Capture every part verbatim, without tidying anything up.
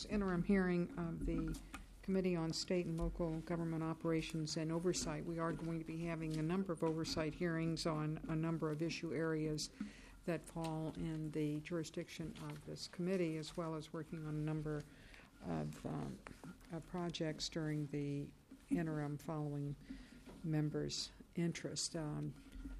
interim hearing of the Committee on State and Local Government Operations and Oversight. We are going to be having a number of oversight hearings on a number of issue areas that fall in the jurisdiction of this committee, as well as working on a number of, um, of projects during the interim following members' interest. Um,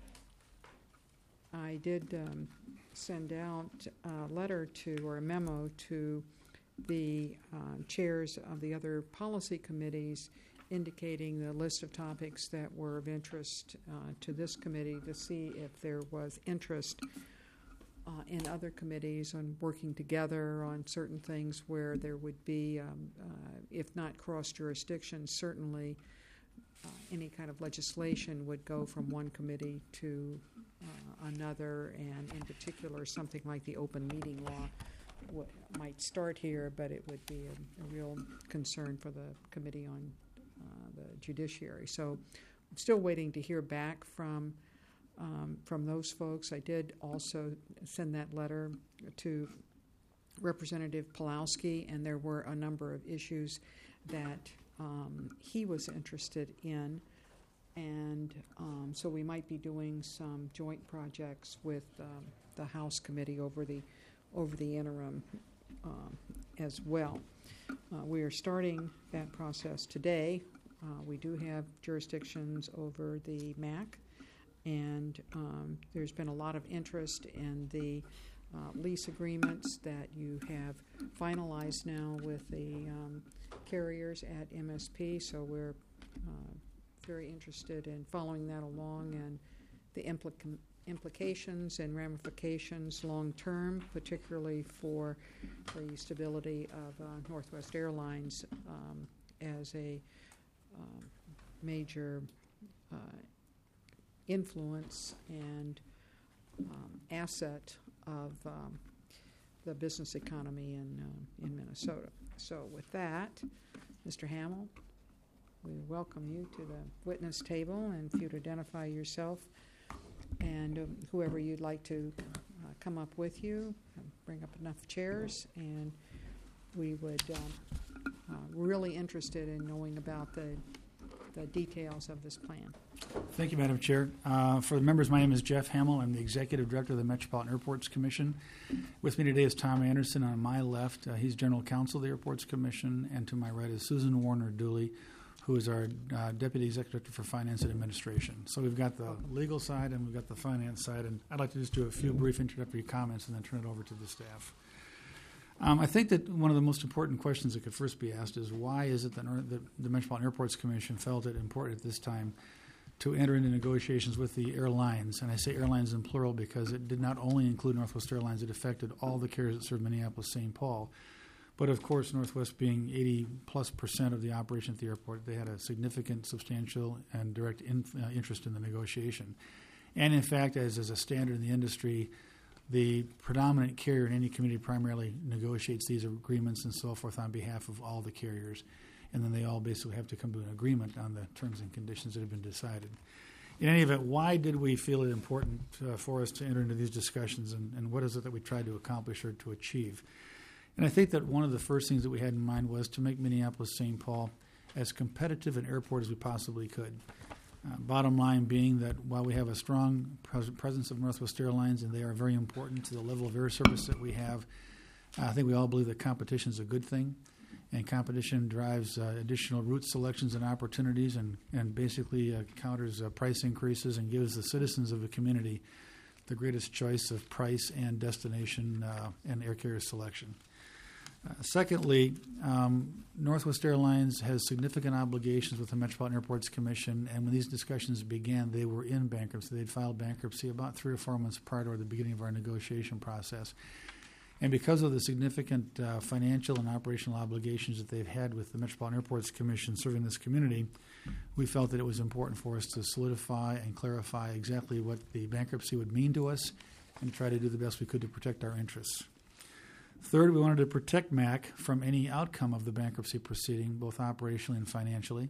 I did um, send out a letter to, or a memo to the uh, chairs of the other policy committees indicating the list of topics that were of interest uh, to this committee, to see if there was interest uh, in other committees on working together on certain things where there would be, um, uh, if not cross-jurisdiction, certainly uh, any kind of legislation would go from one committee to uh, another, and in particular something like the open meeting law w- might start here, but it would be a, a real concern for the Committee on uh, the Judiciary. So I'm still waiting to hear back from um, from those folks. I did also send that letter to Representative Pulowski, and there were a number of issues that um, he was interested in. And um, so we might be doing some joint projects with um, the House Committee over the over the interim um, as well. Uh, we are starting that process today. Uh, we do have jurisdictions over the M A C, and um, there's been a lot of interest in the uh, lease agreements that you have finalized now with the um, carriers at M S P. So we're uh, very interested in following that along and the implica- implications and ramifications long term, particularly for the stability of uh, Northwest Airlines um, as a uh, major uh, influence and um, asset of um, the business economy in uh, in Minnesota. So with that, Mister Hamill, we welcome you to the witness table, and if you'd identify yourself and um, whoever you'd like to uh, come up with you, bring up enough chairs, and we would um, uh, really interested in knowing about the the details of this plan. Thank you, Madam Chair. Uh, for the members, my name is Jeff Hamill. I'm the Executive Director of the Metropolitan Airports Commission. With me today is Tom Anderson. On my left, uh, he's General Counsel of the Airports Commission, and to my right is Susan Warner Dooley, who is our uh, Deputy Executive Director for Finance and Administration. So we've got the legal side and we've got the finance side, and I'd like to just do a few brief introductory comments and then turn it over to the staff. Um, I think that one of the most important questions that could first be asked is why is it that the, the Metropolitan Airports Commission felt it important at this time to enter into negotiations with the airlines, and I say airlines in plural because it did not only include Northwest Airlines, it affected all the carriers that serve Minneapolis-Saint Paul. But of course, Northwest being eighty plus percent of the operation at the airport, they had a significant, substantial, and direct in, uh, interest in the negotiation. And in fact, as is a standard in the industry, the predominant carrier in any committee primarily negotiates these agreements and so forth on behalf of all the carriers. And then they all basically have to come to an agreement on the terms and conditions that have been decided. In any event, why did we feel it important uh, for us to enter into these discussions, and, and what is it that we tried to accomplish or to achieve? And I think that one of the first things that we had in mind was to make Minneapolis-Saint Paul as competitive an airport as we possibly could. Uh, bottom line being that while we have a strong pres- presence of Northwest Airlines, and they are very important to the level of air service that we have, uh, I think we all believe that competition is a good thing, and competition drives uh, additional route selections and opportunities, and, and basically uh, counters uh, price increases and gives the citizens of the community the greatest choice of price and destination uh, and air carrier selection. Uh, secondly, um, Northwest Airlines has significant obligations with the Metropolitan Airports Commission, and when these discussions began, they were in bankruptcy. They'd filed bankruptcy about three or four months prior to the beginning of our negotiation process. And because of the significant uh, financial and operational obligations that they've had with the Metropolitan Airports Commission serving this community, we felt that it was important for us to solidify and clarify exactly what the bankruptcy would mean to us and try to do the best we could to protect our interests. Third, we wanted to protect M A C from any outcome of the bankruptcy proceeding, both operationally and financially.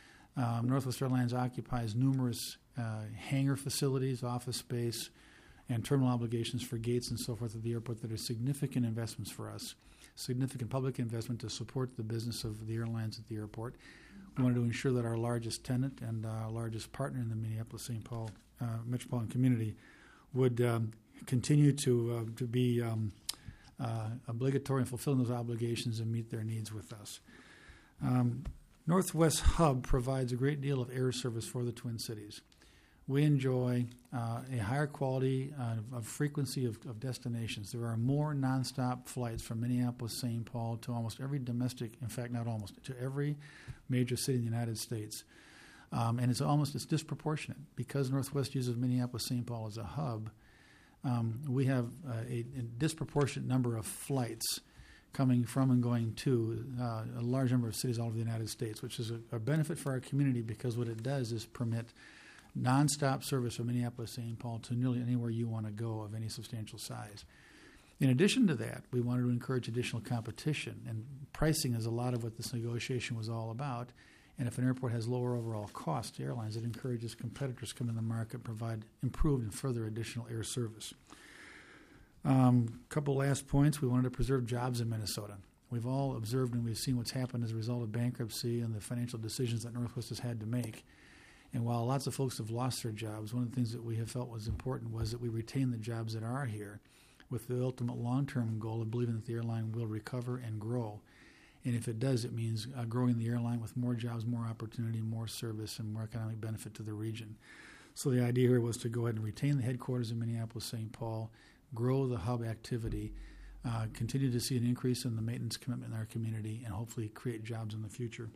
Um, Northwest Airlines occupies numerous uh, hangar facilities, office space, and terminal obligations for gates and so forth at the airport that are significant investments for us. significant public investment to support the business of the airlines at the airport. We wanted to ensure that our largest tenant and our largest partner in the Minneapolis-Saint Paul uh, metropolitan community would um, continue to uh, to be um, uh, obligatory and fulfill those obligations and meet their needs with us. Um, Northwest Hub provides a great deal of air service for the Twin Cities. We enjoy uh, a higher quality uh, of frequency of, of destinations. There are more nonstop flights from Minneapolis, Saint Paul to almost every domestic, in fact, not almost, to every major city in the United States. Um, and it's almost it's disproportionate. Because Northwest uses Minneapolis, Saint Paul as a hub, um, we have uh, a, a disproportionate number of flights coming from and going to uh, a large number of cities all over the United States, which is a, a benefit for our community because what it does is permit nonstop service from Minneapolis, Saint Paul to nearly anywhere you want to go of any substantial size. In addition to that, we wanted to encourage additional competition, and pricing is a lot of what this negotiation was all about. And if an airport has lower overall cost to airlines, it encourages competitors to come in the market and provide improved and further additional air service. A um, couple last points. We wanted to preserve jobs in Minnesota. We've all observed and we've seen what's happened as a result of bankruptcy and the financial decisions that Northwest has had to make. And while lots of folks have lost their jobs, one of the things that we have felt was important was that we retain the jobs that are here with the ultimate long-term goal of believing that the airline will recover and grow. And if it does, it means uh, growing the airline with more jobs, more opportunity, more service, and more economic benefit to the region. So the idea here was to go ahead and retain the headquarters in Minneapolis, Saint Paul, grow the hub activity, uh, continue to see an increase in the maintenance commitment in our community, and hopefully create jobs in the future.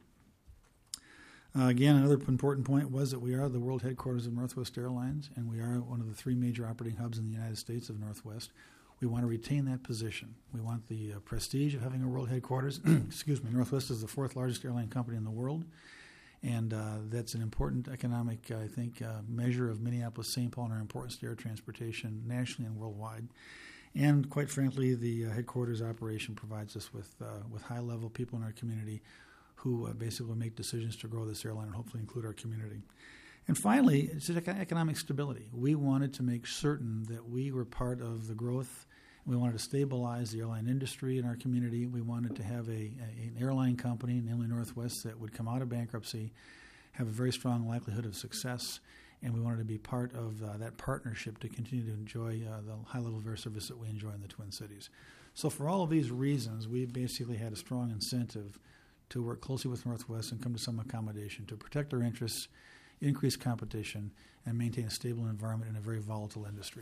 Uh, again, another important point was that we are the world headquarters of Northwest Airlines, and we are one of the three major operating hubs in the United States of Northwest. We want to retain that position. We want the uh, prestige of having a world headquarters. Excuse me, Northwest is the fourth largest airline company in the world, and uh, that's an important economic, I think, uh, measure of Minneapolis, Saint Paul, and our importance to air transportation nationally and worldwide. And quite frankly, the uh, headquarters operation provides us with uh, with high-level people in our community who uh, basically make decisions to grow this airline and hopefully include our community. And finally, it's economic stability. We wanted to make certain that we were part of the growth. We wanted to stabilize the airline industry in our community. We wanted to have a, a an airline company, namely Northwest, that would come out of bankruptcy, have a very strong likelihood of success, and we wanted to be part of uh, that partnership to continue to enjoy uh, the high level of air service that we enjoy in the Twin Cities. So for all of these reasons, we basically had a strong incentive to work closely with Northwest and come to some accommodation to protect our interests, increase competition, and maintain a stable environment in a very volatile industry.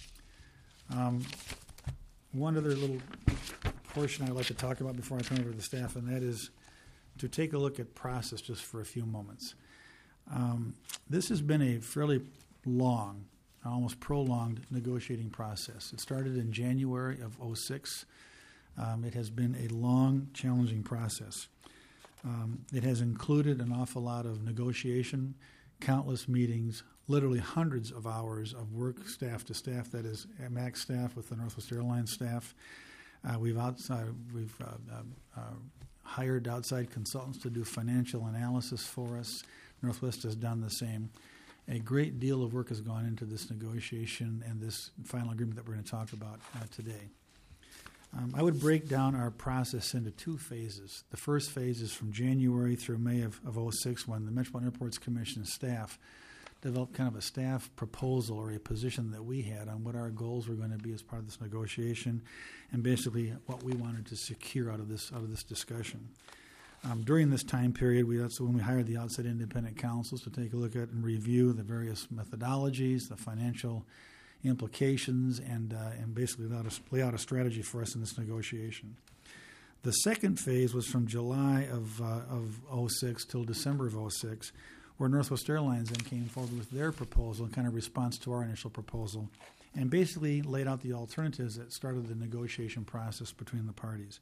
Um, one other little portion I'd like to talk about before I turn over to the staff, and that is to take a look at process just for a few moments. Um, this has been a fairly long, almost prolonged negotiating process. It started in January of oh six. Um, it has been a long, challenging process. Um, it has included an awful lot of negotiation, countless meetings, literally hundreds of hours of work staff to staff, that is M A C staff with the Northwest Airlines staff. Uh, we've outside, we've uh, uh, uh, hired outside consultants to do financial analysis for us. Northwest has done the same. A great deal of work has gone into this negotiation and this final agreement that we're going to talk about uh, today. Um, I would break down our process into two phases. The first phase is from January through May of, of oh six, when the Metropolitan Airports Commission staff developed kind of a staff proposal or a position that we had on what our goals were going to be as part of this negotiation, and basically what we wanted to secure out of this out of this discussion. Um, during this time period, we, that's when we hired the outside independent counsels to take a look at and review the various methodologies, the financial implications, and uh, and basically lay out, a, lay out a strategy for us in this negotiation. The second phase was from July of uh, of oh six till December of oh six, where Northwest Airlines then came forward with their proposal in kind of response to our initial proposal, and basically laid out the alternatives that started the negotiation process between the parties.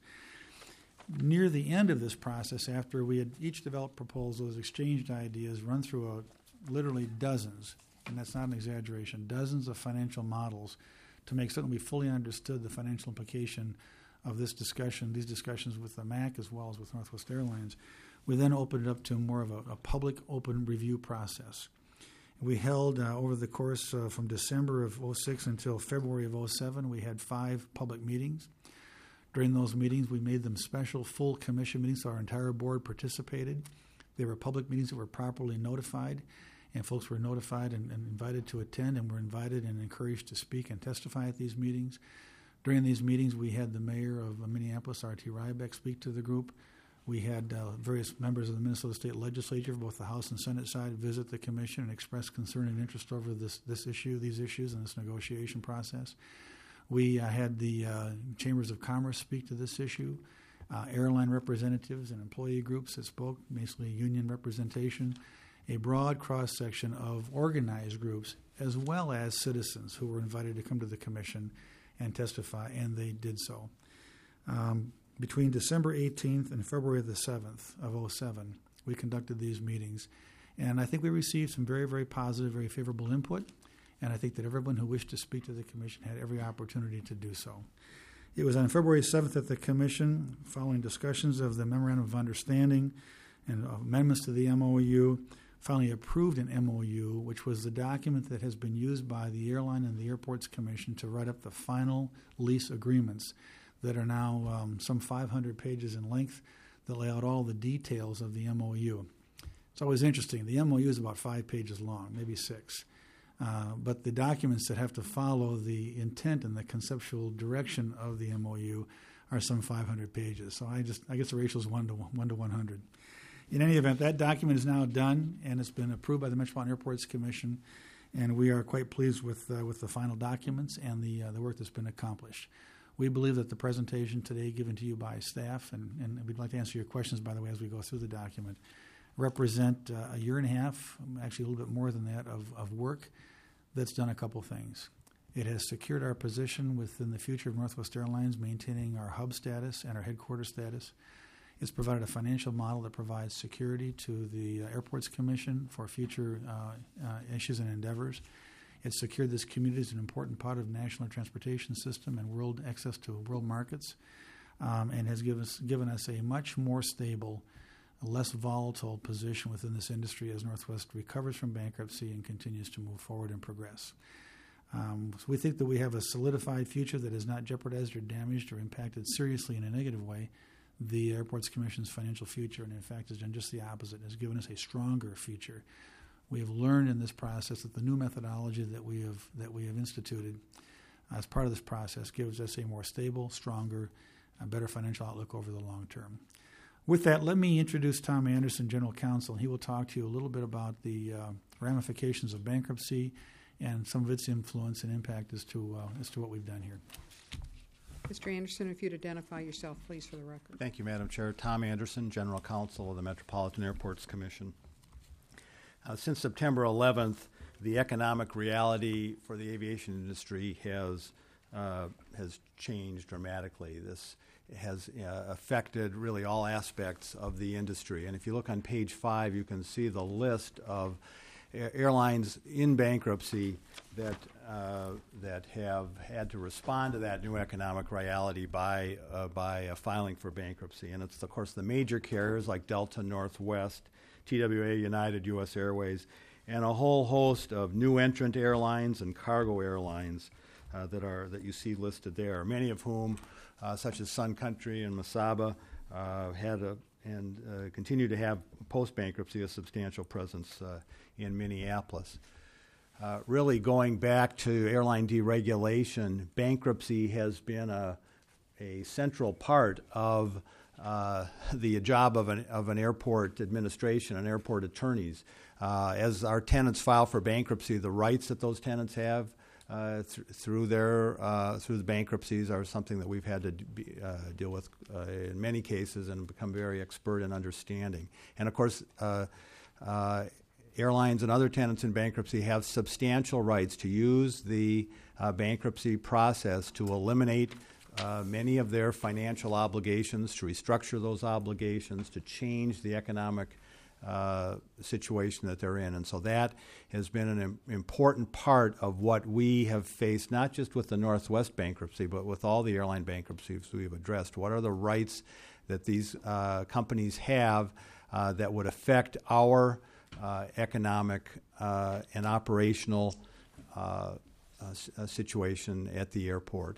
Near the end of this process, after we had each developed proposals, exchanged ideas, run through a, literally dozens, and that's not an exaggeration, dozens of financial models to make certain we fully understood the financial implication of this discussion, these discussions with the M A C as well as with Northwest Airlines, we then opened it up to more of a, a public open review process. We held uh, over the course uh, from December of oh six until February of oh seven, we had five public meetings. During those meetings, we made them special full commission meetings, so our entire board participated. They were public meetings that were properly notified, and folks were notified and, and invited to attend, and were invited and encouraged to speak and testify at these meetings. During these meetings, we had the mayor of Minneapolis, R T Rybeck, speak to the group. We had uh, various members of the Minnesota State Legislature, both the House and Senate side, visit the commission and express concern and interest over this, this issue, these issues, and this negotiation process. We uh, had the uh, Chambers of Commerce speak to this issue, uh, airline representatives and employee groups that spoke, basically union representation, a broad cross-section of organized groups, as well as citizens who were invited to come to the commission and testify, and they did so. Um, between December eighteenth and February the seventh of oh seven, we conducted these meetings, and I think we received some very, very positive, very favorable input. And I think that everyone who wished to speak to the commission had every opportunity to do so. It was on February seventh that the commission, following discussions of the Memorandum of Understanding and amendments to the M O U, finally approved an M O U, which was the document that has been used by the Airline and the Airports Commission to write up the final lease agreements that are now um, some five hundred pages in length that lay out all the details of the M O U. It's always interesting. The M O U is about five pages long, maybe six. Uh, but the documents that have to follow the intent and the conceptual direction of the M O U are some five hundred pages. So I just I guess the ratio is one to one to one hundred. In any event, that document is now done and it's been approved by the Metropolitan Airports Commission, and we are quite pleased with uh, with the final documents and the uh, the work that's been accomplished. We believe that the presentation today given to you by staff, and, and we'd like to answer your questions, by the way, as we go through the document, represent uh, a year and a half, actually a little bit more than that, of, of work that's done a couple things. It has secured our position within the future of Northwest Airlines, maintaining our hub status and our headquarters status. It's provided a financial model that provides security to the uh, Airports Commission for future uh, uh, issues and endeavors. It's secured this community as an important part of the national transportation system and world access to world markets, um, and has given us, given us a much more stable, less volatile position within this industry as Northwest recovers from bankruptcy and continues to move forward and progress. Um, so we think that we have a solidified future that is not jeopardized or damaged or impacted seriously in a negative way the Airports Commission's financial future, and in fact has done just the opposite. It has given us a stronger future. We have learned in this process that the new methodology that we have that we have instituted as part of this process gives us a more stable, stronger, a better financial outlook over the long term. With that, let me introduce Tom Anderson, General Counsel, and he will talk to you a little bit about the uh, ramifications of bankruptcy and some of its influence and impact as to uh, as to what we've done here. Mister Anderson, if you'd identify yourself, please, for the record. Thank you, Madam Chair. Tom Anderson, General Counsel of the Metropolitan Airports Commission. Uh, since September eleventh, the economic reality for the aviation industry has uh, has changed dramatically. This has uh, affected really all aspects of the industry. And if you look on page five, you can see the list of a- airlines in bankruptcy that uh, that have had to respond to that new economic reality by uh, by uh, filing for bankruptcy. And it's, of course, the major carriers like Delta, Northwest, T W A, United, U S Airways, and a whole host of new entrant airlines and cargo airlines uh, that are that you see listed there, many of whom, uh, such as Sun Country and Mesaba, uh, had a and uh, continue to have post-bankruptcy a substantial presence uh, in Minneapolis. Uh, really going back to airline deregulation, bankruptcy has been a, a central part of uh, the job of an, of an airport administration and airport attorneys. Uh, as our tenants file for bankruptcy, the rights that those tenants have uh, th- through their uh, through the bankruptcies are something that we've had to be, uh, deal with uh, in many cases and become very expert in understanding. And of course, uh, uh, airlines and other tenants in bankruptcy have substantial rights to use the uh, bankruptcy process to eliminate uh, many of their financial obligations, to restructure those obligations, to change the economic uh, situation that they're in. And so that has been an im- important part of what we have faced, not just with the Northwest bankruptcy, but with all the airline bankruptcies we've addressed. What are the rights that these uh, companies have uh, that would affect our Uh, economic uh, and operational uh, uh, s- uh, situation at the airport?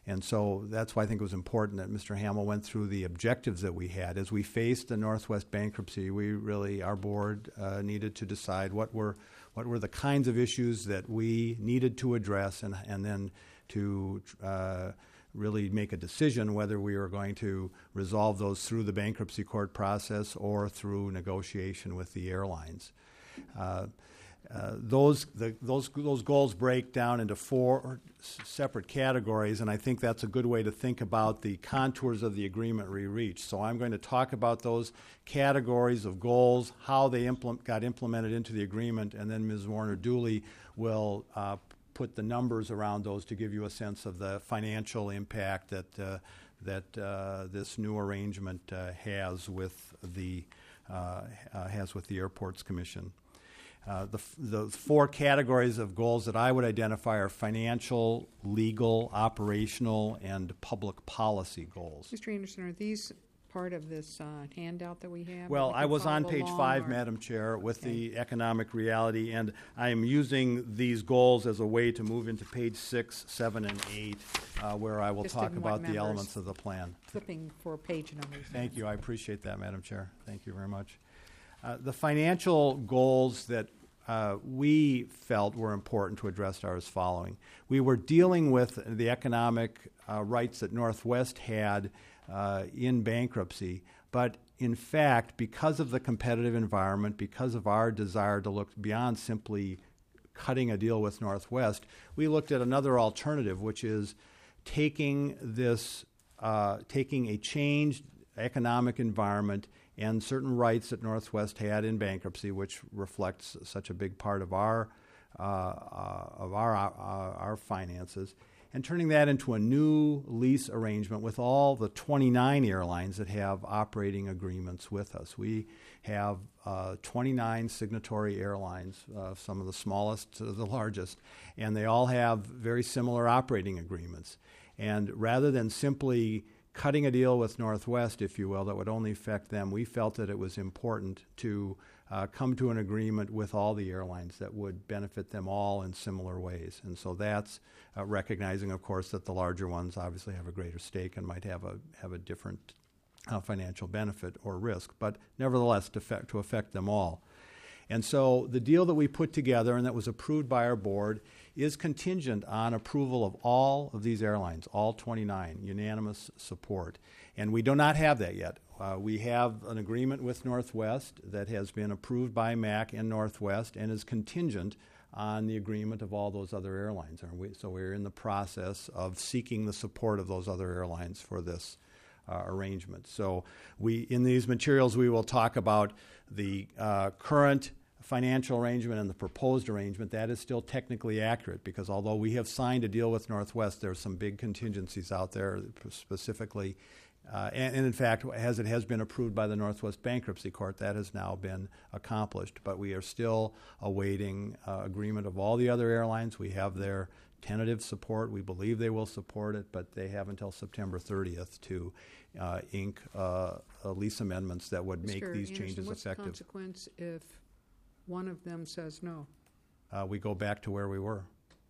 And so that's why I think it was important that Mister Hamill went through the objectives that we had. As we faced the Northwest bankruptcy, we really, our board uh, needed to decide what were what were the kinds of issues that we needed to address, and, and then to uh, really make a decision whether we were going to resolve those through the bankruptcy court process or through negotiation with the airlines. Uh, Uh, those the, those those goals break down into four s- separate categories, and I think that's a good way to think about the contours of the agreement we reached. So I'm going to talk about those categories of goals, how they implement, got implemented into the agreement, and then Miz Warner Dooley will uh, put the numbers around those to give you a sense of the financial impact that uh, that uh, this new arrangement uh, has with the uh, uh, has with the Airports Commission. Uh, the, the four categories of goals that I would identify are financial, legal, operational, and public policy goals. Mister Anderson, are these part of this uh, handout that we have? Well, that we I can was on follow page along, five, or- Madam Chair, with Okay. the economic reality, and I am using these goals as a way to move into page six, seven, and eight, uh, where I will Just talk didn't want about the members elements of the plan. Flipping for page numbers. Thank you. I appreciate that, Madam Chair. Thank you very much. Uh, the financial goals that uh, we felt were important to address are as following. We were dealing with the economic uh, rights that Northwest had uh, in bankruptcy, but in fact, because of the competitive environment, because of our desire to look beyond simply cutting a deal with Northwest, we looked at another alternative, which is taking this, uh, taking a changed economic environment and certain rights that Northwest had in bankruptcy, which reflects such a big part of our uh, uh, of our uh, our finances, and turning that into a new lease arrangement with all the twenty-nine airlines that have operating agreements with us. We have uh, twenty-nine signatory airlines, uh, some of the smallest to the largest, and they all have very similar operating agreements. And rather than simply cutting a deal with Northwest, if you will, that would only affect them, we felt that it was important to uh, come to an agreement with all the airlines that would benefit them all in similar ways. And so that's uh, recognizing, of course, that the larger ones obviously have a greater stake and might have a have a different uh, financial benefit or risk, but nevertheless to affect, to affect them all. And so the deal that we put together and that was approved by our board is contingent on approval of all of these airlines, all twenty-nine, unanimous support. And we do not have that yet. Uh, we have an agreement with Northwest that has been approved by M A C and Northwest and is contingent on the agreement of all those other airlines. And we, so we're in the process of seeking the support of those other airlines for this uh, arrangement. So we, in these materials, we will talk about the uh, current financial arrangement and the proposed arrangement. That is still technically accurate because although we have signed a deal with Northwest, there are some big contingencies out there specifically. Uh, and, and in fact, as it has been approved by the Northwest Bankruptcy Court, that has now been accomplished. But we are still awaiting uh, agreement of all the other airlines. We have their tentative support. We believe they will support it, but they have until September thirtieth to uh, ink uh, uh, lease amendments that would make Mister these Anderson, changes what's effective. the consequence if one of them says no? Uh, we go back to where we were.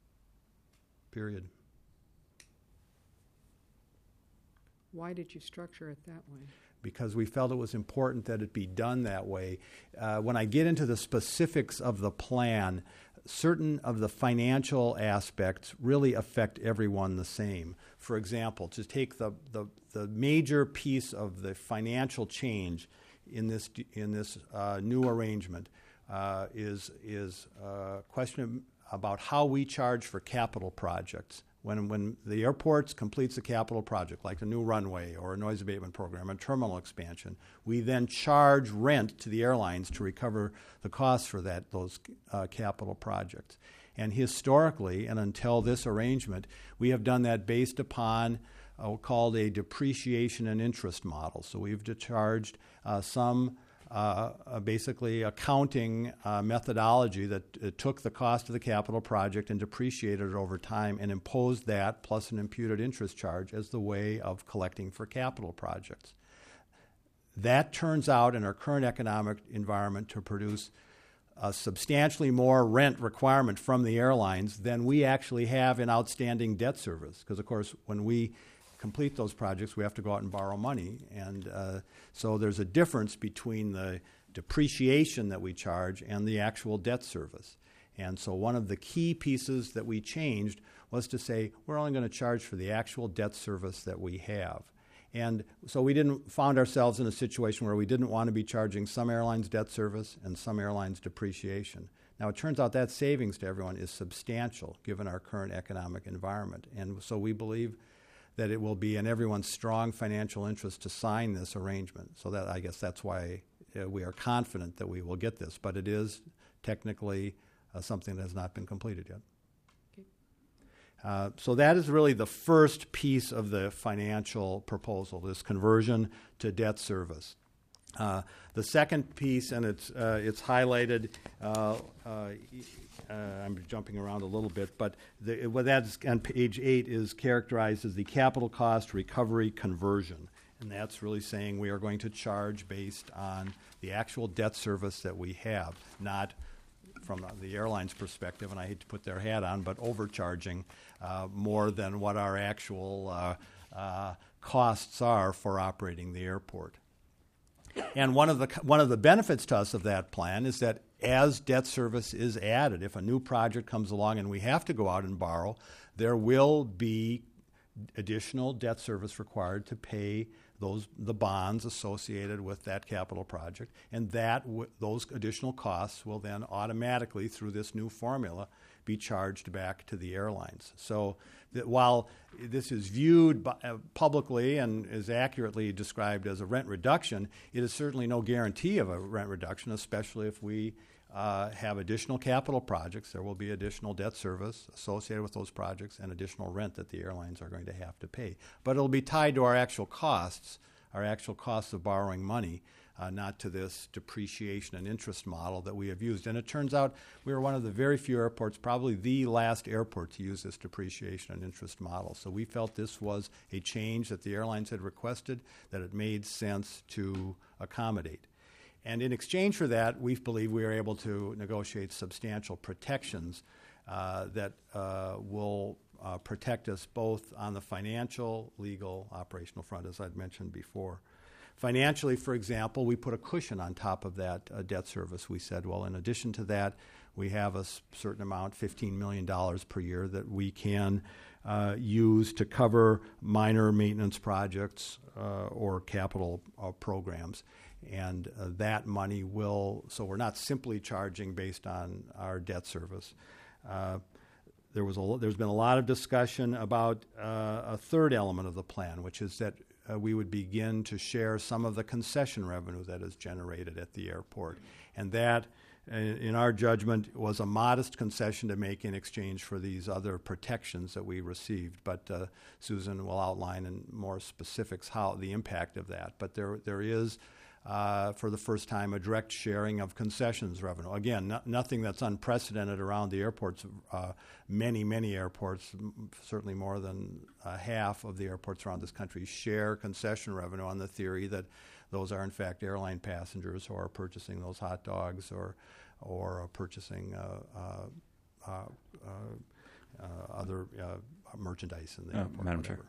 Period. Why did you structure it that way? Because we felt it was important that it be done that way. Uh, when I get into the specifics of the plan, certain of the financial aspects really affect everyone the same. For example, to take the, the, the major piece of the financial change in this, in this uh, new arrangement uh, is, is a question about how we charge for capital projects. When, when the airports completes a capital project, like a new runway or a noise abatement program, a terminal expansion, we then charge rent to the airlines to recover the costs for that those uh, capital projects. And historically, and until this arrangement, we have done that based upon uh, called a depreciation and interest model. So we've charged uh, some Uh, uh, basically accounting uh, methodology that uh, took the cost of the capital project and depreciated it over time and imposed that plus an imputed interest charge as the way of collecting for capital projects. That turns out in our current economic environment to produce a substantially more rent requirement from the airlines than we actually have in outstanding debt service. Because, of course, when we complete those projects, we have to go out and borrow money. And uh, so there's a difference between the depreciation that we charge and the actual debt service. And so one of the key pieces that we changed was to say we're only going to charge for the actual debt service that we have. And so we didn't found ourselves in a situation where we didn't want to be charging some airlines debt service and some airlines depreciation. Now, it turns out that savings to everyone is substantial given our current economic environment. And so we believe that it will be in everyone's strong financial interest to sign this arrangement. So that I guess that's why uh, we are confident that we will get this. But it is technically uh, something that has not been completed yet. Uh, so that is really the first piece of the financial proposal, this conversion to debt service. Uh, the second piece, and it's uh, it's highlighted. Uh, uh, uh, I'm jumping around a little bit, but the, what that's on page eight is characterized as the capital cost recovery conversion, and that's really saying we are going to charge based on the actual debt service that we have, not from the airline's perspective, and I hate to put their hat on, but overcharging uh, more than what our actual uh, uh, costs are for operating the airport. And one of the one of the benefits to us of that plan is that as debt service is added, if a new project comes along and we have to go out and borrow, there will be additional debt service required to pay those the bonds associated with that capital project, and that w- those additional costs will then automatically, through this new formula, be charged back to the airlines. So that while this is viewed by, uh, publicly and is accurately described as a rent reduction, it is certainly no guarantee of a rent reduction, especially if we uh, have additional capital projects. There will be additional debt service associated with those projects and additional rent that the airlines are going to have to pay. But it'll be tied to our actual costs, our actual costs of borrowing money, uh, not to this depreciation and interest model that we have used. And it turns out we were one of the very few airports, probably the last airport, to use this depreciation and interest model. So we felt this was a change that the airlines had requested, that it made sense to accommodate. And in exchange for that, we believe we are able to negotiate substantial protections uh, that uh, will uh, protect us both on the financial, legal, operational front, as I'd mentioned before. Financially, for example, we put a cushion on top of that uh, debt service. We said, well, in addition to that, we have a s- certain amount, fifteen million dollars per year, that we can uh, use to cover minor maintenance projects uh, or capital uh, programs. And uh, that money will, so we're not simply charging based on our debt service. Uh, there was a, there's been a lot of discussion about uh, a third element of the plan, which is that uh, we would begin to share some of the concession revenue that is generated at the airport. And that, uh, in our judgment, was a modest concession to make in exchange for these other protections that we received. But uh, Susan will outline in more specifics how the impact of that. But there there is Uh, for the first time, a direct sharing of concessions revenue. Again, no, nothing that's unprecedented around the airports. Uh, many, many airports, m- certainly more than uh, half of the airports around this country, share concession revenue on the theory that those are, in fact, airline passengers who are purchasing those hot dogs or, or uh, purchasing uh, uh, uh, uh, uh, other uh, merchandise in the Uh, airport. Madam Chair.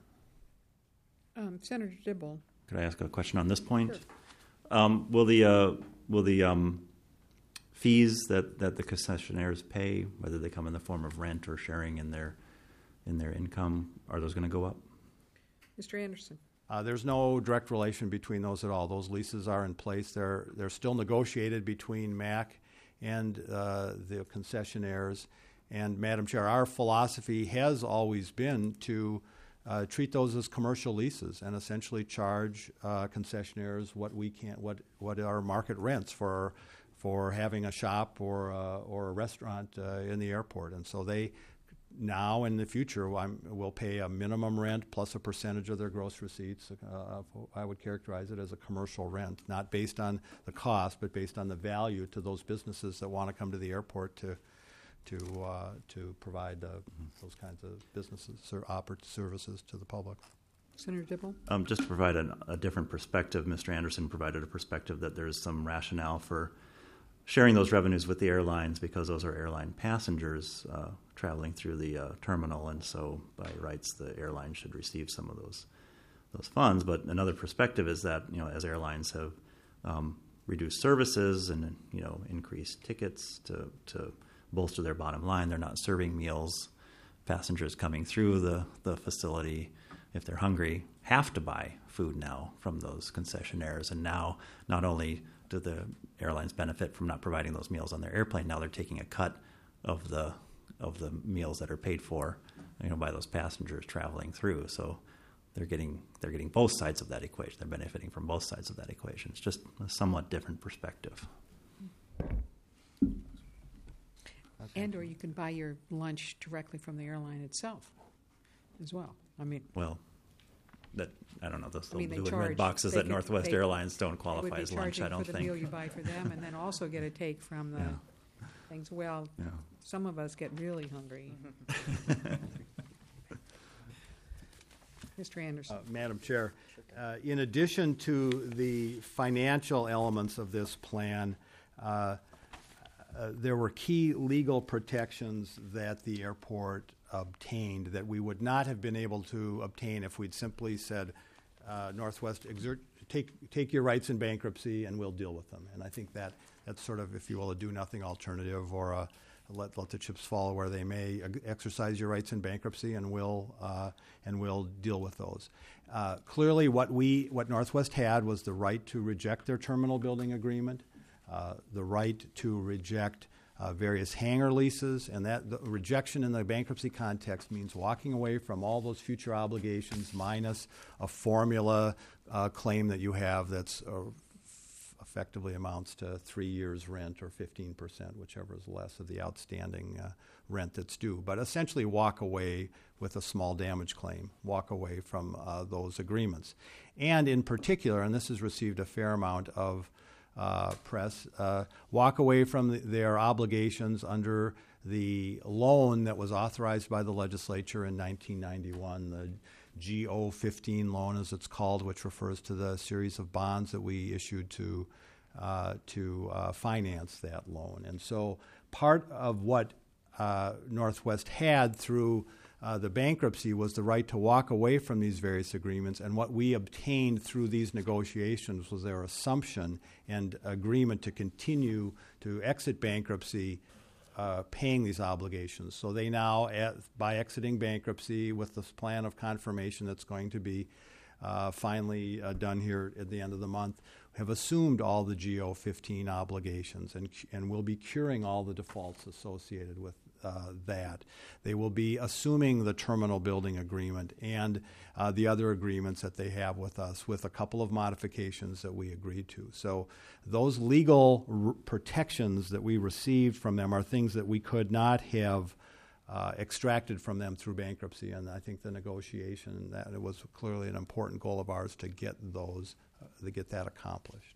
Um, Senator Dibble. Could I ask a question on this point? Sure. Um, will the uh, will the um, fees that, that the concessionaires pay, whether they come in the form of rent or sharing in their in their income, are those going to go up? Mister Anderson. Uh, there's no direct relation between those at all. Those leases are in place. They're they're still negotiated between M A C and uh, the concessionaires. And Madam Chair, our philosophy has always been to Uh, treat those as commercial leases and essentially charge uh, concessionaires what we can, what what are market rents for for having a shop or uh, or a restaurant uh, in the airport. And so they now in the future I'm, will pay a minimum rent plus a percentage of their gross receipts. Uh, I would characterize it as a commercial rent, not based on the cost, but based on the value to those businesses that want to come to the airport to. to uh, to provide uh, mm-hmm. those kinds of businesses or oper- services to the public. Senator Dibble. Um, just to provide an, a different perspective, Mister Anderson provided a perspective that there is some rationale for sharing those revenues with the airlines because those are airline passengers uh, traveling through the uh, terminal, and so by rights the airline should receive some of those those funds. But another perspective is that, you know, as airlines have um, reduced services and, you know, increased tickets to to bolster their bottom line, they're not serving meals. Passengers coming through the, the facility, if they're hungry, have to buy food now from those concessionaires. And now not only do the airlines benefit from not providing those meals on their airplane, now they're taking a cut of the of the meals that are paid for, you know, by those passengers traveling through. So they're getting they're getting both sides of that equation. They're benefiting from both sides of that equation. It's just a somewhat different perspective. And or you can buy your lunch directly from the airline itself as well. I mean, Well, that I don't know. Those I mean, little they blue and red charge- boxes they at could- Northwest they- Airlines don't they would qualify be as lunch, I charging don't for the think. meal you buy for them, and then also get a take from the Yeah. things. Well, Yeah. some of us get really hungry. Mister Anderson. Uh, Madam Chair, uh, in addition to the financial elements of this plan, uh, uh, there were key legal protections that the airport obtained that we would not have been able to obtain if we'd simply said, uh, Northwest, exert, take, take your rights in bankruptcy and we'll deal with them. And I think that that's sort of, if you will, a do-nothing alternative, or a let, let the chips fall where they may. Uh, exercise your rights in bankruptcy, and we'll uh, and we'll deal with those. Uh, clearly, what we what Northwest had was the right to reject their terminal building agreement, uh, the right to reject uh, various hangar leases, and that the rejection in the bankruptcy context means walking away from all those future obligations minus a formula uh, claim that you have that's uh, effectively amounts to three years' rent or fifteen percent, whichever is less of the outstanding uh, rent that's due. But essentially walk away with a small damage claim, walk away from uh, those agreements. And in particular, and this has received a fair amount of uh, press, uh, walk away from the, their obligations under the loan that was authorized by the legislature in nineteen ninety-one, the G O fifteen loan, as it's called, which refers to the series of bonds that we issued to uh, to uh, finance that loan. And so part of what uh, Northwest had through uh, the bankruptcy was the right to walk away from these various agreements, and what we obtained through these negotiations was their assumption and agreement to continue to exit bankruptcy Uh, paying these obligations. So they now, at, by exiting bankruptcy with this plan of confirmation that's going to be uh, finally uh, done here at the end of the month, have assumed all the G O fifteen obligations and, and will be curing all the defaults associated with uh, that. They will be assuming the terminal building agreement and uh, the other agreements that they have with us, with a couple of modifications that we agreed to. So those legal r- protections that we received from them are things that we could not have uh, extracted from them through bankruptcy. And I think the negotiation, that it was clearly an important goal of ours to get those, uh, to get that accomplished.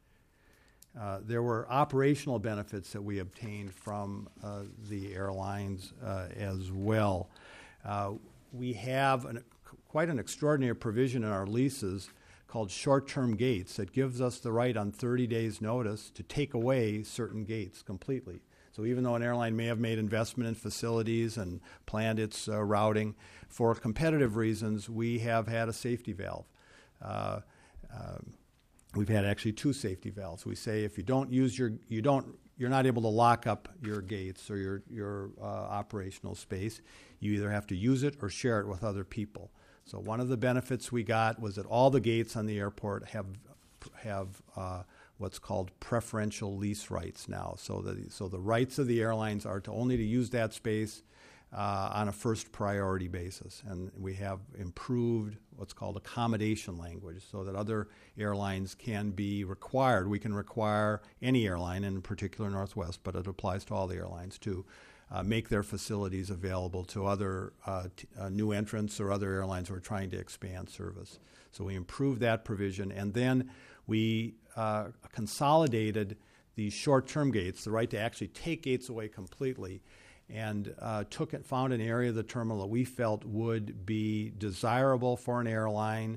Uh, there were operational benefits that we obtained from uh, the airlines uh, as well. Uh, we have an, quite an extraordinary provision in our leases called short-term gates that gives us the right on thirty days' notice to take away certain gates completely. So even though an airline may have made investment in facilities and planned its uh, routing, for competitive reasons, we have had a safety valve. Uh, uh, We've had actually two safety valves. We say if you don't use your, you don't, you're not able to lock up your gates or your your uh, operational space. You either have to use it or share it with other people. So one of the benefits we got was that all the gates on the airport have have uh, what's called preferential lease rights now. So the so the rights of the airlines are to only to use that space Uh, on a first priority basis. And we have improved what's called accommodation language so that other airlines can be required. We can require any airline, and in particular Northwest, but it applies to all the airlines too, uh, make their facilities available to other uh, t- uh, new entrants or other airlines who are trying to expand service. So we improved that provision, and then we uh, consolidated these short-term gates, the right to actually take gates away completely, and uh, took it, found an area of the terminal that we felt would be desirable for an airline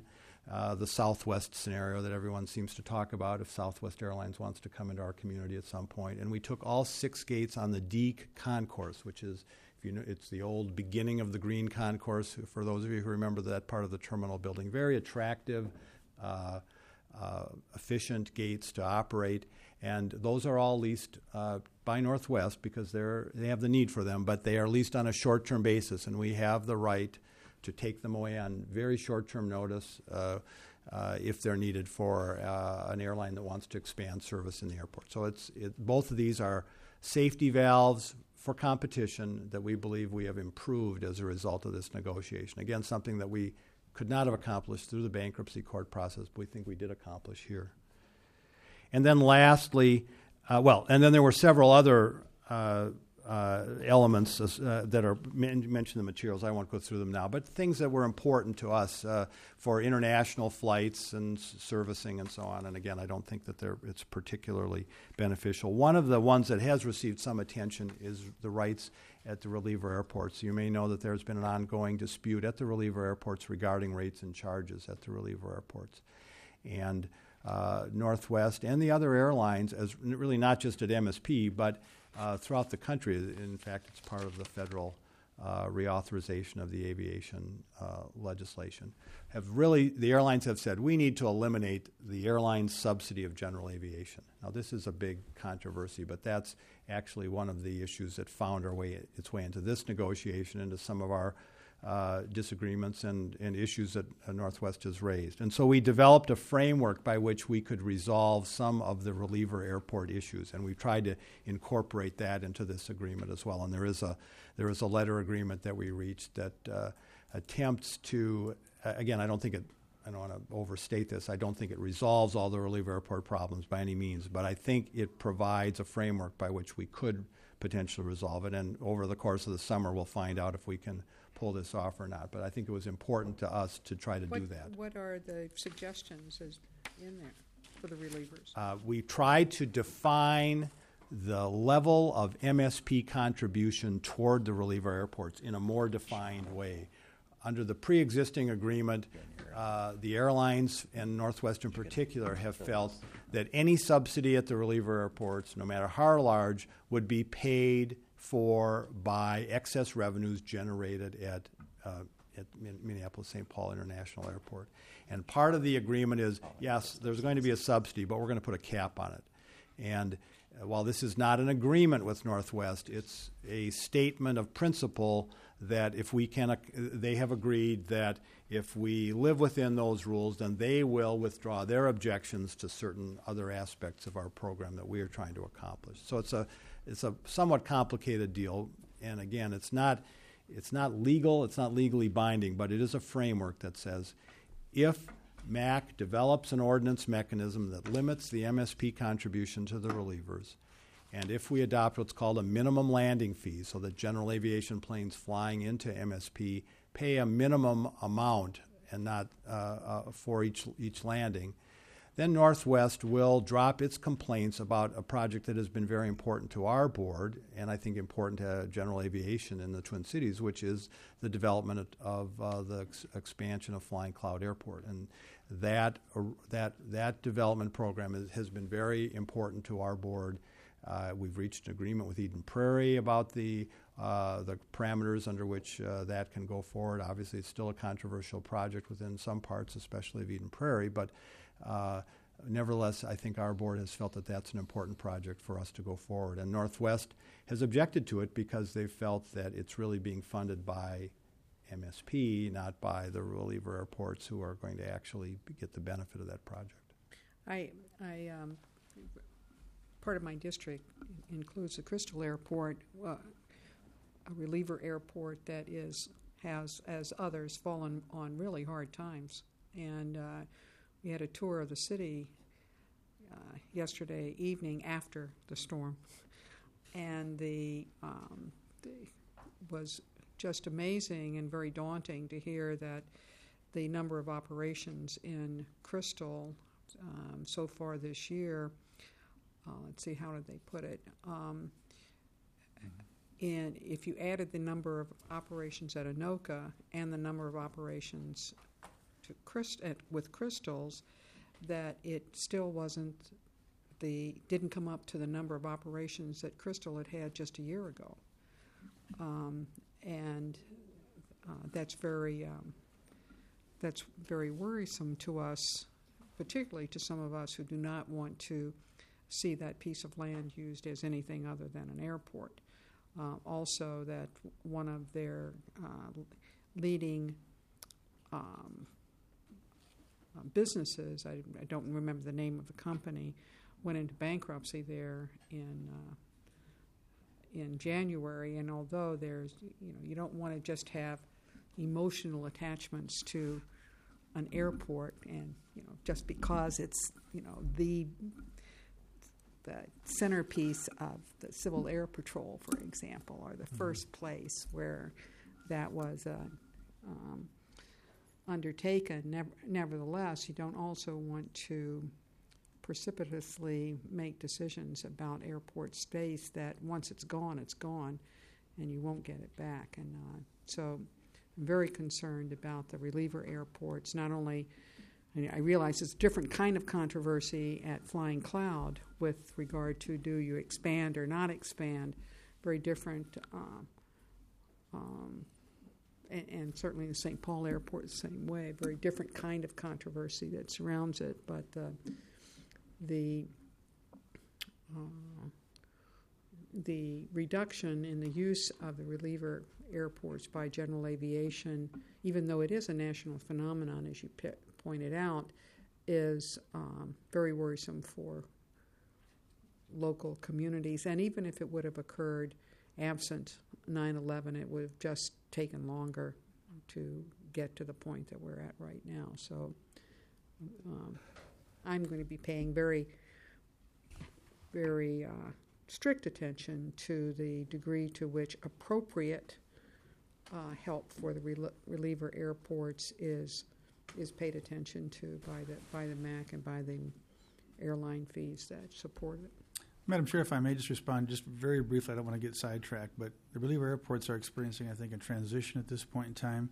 uh, the Southwest scenario that everyone seems to talk about if Southwest Airlines wants to come into our community at some point. And we took all six gates on the D concourse, which is, if you know, it's the old beginning of the green concourse, for those of you who remember that part of the terminal building. Very attractive, uh, uh, efficient gates to operate. And those are all leased uh, by Northwest because they're, they have the need for them, but they are leased on a short-term basis, and we have the right to take them away on very short-term notice uh, uh, if they're needed for uh, an airline that wants to expand service in the airport. So it's it, both of these are safety valves for competition that we believe we have improved as a result of this negotiation. Again, something that we could not have accomplished through the bankruptcy court process, but we think we did accomplish here. And then lastly, uh, well, and then there were several other uh, uh, elements uh, that are men- mentioned in the materials. I won't go through them now, but things that were important to us uh, for international flights and s- servicing and so on. And again, I don't think that they're, it's particularly beneficial. One of the ones that has received some attention is the rights at the reliever airports. You may know that there's been an ongoing dispute at the reliever airports regarding rates and charges at the reliever airports. And Uh, Northwest and the other airlines, as really not just at M S P, but uh, throughout the country. In fact, it's part of the federal uh, reauthorization of the aviation uh, legislation. Have really, the airlines have said, we need to eliminate the airline subsidy of general aviation. Now, this is a big controversy, but that's actually one of the issues that found our way, its way into this negotiation, into some of our Uh, disagreements and, and issues that uh, Northwest has raised. And so we developed a framework by which we could resolve some of the reliever airport issues, and we tried to incorporate that into this agreement as well. And there is a there is a letter agreement that we reached that uh, attempts to, uh, again, I don't think it, I don't want to overstate this, I don't think it resolves all the reliever airport problems by any means, but I think it provides a framework by which we could potentially resolve it. And over the course of the summer, we'll find out if we can pull this off or not. But I think it was important to us to try to What, do that. what are the suggestions as in there for the relievers? Uh, we tried to define the level of M S P contribution toward the reliever airports in a more defined way. Under the pre-existing agreement, uh, the airlines, and Northwest in particular, have felt that any subsidy at the reliever airports, no matter how large, would be paid for by excess revenues generated at, uh, at Minneapolis Saint Paul International Airport. And part of the agreement is, yes, there's going to be a subsidy, but we're going to put a cap on it. And uh, while this is not an agreement with Northwest, it's a statement of principle that if we can, uh, they have agreed that if we live within those rules, then they will withdraw their objections to certain other aspects of our program that we are trying to accomplish. So it's a It's a somewhat complicated deal, and again, it's not it's not legal, it's not legally binding, but it is a framework that says if M A C develops an ordinance mechanism that limits the M S P contribution to the relievers, and if we adopt what's called a minimum landing fee, so that general aviation planes flying into M S P pay a minimum amount and not uh, uh, for each each landing, then Northwest will drop its complaints about a project that has been very important to our board, and I think important to general aviation in the Twin Cities, which is the development of uh, the ex- expansion of Flying Cloud Airport. And that uh, that that development program is, has been very important to our board. Uh, we've reached an agreement with Eden Prairie about the uh, the parameters under which uh, that can go forward. Obviously, it's still a controversial project within some parts, especially of Eden Prairie, but Uh, nevertheless, I think our board has felt that that's an important project for us to go forward. And Northwest has objected to it because they felt that it's really being funded by M S P, not by the reliever airports who are going to actually get the benefit of that project. I, I um, part of my district includes the Crystal Airport, uh, a reliever airport that is has, as others, fallen on really hard times. And uh, we had a tour of the city uh, yesterday evening after the storm, and the, um, the was just amazing and very daunting to hear that the number of operations in Crystal um, so far this year. Uh, let's see, how did they put it? Um, and if you added the number of operations at Anoka and the number of operations to Christ, at, with Crystals, that it still wasn't the didn't come up to the number of operations that Crystal had had just a year ago, um, and uh, that's very um, that's very worrisome to us, particularly to some of us who do not want to see that piece of land used as anything other than an airport. Uh, also, that one of their uh, leading um, uh, businesses, I, I don't remember the name of the company, went into bankruptcy there in uh, in January. And although there's, you know, you don't want to just have emotional attachments to an airport, and you know, just because it's, you know, the the centerpiece of the Civil Air Patrol, for example, or the mm-hmm. first place where that was uh, um, undertaken. Never, nevertheless, you don't also want to precipitously make decisions about airport space that once it's gone, it's gone, and you won't get it back. And uh, so I'm very concerned about the reliever airports. Not only, I realize it's a different kind of controversy at Flying Cloud with regard to do you expand or not expand, very different, um, um, and, and certainly the Saint Paul Airport the same way, very different kind of controversy that surrounds it. But uh, the uh, the reduction in the use of the reliever airports by general aviation, even though it is a national phenomenon, as you p- pointed out, is um, very worrisome for local communities. And even if it would have occurred absent nine eleven, it would have just taken longer to get to the point that we're at right now. So um, I'm going to be paying very, very uh, strict attention to the degree to which appropriate uh, help for the rel- reliever airports is is paid attention to by the by the M A C and by the airline fees that support it. Madam Chair, if I may just respond just very briefly, I don't want to get sidetracked, but the reliever airports are experiencing, I think, a transition at this point in time.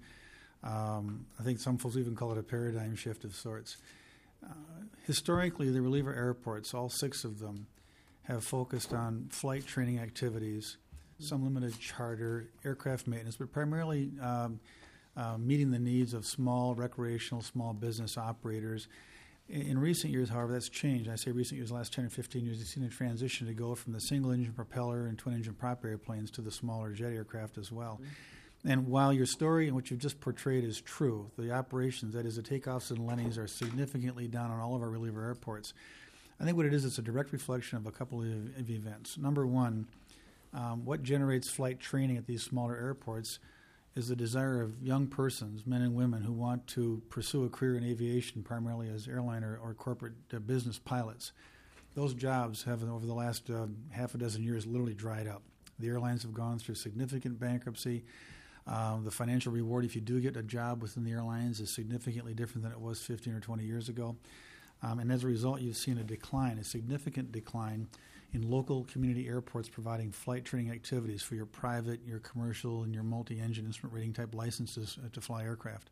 Um, I think some folks even call it a paradigm shift of sorts. Uh, historically, the reliever airports, all six of them, have focused on flight training activities, some limited charter, aircraft maintenance, but primarily um, uh, meeting the needs of small recreational, small business operators. In, in recent years, however, that's changed. I say recent years, the last ten or fifteen years, you've seen a transition to go from the single-engine propeller and twin-engine prop airplanes to the smaller jet aircraft as well. Mm-hmm. And while your story and what you've just portrayed is true, the operations, that is the takeoffs and landings, are significantly down on all of our reliever airports. I think what it is, it's a direct reflection of a couple of, of events. Number one, um, what generates flight training at these smaller airports is the desire of young persons, men and women, who want to pursue a career in aviation, primarily as airline or, or corporate uh, business pilots. Those jobs have, over the last uh, half a dozen years, literally dried up. The airlines have gone through significant bankruptcy. Uh, the financial reward, if you do get a job within the airlines, is significantly different than it was fifteen or twenty years ago. Um, and as a result, you've seen a decline, a significant decline in local community airports providing flight training activities for your private, your commercial, and your multi-engine instrument rating type licenses uh, to fly aircraft.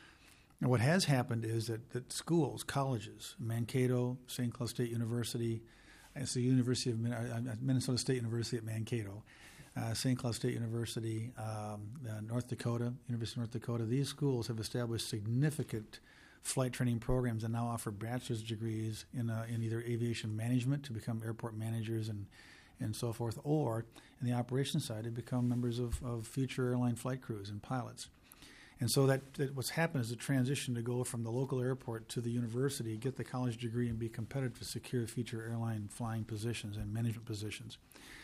And what has happened is that, that schools, colleges, Mankato, Saint Cloud State University, it's the University of uh, Minnesota State University at Mankato, uh, Saint Cloud State University, um, uh, North Dakota, University of North Dakota, these schools have established significant flight training programs and now offer bachelor's degrees in uh, in either aviation management to become airport managers and and so forth, or in the operations side to become members of, of future airline flight crews and pilots. And so that, that what's happened is a transition to go from the local airport to the university, get the college degree, and be competitive to secure future airline flying positions and management positions.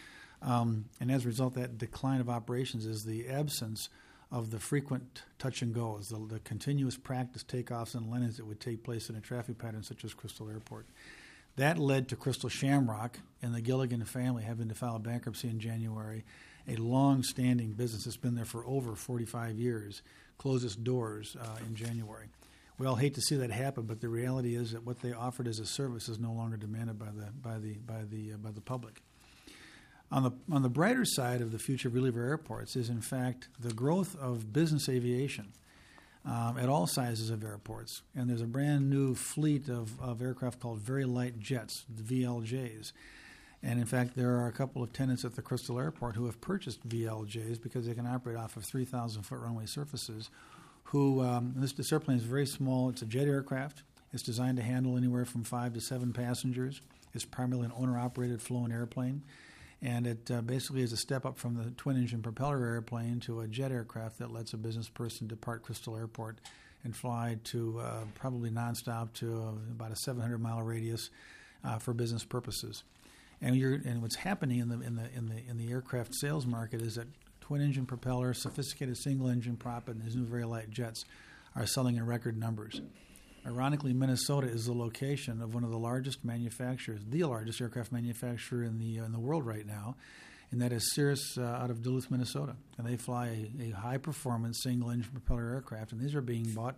Um, and as a result, that decline of operations is the absence of the frequent touch and goes, the, the continuous practice takeoffs and landings that would take place in a traffic pattern such as Crystal Airport. That led to Crystal Shamrock and the Gilligan family having to file bankruptcy in January. A long-standing business that's been there for over forty-five years closed its doors uh, in January. We all hate to see that happen, but the reality is that what they offered as a service is no longer demanded by the by the by the uh, by the public. On the on the brighter side of the future of reliever airports is, in fact, the growth of business aviation. um, at all sizes of airports. And there's a brand new fleet of, of aircraft called Very Light Jets, the V L Js. And in fact, there are a couple of tenants at the Crystal Airport who have purchased V L Js because they can operate off of three thousand foot runway surfaces. Who um, this, this airplane is very small. It's a jet aircraft. It's designed to handle anywhere from five to seven passengers. It's primarily an owner-operated flown airplane. And it uh, basically is a step up from the twin-engine propeller airplane to a jet aircraft that lets a business person depart Crystal Airport and fly to uh, probably nonstop to uh, about a seven hundred mile radius uh, for business purposes. And you're and what's happening in the in the in the in the aircraft sales market is that twin-engine propeller, sophisticated single-engine prop, and these new very light jets are selling in record numbers. Ironically, Minnesota is the location of one of the largest manufacturers, the largest aircraft manufacturer in the uh, in the world right now, and that is Cirrus uh, out of Duluth, Minnesota. And they fly a, a high-performance single-engine propeller aircraft, and these are being bought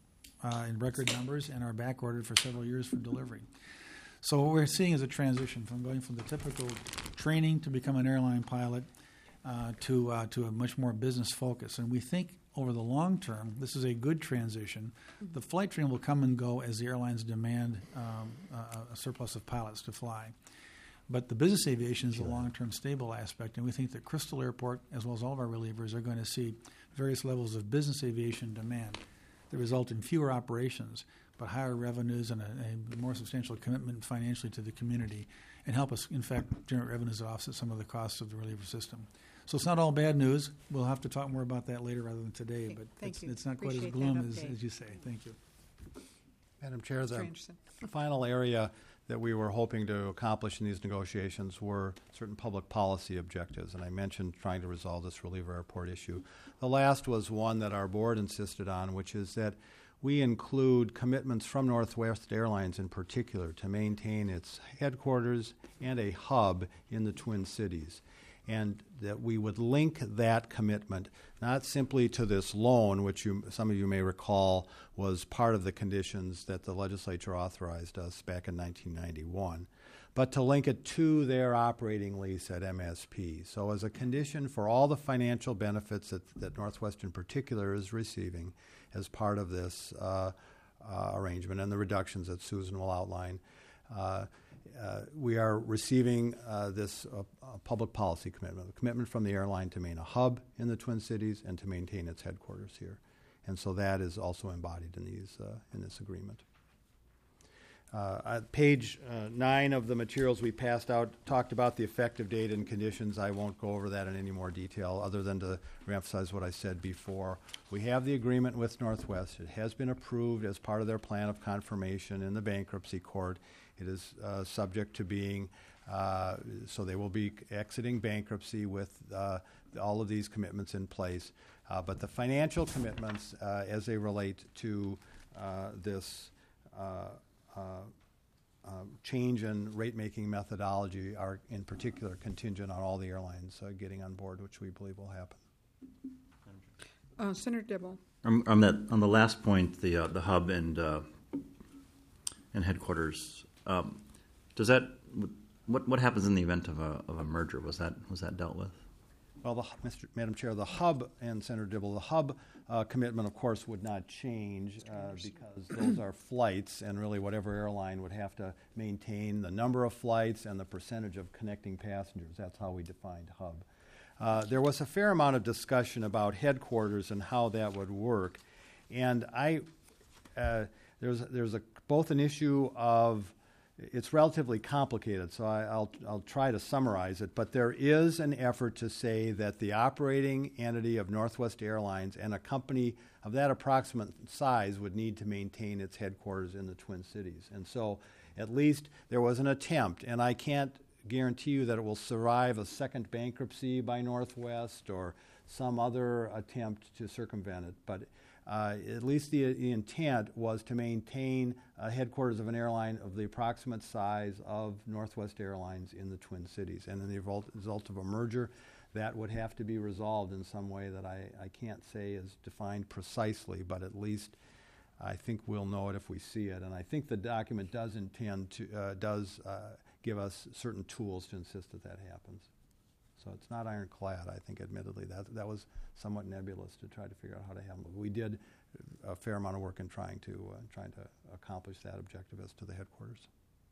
uh, in record numbers and are back-ordered for several years for delivery. So what we're seeing is a transition from going from the typical training to become an airline pilot uh, to uh, to a much more business focus. And we think over the long term, this is a good transition. The flight training will come and go as the airlines demand um, a, a surplus of pilots to fly. But the business aviation is a long-term stable aspect, and we think that Crystal Airport, as well as all of our relievers, are going to see various levels of business aviation demand that result in fewer operations, but higher revenues and a, a more substantial commitment financially to the community, and help us, in fact, generate revenues that offset some of the costs of the reliever system. So it's not all bad news. We'll have to talk more about that later rather than today, Okay, but thank it's, you. it's not quite as Appreciate gloom that as, update. as you say. Thank you. Madam Chair, Mister the Anderson. final area that we were hoping to accomplish in these negotiations were certain public policy objectives, and I mentioned trying to resolve this reliever airport issue. The last was one that our board insisted on, which is that we include commitments from Northwest Airlines in particular to maintain its headquarters and a hub in the Twin Cities, and that we would link that commitment not simply to this loan, which you, some of you may recall was part of the conditions that the legislature authorized us back in nineteen ninety-one, but to link it to their operating lease at M S P. So as a condition for all the financial benefits that, that Northwest in particular is receiving as part of this uh, uh, arrangement and the reductions that Susan will outline, uh, Uh, we are receiving uh, this uh, uh, public policy commitment, a commitment from the airline to maintain a hub in the Twin Cities and to maintain its headquarters here. And so that is also embodied in these uh, in this agreement. Uh, at page uh, nine of the materials we passed out talked about the effective date and conditions. I won't go over that in any more detail other than to reemphasize what I said before. We have the agreement with Northwest. It has been approved as part of their plan of confirmation in the bankruptcy court. It is uh, subject to being, uh, so they will be exiting bankruptcy with uh, all of these commitments in place. Uh, but the financial commitments uh, as they relate to uh, this uh, uh, uh, change in rate-making methodology are in particular contingent on all the airlines uh, getting on board, which we believe will happen. Uh, Senator Dibble. Um, on that, on the last point, the uh, the hub and uh, and headquarters. Um, does that what what happens in the event of a of a merger? Was that was that dealt with? Well, the, Mister Madam Chair, the hub and Senator Dibble, the hub uh, commitment, of course, would not change uh, because those are flights, and really whatever airline would have to maintain the number of flights and the percentage of connecting passengers. That's how we defined hub. Uh, there was a fair amount of discussion about headquarters and how that would work, and I uh, there's there's a both an issue of it's relatively complicated, so I, I'll I'll try to summarize it. But there is an effort to say that the operating entity of Northwest Airlines and a company of that approximate size would need to maintain its headquarters in the Twin Cities, and so at least there was an attempt, and I can't guarantee you that it will survive a second bankruptcy by Northwest or some other attempt to circumvent it. But uh, at least the, the intent was to maintain uh, headquarters of an airline of the approximate size of Northwest Airlines in the Twin Cities. And in the result, result of a merger, that would have to be resolved in some way that I, I can't say is defined precisely, but at least I think we'll know it if we see it. And I think the document does intend to, uh, does uh, give us certain tools to insist that that happens. So it's not ironclad, I think, admittedly. That that was somewhat nebulous to try to figure out how to handle it. We did a fair amount of work in trying to uh, trying to accomplish that objective as to the headquarters.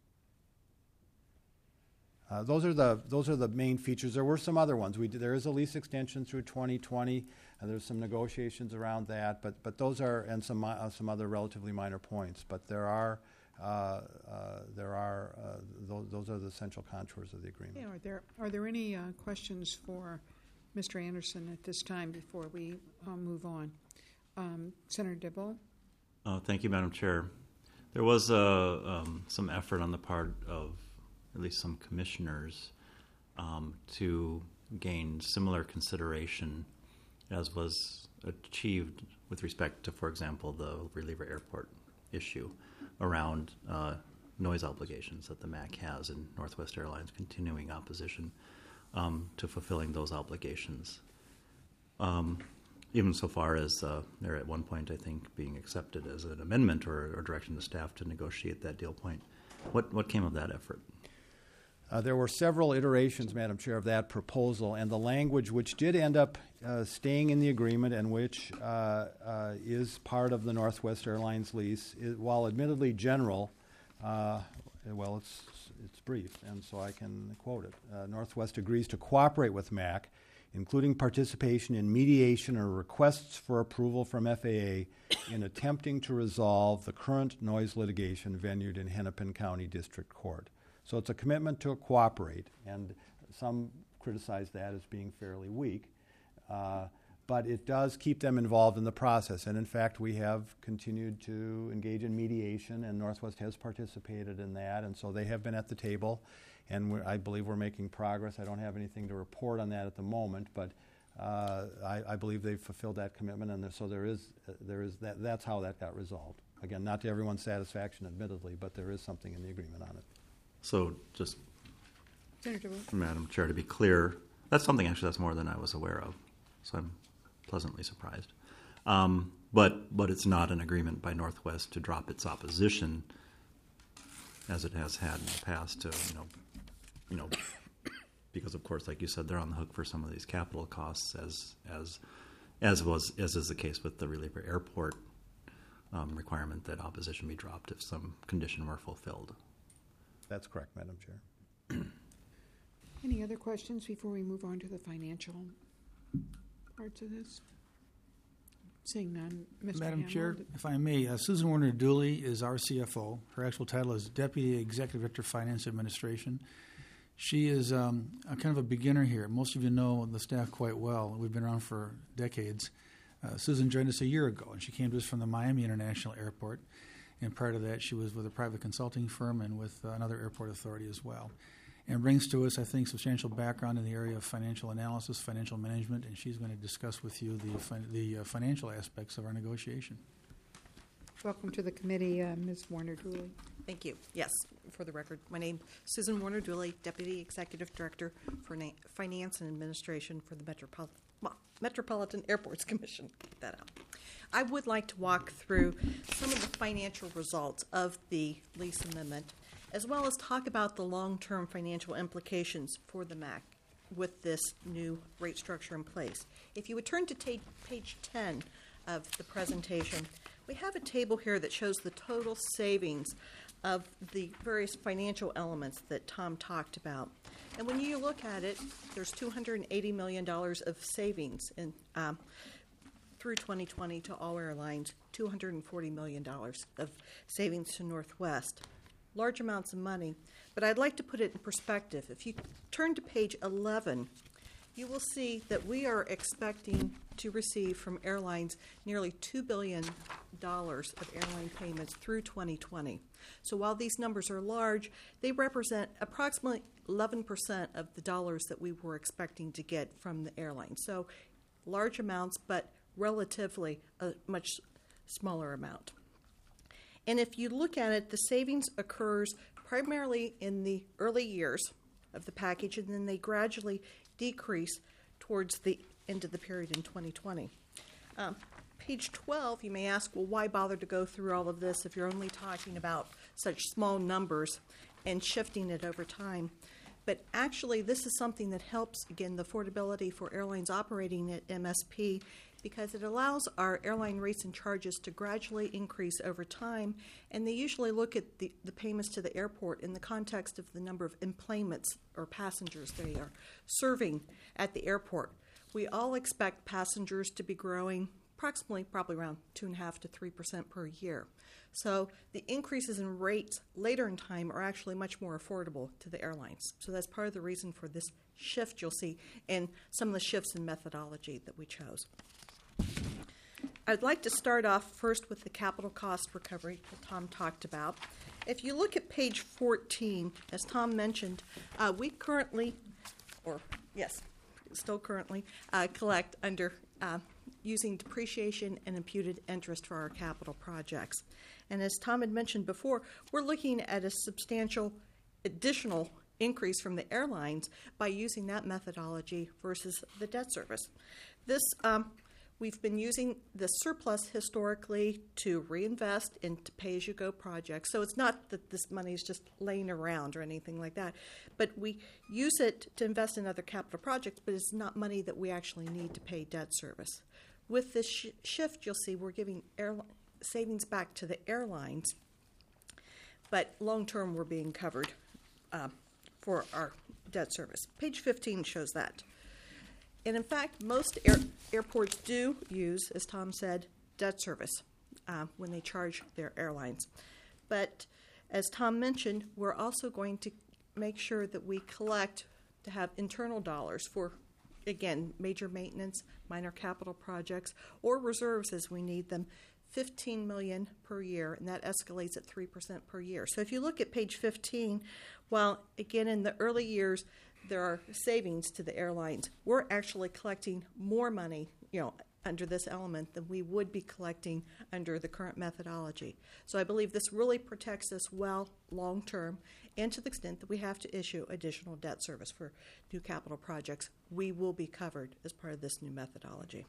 Uh, those are the those are the main features. There were some other ones. We did, there is a lease extension through twenty twenty, and there's some negotiations around that. But but those are and some uh, some other relatively minor points. But there are uh, uh, there are uh, those those are the essential contours of the agreement. Yeah, are there are there any uh, questions for Mister Anderson at this time before we uh, move on? Um, Senator DeVoe? Uh, thank you, Madam Chair. There was uh, um, some effort on the part of at least some commissioners um, to gain similar consideration as was achieved with respect to, for example, the Reliever Airport issue around uh, noise obligations that the M A C has and Northwest Airlines continuing opposition um, to fulfilling those obligations. Um, even so far as uh, they're at one point, I think, being accepted as an amendment or, or direction to staff to negotiate that deal point. What, what came of that effort? Uh, there were several iterations, Madam Chair, of that proposal, and the language which did end up uh, staying in the agreement and which uh, uh, is part of the Northwest Airlines lease, is, while admittedly general, uh, well, it's it's brief, and so I can quote it. Uh, Northwest agrees to cooperate with M A C, including participation in mediation or requests for approval from F A A in attempting to resolve the current noise litigation venued in Hennepin County District Court. So it's a commitment to cooperate, and some criticize that as being fairly weak, uh, but it does keep them involved in the process. And in fact, we have continued to engage in mediation, and Northwest has participated in that, and so they have been at the table, and we're, I believe we're making progress. I don't have anything to report on that at the moment, but uh, I, I believe they've fulfilled that commitment, and there, so there is, uh, there is that. That's how that got resolved. Again, not to everyone's satisfaction, admittedly, but there is something in the agreement on it. So just, Senator DeVoe? Madam Chair, to be clear, that's something actually that's more than I was aware of, so I'm pleasantly surprised. Um, but but it's not an agreement by Northwest to drop its opposition, as it has had in the past, to you know, you know, because of course, like you said, they're on the hook for some of these capital costs, as as as was as is the case with the Reliever Airport um, requirement that opposition be dropped if some condition were fulfilled. That's correct, Madam Chair. Any other questions before we move on to the financial parts of this? Seeing none, Mister Madam Hamel, Chair, did- if I may, uh, Susan Warner Dooley is our C F O. Her actual title is Deputy Executive Director of Finance Administration. She is um, a kind of a beginner here. Most of you know the staff quite well. We've been around for decades. Uh, Susan joined us a year ago, and she came to us from the Miami International Airport. And prior to that, she was with a private consulting firm and with uh, another airport authority as well. And brings to us, I think, substantial background in the area of financial analysis, financial management, and she's going to discuss with you the fin- the uh, financial aspects of our negotiation. welcome to the committee, uh, Miz Warner Dooley. Thank you. Yes, for the record, my name is Susan Warner Dooley, Deputy Executive Director for Na- Finance and Administration for the Metropol- well, Metropolitan Airports Commission. Get that out. I would like to walk through some of the financial results of the lease amendment, as well as talk about the long-term financial implications for the M A C with this new rate structure in place. If you would turn to ta- page ten of the presentation, we have a table here that shows the total savings of the various financial elements that Tom talked about. And when you look at it, there's two hundred eighty million dollars of savings in, um, through twenty twenty to all airlines, two hundred forty million dollars of savings to Northwest. Large amounts of money, but I'd like to put it in perspective. If you turn to page eleven, you will see that we are expecting to receive from airlines nearly two billion dollars of airline payments through twenty twenty. So while these numbers are large, they represent approximately eleven percent of the dollars that we were expecting to get from the airline. So large amounts, but relatively a much smaller amount. And if you look at it, the savings occurs primarily in the early years of the package, and then they gradually decrease towards the end of the period in twenty twenty. Um, page twelve, you may ask, well, why bother to go through all of this if you're only talking about such small numbers and shifting it over time? But actually, this is something that helps, again, the affordability for airlines operating at M S P because it allows our airline rates and charges to gradually increase over time, and they usually look at the, the payments to the airport in the context of the number of enplanements or passengers they are serving at the airport. We all expect passengers to be growing approximately probably around two and a half to three percent per year. So the increases in rates later in time are actually much more affordable to the airlines. So that's part of the reason for this shift you'll see and some of the shifts in methodology that we chose. I'd like to start off first with the capital cost recovery that Tom talked about. If you look at page fourteen, as Tom mentioned, uh, we currently, or yes, still currently, uh, collect under uh, using depreciation and imputed interest for our capital projects. And as Tom had mentioned before, we're looking at a substantial additional increase from the airlines by using that methodology versus the debt service. This, um, we've been using the surplus historically to reinvest into pay-as-you-go projects. So it's not that this money is just laying around or anything like that, but we use it to invest in other capital projects, but it's not money that we actually need to pay debt service. With this sh- shift, you'll see we're giving airline savings back to the airlines, but long-term we're being covered uh, for our debt service. Page fifteen shows that. And in fact, most air- airports do use, as Tom said, debt service uh, when they charge their airlines. But as Tom mentioned, we're also going to make sure that we collect to have internal dollars for, again, major maintenance, minor capital projects, or reserves as we need them, fifteen million dollars per year, and that escalates at three percent per year. So if you look at page fifteen, while, again, in the early years, there are savings to the airlines, we're actually collecting more money, you know, under this element than we would be collecting under the current methodology. So I believe this really protects us well long term, and to the extent that we have to issue additional debt service for new capital projects, we will be covered as part of this new methodology.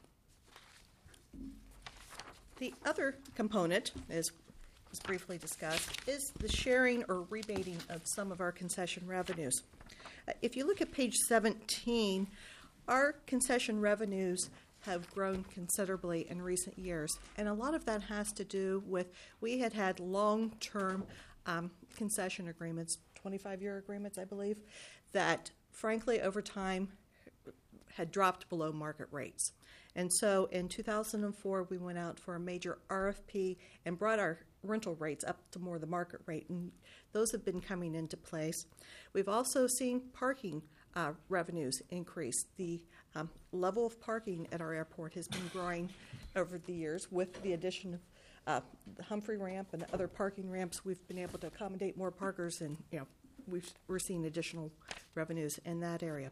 The other component, as was briefly discussed, is the sharing or rebating of some of our concession revenues. Uh, if you look at page seventeen, our concession revenues have grown considerably in recent years, and a lot of that has to do with we had had long-term um, concession agreements, twenty-five year agreements, I believe, that frankly over time had dropped below market rates. And so in two thousand four, we went out for a major R F P and brought our rental rates up to more the market rate, and those have been coming into place. We've also seen parking uh, revenues increase. The um, level of parking at our airport has been growing over the years with the addition of uh, the Humphrey ramp and other parking ramps. We've been able to accommodate more parkers, and you know we've, we're seeing additional revenues in that area.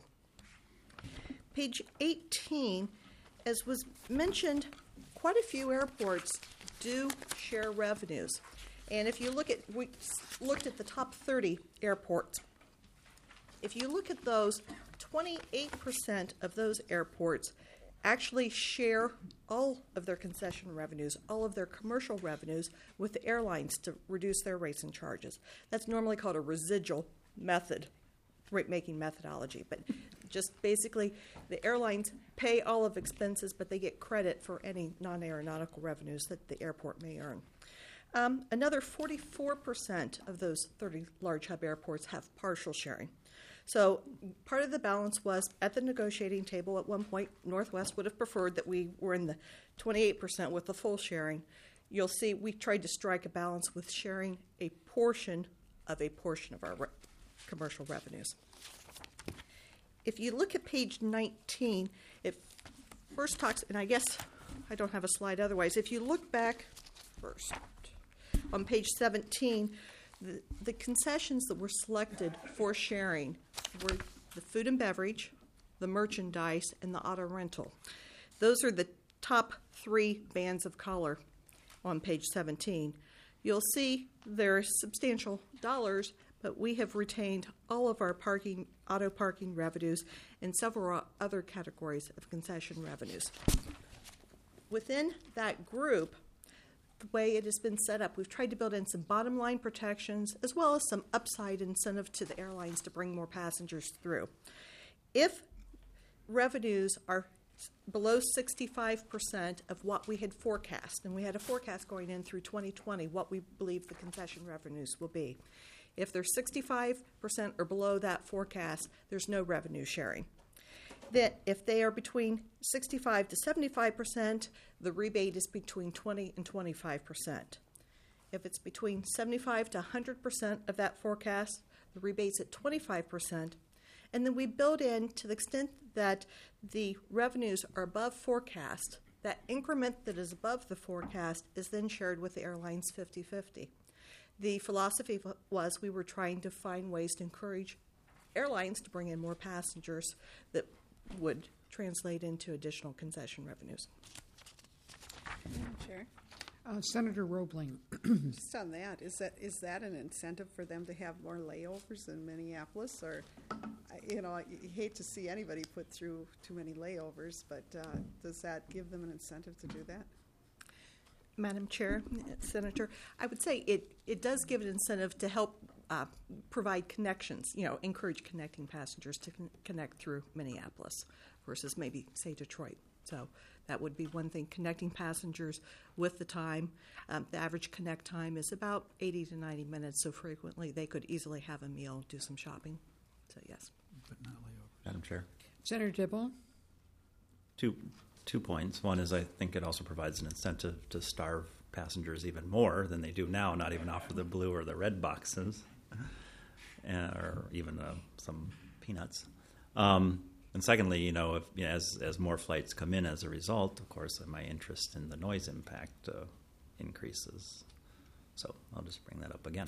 Page eighteen, as was mentioned, quite a few airports do share revenues. And if you look at, we looked at the top thirty airports. If you look at those, twenty-eight percent of those airports actually share all of their concession revenues, all of their commercial revenues with the airlines to reduce their rates and charges. That's normally called a residual method, rate-making methodology. But just basically, the airlines pay all of expenses, but they get credit for any non-aeronautical revenues that the airport may earn. Um, another forty-four percent of those thirty large hub airports have partial sharing. So part of the balance was at the negotiating table at one point, Northwest would have preferred that we were in the twenty-eight percent with the full sharing. You'll see we tried to strike a balance with sharing a portion of a portion of our re- commercial revenues. If you look at page nineteen, it first talks, and I guess I don't have a slide otherwise. If you look back first on page seventeen, the, the concessions that were selected for sharing were the food and beverage, the merchandise, and the auto rental. Those are the top three bands of color on page seventeen. You'll see there are substantial dollars, but we have retained all of our parking, auto parking revenues and several other categories of concession revenues. Within that group, the way it has been set up, we've tried to build in some bottom line protections as well as some upside incentive to the airlines to bring more passengers through. If revenues are below sixty-five percent of what we had forecast, and we had a forecast going in through twenty twenty, what we believe the concession revenues will be. If they're sixty-five percent or below that forecast, there's no revenue sharing. That if they are between sixty-five to seventy-five percent, the rebate is between twenty and twenty-five percent. If it's between seventy-five to one hundred percent of that forecast, the rebate's at twenty-five percent. And then we build in, to the extent that the revenues are above forecast, that increment that is above the forecast is then shared with the airlines fifty-fifty. The philosophy was we were trying to find ways to encourage airlines to bring in more passengers that would translate into additional concession revenues. Madam Chair, Uh, Senator Roebling. just on that, is that is that an incentive for them to have more layovers in Minneapolis? Or, I- you know, you hate to see anybody put through too many layovers, but uh, does that give them an incentive to do that? Madam Chair, Senator, I would say it, it does give an incentive to help uh, provide connections, you know, encourage connecting passengers to con- connect through Minneapolis versus maybe, say, Detroit. So that would be one thing, connecting passengers with the time. Um, the average connect time is about eighty to ninety minutes, so frequently they could easily have a meal, do some shopping. So, yes. But not layovers. Madam Chair. Senator Dibble. Two two points. One is I think it also provides an incentive to starve passengers even more than they do now, not even offer the blue or the red boxes, uh, or even uh, some peanuts. Um, and secondly, you know, if, you know, as as more flights come in as a result, of course, my interest in the noise impact uh, increases. So I'll just bring that up again.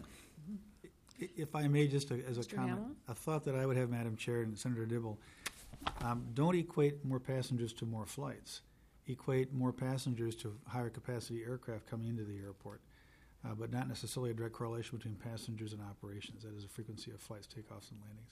I- If I may, just a- as a Mister comment, Hamel? a thought that I would have, Madam Chair and Senator Dibble, um, don't equate more passengers to more flights. Equate more passengers to higher capacity aircraft coming into the airport, uh, but not necessarily a direct correlation between passengers and operations. That is a frequency of flights, takeoffs, and landings.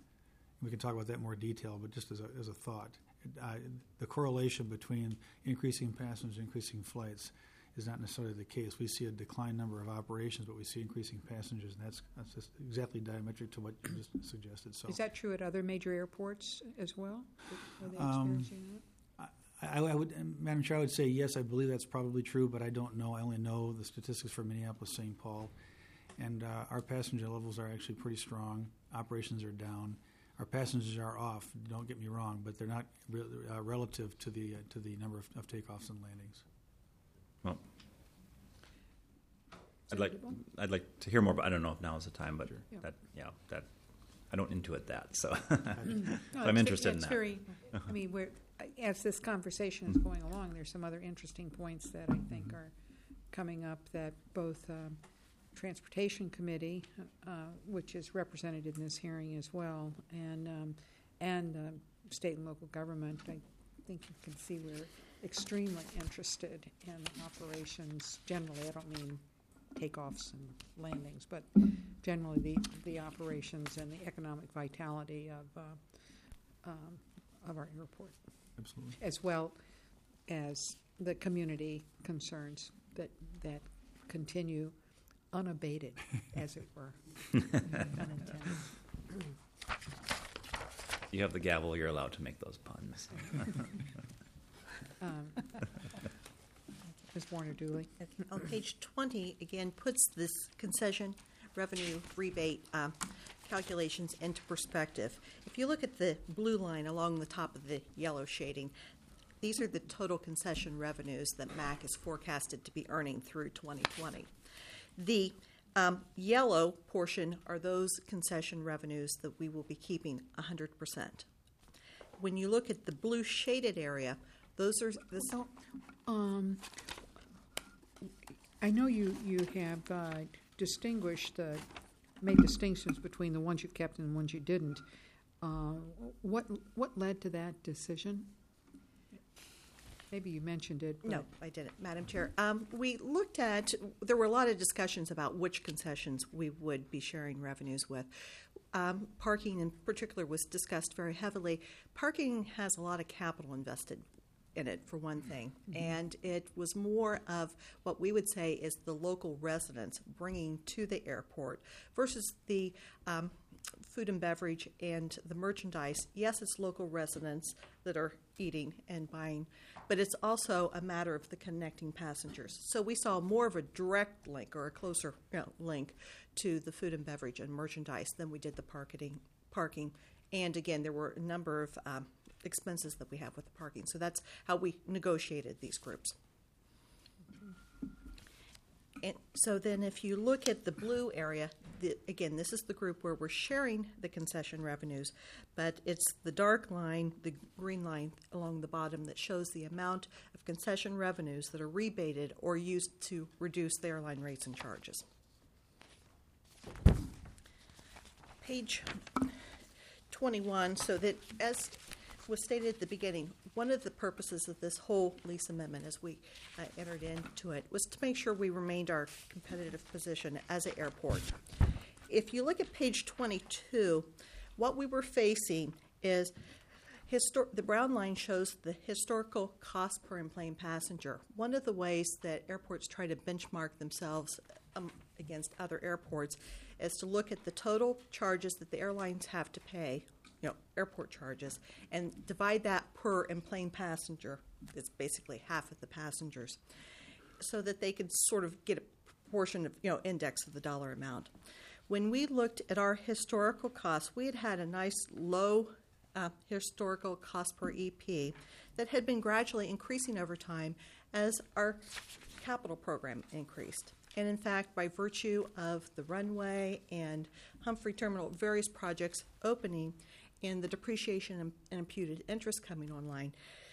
We can talk about that in more detail, but just as a, as a thought, uh, the correlation between increasing passengers and increasing flights is not necessarily the case. We see a declined number of operations, but we see increasing passengers, and that's, that's just exactly diametric to what you just suggested. So, Is that true at other major airports as well? Are they Um, experiencing that? I, I would, and Madam Chair, I would say yes. I believe that's probably true, but I don't know. I only know the statistics for Minneapolis, Saint Paul, and uh, our passenger levels are actually pretty strong. Operations are down. Our passengers are off. Don't get me wrong, but they're not re- uh, relative to the uh, to the number of, of takeoffs and landings. Well, I'd like I'd like to hear more, but I don't know if now is the time. But Yeah. that yeah that I don't intuit that, so, No, so I'm it's- interested in it's that. very, I mean, we're, as this conversation is going along, there's some other interesting points that I think are coming up that both um, Transportation Committee, uh, which is represented in this hearing as well, and um, and uh, state and local government, I think you can see we're extremely interested in operations generally. I don't mean takeoffs and landings, but generally the, the operations and the economic vitality of uh, um, of our airport, Absolutely. as well as the community concerns that that continue unabated, as it were. Unintended. You have the gavel. You're allowed to make those puns. Um, Miz Warner Dooley. On page twenty, again, puts this concession revenue rebate um, calculations into perspective. If you look at the blue line along the top of the yellow shading, these are the total concession revenues that M A C is forecasted to be earning through twenty twenty. The um, yellow portion are those concession revenues that we will be keeping one hundred percent. When you look at the blue shaded area, those are this. Oh, um, I know you, you have uh, distinguished, uh, made distinctions between the ones you kept and the ones you didn't. Uh, what what led to that decision? Maybe you mentioned it. But No, I didn't, Madam Chair. Um, we looked at, there were a lot of discussions about which concessions we would be sharing revenues with. Um, parking in particular was discussed very heavily. Parking has a lot of capital invested in it, for one thing, mm-hmm. and it was more of what we would say is the local residents bringing to the airport versus the um, food and beverage and the merchandise, yes, it's local residents that are eating and buying, but it's also a matter of the connecting passengers. So we saw more of a direct link or a closer you know, link to the food and beverage and merchandise than we did the parking. parking. And again, there were a number of um, expenses that we have with the parking. So that's how we negotiated these groups. And so then if you look at the blue area, the, again, this is the group where we're sharing the concession revenues, but it's the dark line, the green line along the bottom that shows the amount of concession revenues that are rebated or used to reduce the airline rates and charges. Page twenty-one, so that as was stated at the beginning, one of the purposes of this whole lease amendment as we uh, entered into it was to make sure we remained our competitive position as an airport. If you look at page twenty-two, what we were facing is histor- the brown line shows the historical cost per enplane passenger. One of the ways that airports try to benchmark themselves um, against other airports is to look at the total charges that the airlines have to pay, you know, airport charges, and divide that per enplane passenger. It's basically half of the passengers, so that they could sort of get a proportion of, you know, index of the dollar amount. When we looked at our historical costs, we had had a nice low uh, historical cost per E P that had been gradually increasing over time as our capital program increased. And in fact, by virtue of the runway and Humphrey Terminal, various projects opening, and the depreciation and, and imputed interest coming online,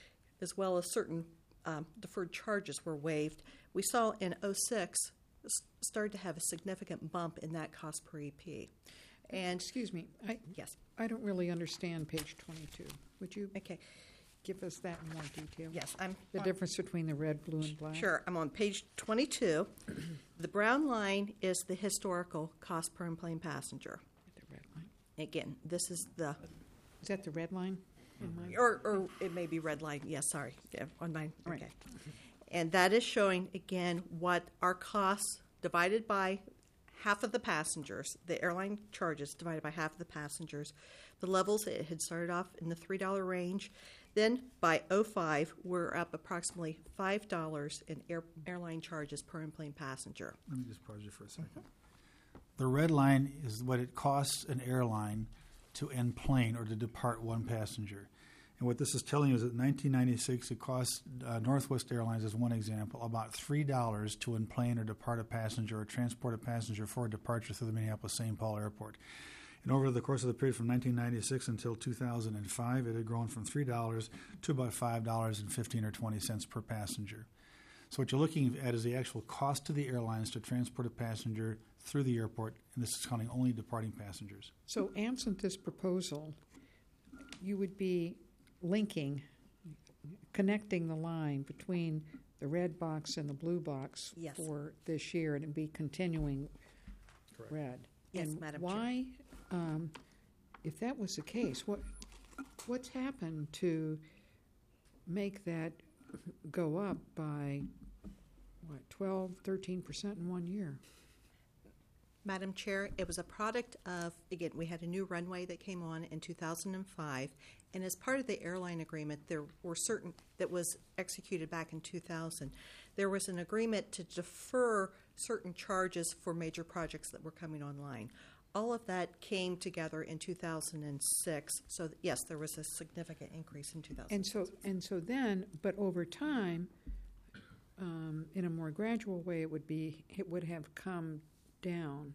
as well as certain um, deferred charges were waived, we saw in oh six started to have a significant bump in that cost per E P. And Excuse me, I, yes, I don't really understand page twenty-two. Would you okay, give us that in more detail? yes, I'm The on- difference between the red, blue, and black? Sure, I'm on page twenty-two. The brown line is the historical cost per enplane passenger. The red line. Again, this is the, Is that the red line? in mine? or, or it may be red line, yes, sorry, yeah, on mine, Right. okay. And that is showing, again, what our costs divided by half of the passengers, the airline charges divided by half of the passengers, the levels, it had started off in the three dollar range. Then by oh five, we're up approximately five dollars in air, airline charges per enplane passenger. Let me just pause you for a second. The red line is what it costs an airline to enplane or to depart one passenger. And what this is telling you is that in nineteen ninety-six, it cost uh, Northwest Airlines, as one example, about three dollars to enplane or depart a passenger or transport a passenger for a departure through the Minneapolis-Saint Paul Airport. And over the course of the period from nineteen ninety-six until two thousand five, it had grown from three dollars to about five dollars and fifteen or twenty cents per passenger. So what you're looking at is the actual cost to the airlines to transport a passenger through the airport, and this is counting only departing passengers. So absent this proposal, you would be linking, connecting the line between the red box and the blue box Yes. for this year, and it'd be continuing Correct. red. Yes, and Madam Chair. why, um, if that was the case, what what's happened to make that go up by what twelve, thirteen percent in one year? Madam Chair, it was a product of, again, we had a new runway that came on in two thousand five, and as part of the airline agreement, there were certain, that was executed back in two thousand, there was an agreement to defer certain charges for major projects that were coming online. All of that came together in two thousand six, so th- yes, there was a significant increase in two thousand. And so, and so then, but over time, um, in a more gradual way, it would be, it would have come down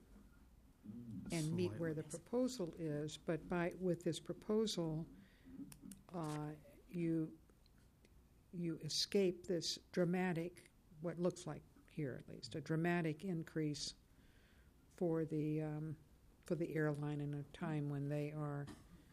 and meet where the proposal is. But by with this proposal, uh, you you escape this dramatic, what looks like here at least, a dramatic increase for the um, for the airline in a time when they are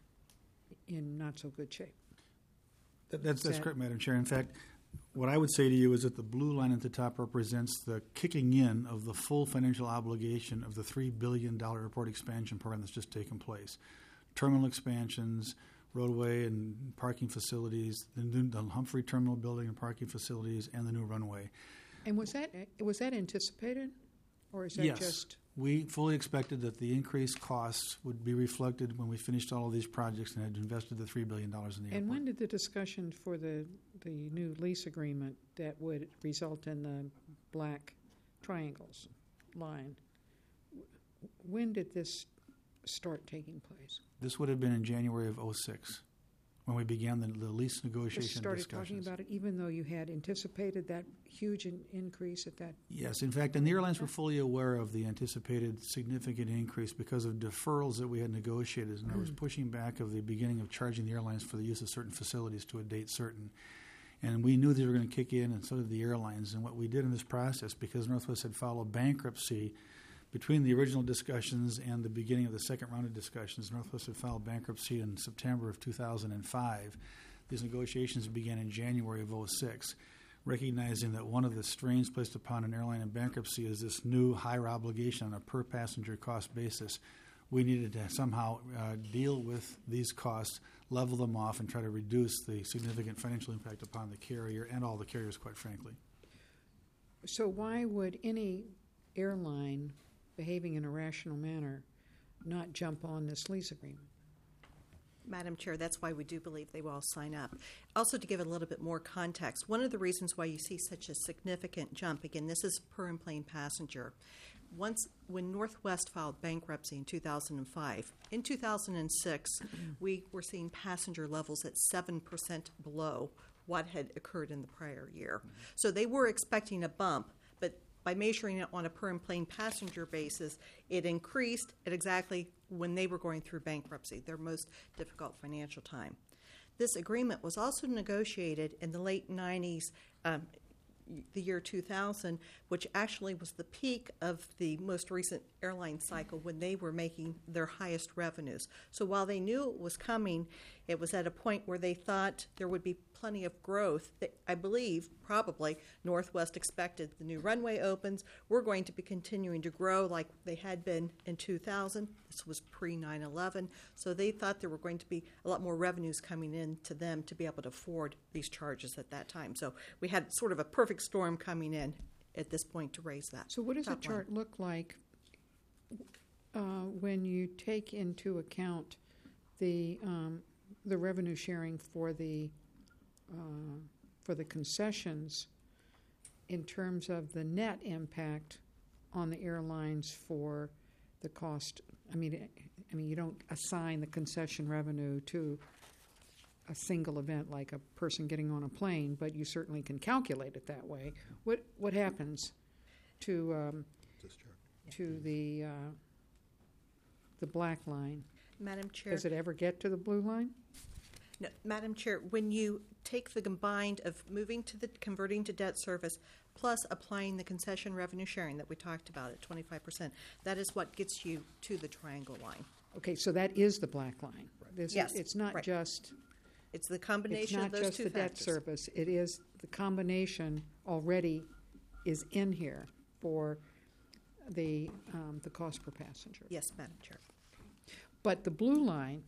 in not so good shape. That, that's that's That- correct, Madam Chair. In fact, what I would say to you is that the blue line at the top represents the kicking in of the full financial obligation of the three billion dollars airport expansion program that's just taken place. Terminal expansions, roadway and parking facilities, the, new, the Humphrey Terminal building and parking facilities, and the new runway. And was that was that anticipated, or is that Yes. just We fully expected that the increased costs would be reflected when we finished all of these projects and had invested the three billion dollars in the And airport. when did the discussion for the, the new lease agreement that would result in the black triangles line, when did this start taking place? This would have been in January of oh six when we began the, the lease negotiation Just started discussions. talking about it, even though you had anticipated that huge in- increase at that. Yes, in fact, and the airlines were fully aware of the anticipated significant increase because of deferrals that we had negotiated, and there was pushing back of the beginning of charging the airlines for the use of certain facilities to a date certain. And we knew these were going to kick in, and so did the airlines. And what we did in this process, because Northwest had filed bankruptcy between the original discussions and the beginning of the second round of discussions, Northwest had filed bankruptcy in September of two thousand five. These negotiations began in January of oh six, recognizing that one of the strains placed upon an airline in bankruptcy is this new higher obligation on a per-passenger cost basis. We needed to somehow uh, deal with these costs, level them off, and try to reduce the significant financial impact upon the carrier and all the carriers, quite frankly. So why would any airline behaving in a rational manner not jump on this lease agreement? Madam Chair, that's why we do believe they will all sign up. Also, to give a little bit more context, one of the reasons why you see such a significant jump, again, this is per and plane passenger. Once, when Northwest filed bankruptcy in two thousand five, in two thousand six, we were seeing passenger levels at seven percent below what had occurred in the prior year. So they were expecting a bump, but by measuring it on a per and plane passenger basis, it increased at exactly when they were going through bankruptcy, their most difficult financial time. This agreement was also negotiated in the late nineties, um, the year two thousand, which actually was the peak of the most recent airline cycle when they were making their highest revenues. So while they knew it was coming, it was at a point where they thought there would be plenty of growth. That I believe, probably, Northwest expected the new runway opens. We're going to be continuing to grow like they had been in two thousand. This was pre nine eleven. So they thought there were going to be a lot more revenues coming in to them to be able to afford these charges at that time. So we had sort of a perfect storm coming in at this point to raise that. So what does the top line. chart look like uh, when you take into account the um, the revenue sharing for the uh, for the concessions in terms of the net impact on the airlines for the cost? I mean, I mean, you don't assign the concession revenue to a single event like a person getting on a plane, but you certainly can calculate it that way. What what happens to um, to the uh, the black line? Madam Chair. Does it ever get to the blue line? No, Madam Chair, when you take the combined of moving to the converting to debt service plus applying the concession revenue sharing that we talked about at twenty-five percent, that is what gets you to the triangle line. Okay, so that is the black line. This is- Yes, it's not right. just It's the it's combination not of those just two the debt factors. service. It is the combination already is in here for the um, the cost per passenger. Yes, Madam Chair. But the blue line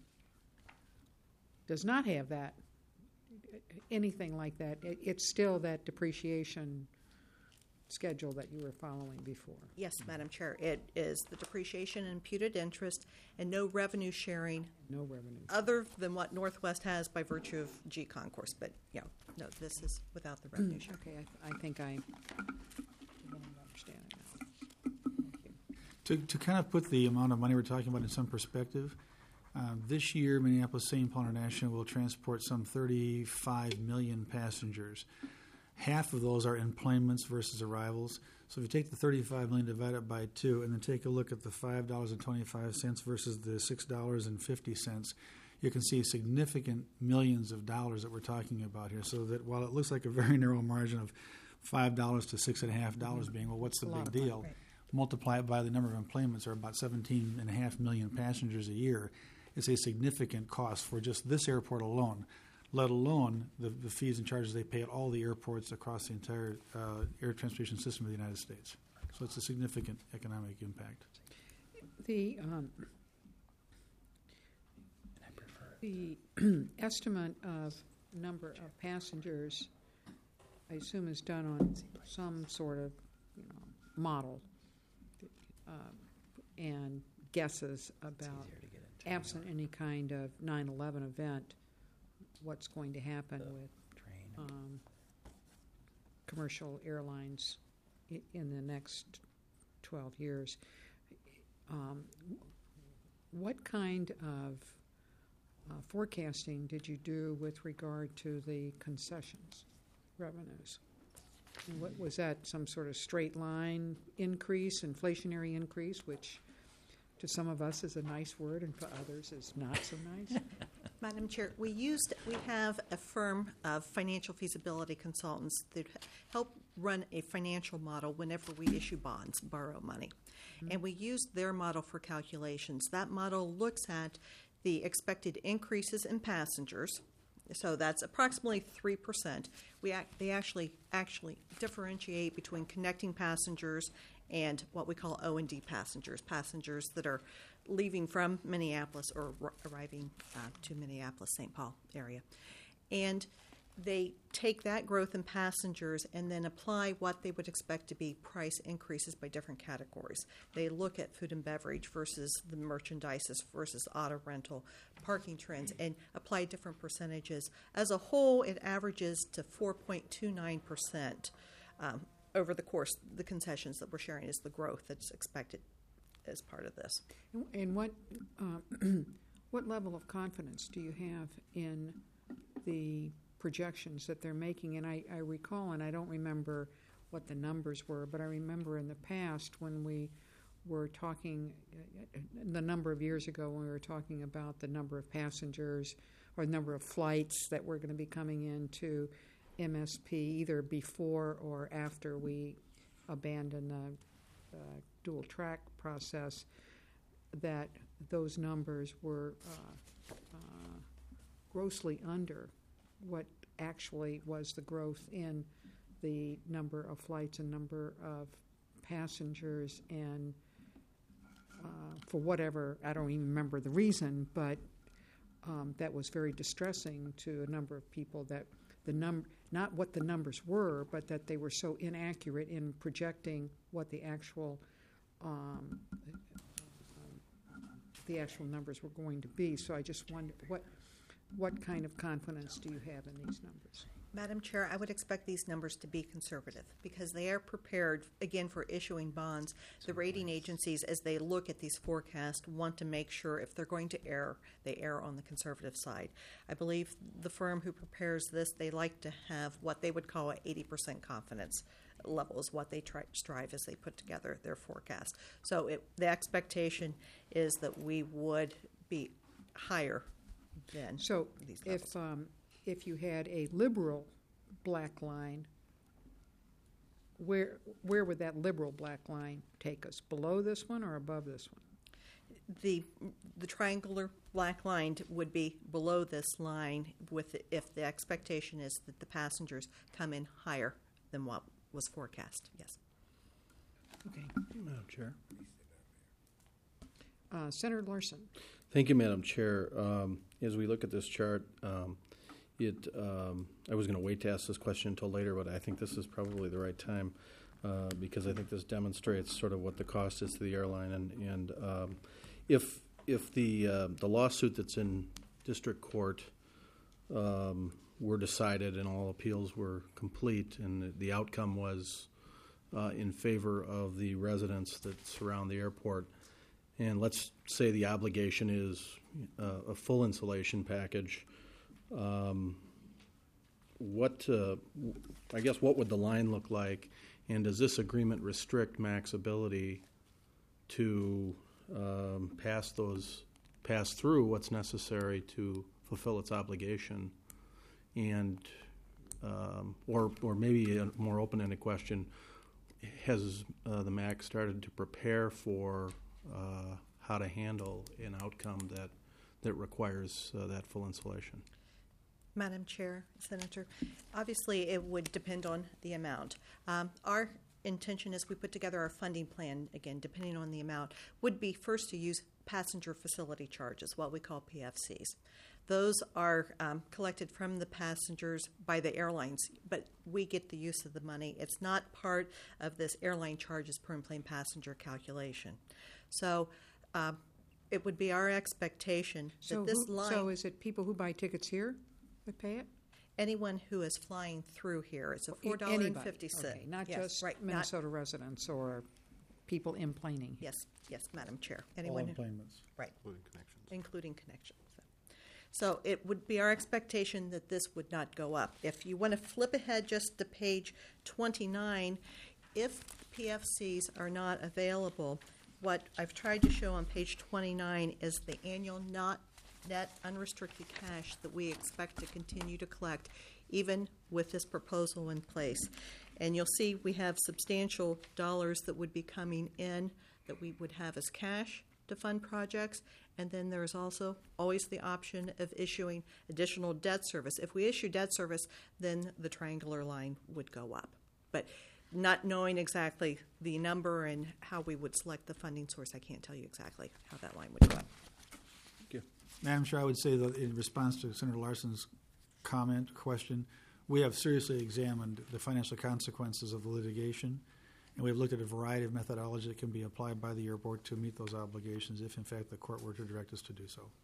does not have that, anything like that. It, it's still that depreciation schedule that you were following before. Yes, Madam Chair. It is the depreciation and imputed interest and no revenue sharing No revenue. other than what Northwest has by virtue of G Concourse. But, yeah, no, this is without the revenue sharing. Okay, I, I think I understand it now. Thank you. To, to kind of put the amount of money we're talking about in some perspective, uh, this year Minneapolis-Saint Paul International will transport some thirty-five million passengers. Half of those are enplanements versus arrivals. So if you take the thirty-five million, divide it by two, and then take a look at the five dollars and twenty-five cents versus the six dollars and fifty cents, you can see significant millions of dollars that we're talking about here. So that while it looks like a very narrow margin of five dollars to six point five dollars being, well, what's the A lot big of money, deal? right. Multiply it by the number of enplanements, are about seventeen point five million passengers a year. It's a significant cost for just this airport alone, let alone the, the fees and charges they pay at all the airports across the entire uh, air transportation system of the United States. So it's a significant economic impact. The, um, the estimate of number of passengers, I assume, is done on some sort of, you know, model. Uh, and guesses about, absent any kind of nine eleven event, what's going to happen with um, commercial airlines i- in the next twelve years. Um, what kind of uh, forecasting did you do with regard to the concessions revenues? And what, was that some sort of straight line increase, inflationary increase, which to some of us is a nice word and for others is not so nice? Madam Chair, we used, we have a firm of financial feasibility consultants that help run a financial model whenever we issue bonds, borrow money. And we used their model for calculations. That model looks at the expected increases in passengers. So that's approximately three percent. We act, they actually actually differentiate between connecting passengers and what we call O and D passengers, passengers that are leaving from Minneapolis or r- arriving uh, to Minneapolis, Saint Paul area. And they take that growth in passengers and then apply what they would expect to be price increases by different categories. They look at food and beverage versus the merchandises versus auto rental, parking trends, and apply different percentages. As a whole, it averages to four point two nine percent um, over the course. The concessions that we're sharing is the growth that's expected as part of this. And- And what, uh, what level of confidence do you have in the projections that they're making? And I, I recall, and I don't remember what the numbers were, but I remember in the past when we were talking, uh, the number of years ago when we were talking about the number of passengers or the number of flights that were going to be coming into M S P either before or after we abandoned the uh, dual track process, that those numbers were uh, uh, grossly under what actually was the growth in the number of flights and number of passengers, and uh, for whatever, I don't even remember the reason, but um, that was very distressing to a number of people, that the num not what the numbers were, but that they were so inaccurate in projecting what the actual um, the actual numbers were going to be. So I just wonder what what kind of confidence do you have in these numbers? Madam Chair, I would expect these numbers to be conservative because they are prepared, again, for issuing bonds. The rating agencies, as they look at these forecasts, want to make sure if they're going to err, they err on the conservative side. I believe the firm who prepares this, they like to have what they would call an eighty percent confidence level is what they try, strive as they put together their forecast. So it, the expectation is that we would be higher than So these levels. if um, if you had a liberal black line, where where would that liberal black line take us? Below this one or above this one? The the triangular black line would be below this line with the, if the expectation is that the passengers come in higher than what was forecast. Yes. Okay. Madam Chair. Uh, Senator Larson. Thank you, Madam Chair. Um, as we look at this chart, um, it um, I was going to wait to ask this question until later, but I think this is probably the right time uh, because I think this demonstrates sort of what the cost is to the airline, and and um, if if the uh, the lawsuit that's in district court um, were decided and all appeals were complete, and the, the outcome was uh, in favor of the residents that surround the airport. And let's say the obligation is uh, a full insulation package. Um, what, uh, I guess, what would the line look like? And does this agreement restrict MAC's ability to um, pass those, pass through what's necessary to fulfill its obligation? And, um, or, or maybe a more open-ended question: has uh, the M A C started to prepare for Uh, how to handle an outcome that that requires uh, that full insulation? Madam Chair, Senator, obviously it would depend on the amount. Um, our intention as we put together our funding plan, again, depending on the amount, would be first to use passenger facility charges, what we call P F Cs. Those are um, collected from the passengers by the airlines, but we get the use of the money. It's not part of this airline charges per plane passenger calculation. So um, it would be our expectation So, that this who, line, so is it people who buy tickets here that pay it? anyone who is flying through here, it's a E- four dollars and anybody. fifty cents. Okay, not yes, just right, not- Minnesota residents or people emplaning. yes, yes, Madam Chair. All Anyone who, employments. right. Including connections. including connections. So it would be our expectation that this would not go up. If you want to flip ahead just to page twenty-nine, if P F Cs are not available, what I've tried to show on page twenty-nine is the annual not net unrestricted cash that we expect to continue to collect even with this proposal in place. And you'll see we have substantial dollars that would be coming in that we would have as cash to fund projects, and then there's also always the option of issuing additional debt service. If we issue debt service, then the triangular line would go up. But not knowing exactly the number and how we would select the funding source, I can't tell you exactly how that line would go up. Thank you. Madam Chair, I would say that in response to Senator Larson's comment, question, we have seriously examined the financial consequences of the litigation, and we have looked at a variety of methodologies that can be applied by the airport to meet those obligations if, in fact, the court were to direct us to do so.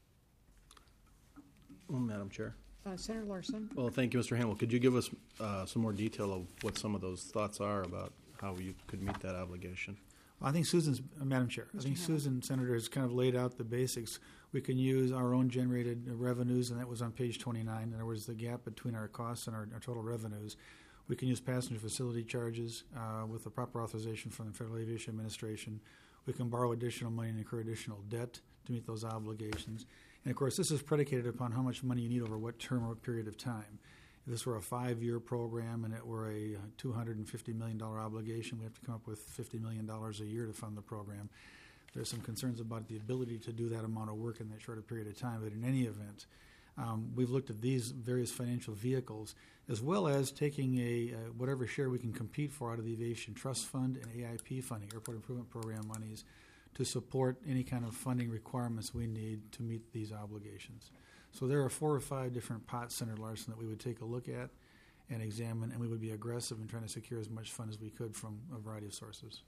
Well, Madam Chair. Uh, Senator Larson? Well, thank you, Mister Hamill. Could you give us uh, some more detail of what some of those thoughts are about how you could meet that obligation? I think Susan's, uh, Madam Chair, I think Mister Hamel. Susan, Senator, has kind of laid out the basics. We can use our own generated revenues, and that was on page twenty-nine. In other words, the gap between our costs and our, our total revenues. We can use passenger facility charges uh, with the proper authorization from the Federal Aviation Administration. We can borrow additional money and incur additional debt to meet those obligations. And, of course, this is predicated upon how much money you need over what term or period of time. If this were a five-year program and it were a two hundred fifty million dollars obligation, we have to come up with fifty million dollars a year to fund the program. There's some concerns about the ability to do that amount of work in that shorter period of time, but in any event, um, we've looked at these various financial vehicles as well as taking a uh, whatever share we can compete for out of the Aviation Trust Fund and A I P funding, Airport Improvement Program monies, to support any kind of funding requirements we need to meet these obligations. So there are four or five different pots, Senator Larson, that we would take a look at and examine, and we would be aggressive in trying to secure as much fund as we could from a variety of sources.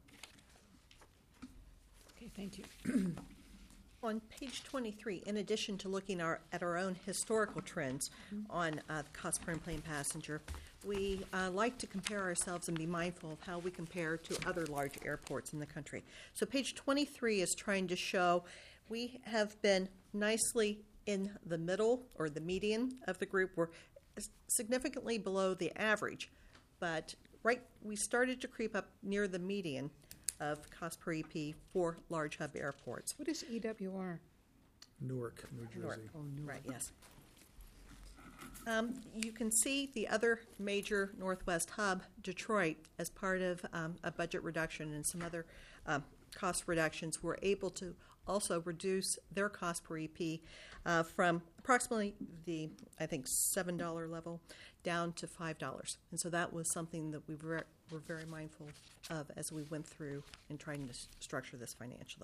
Okay, thank you. On page twenty-three, in addition to looking our, at our own historical trends on uh, the cost per plane passenger, we uh, like to compare ourselves and be mindful of how we compare to other large airports in the country. So page twenty-three is trying to show we have been nicely in the middle or the median of the group. We're significantly below the average, but right we started to creep up near the median of cost per E P for large hub airports. What is E W R? Newark, New Jersey. Newark. Oh, Newark. Right, yes. Um, you can see the other major Northwest hub, Detroit, as part of um, a budget reduction and some other um, cost reductions, were able to also reduce their cost per E P uh, from approximately the, I think, seven dollar level down to five dollars. And so that was something that we were, were very mindful of as we went through in trying to s- structure this financially.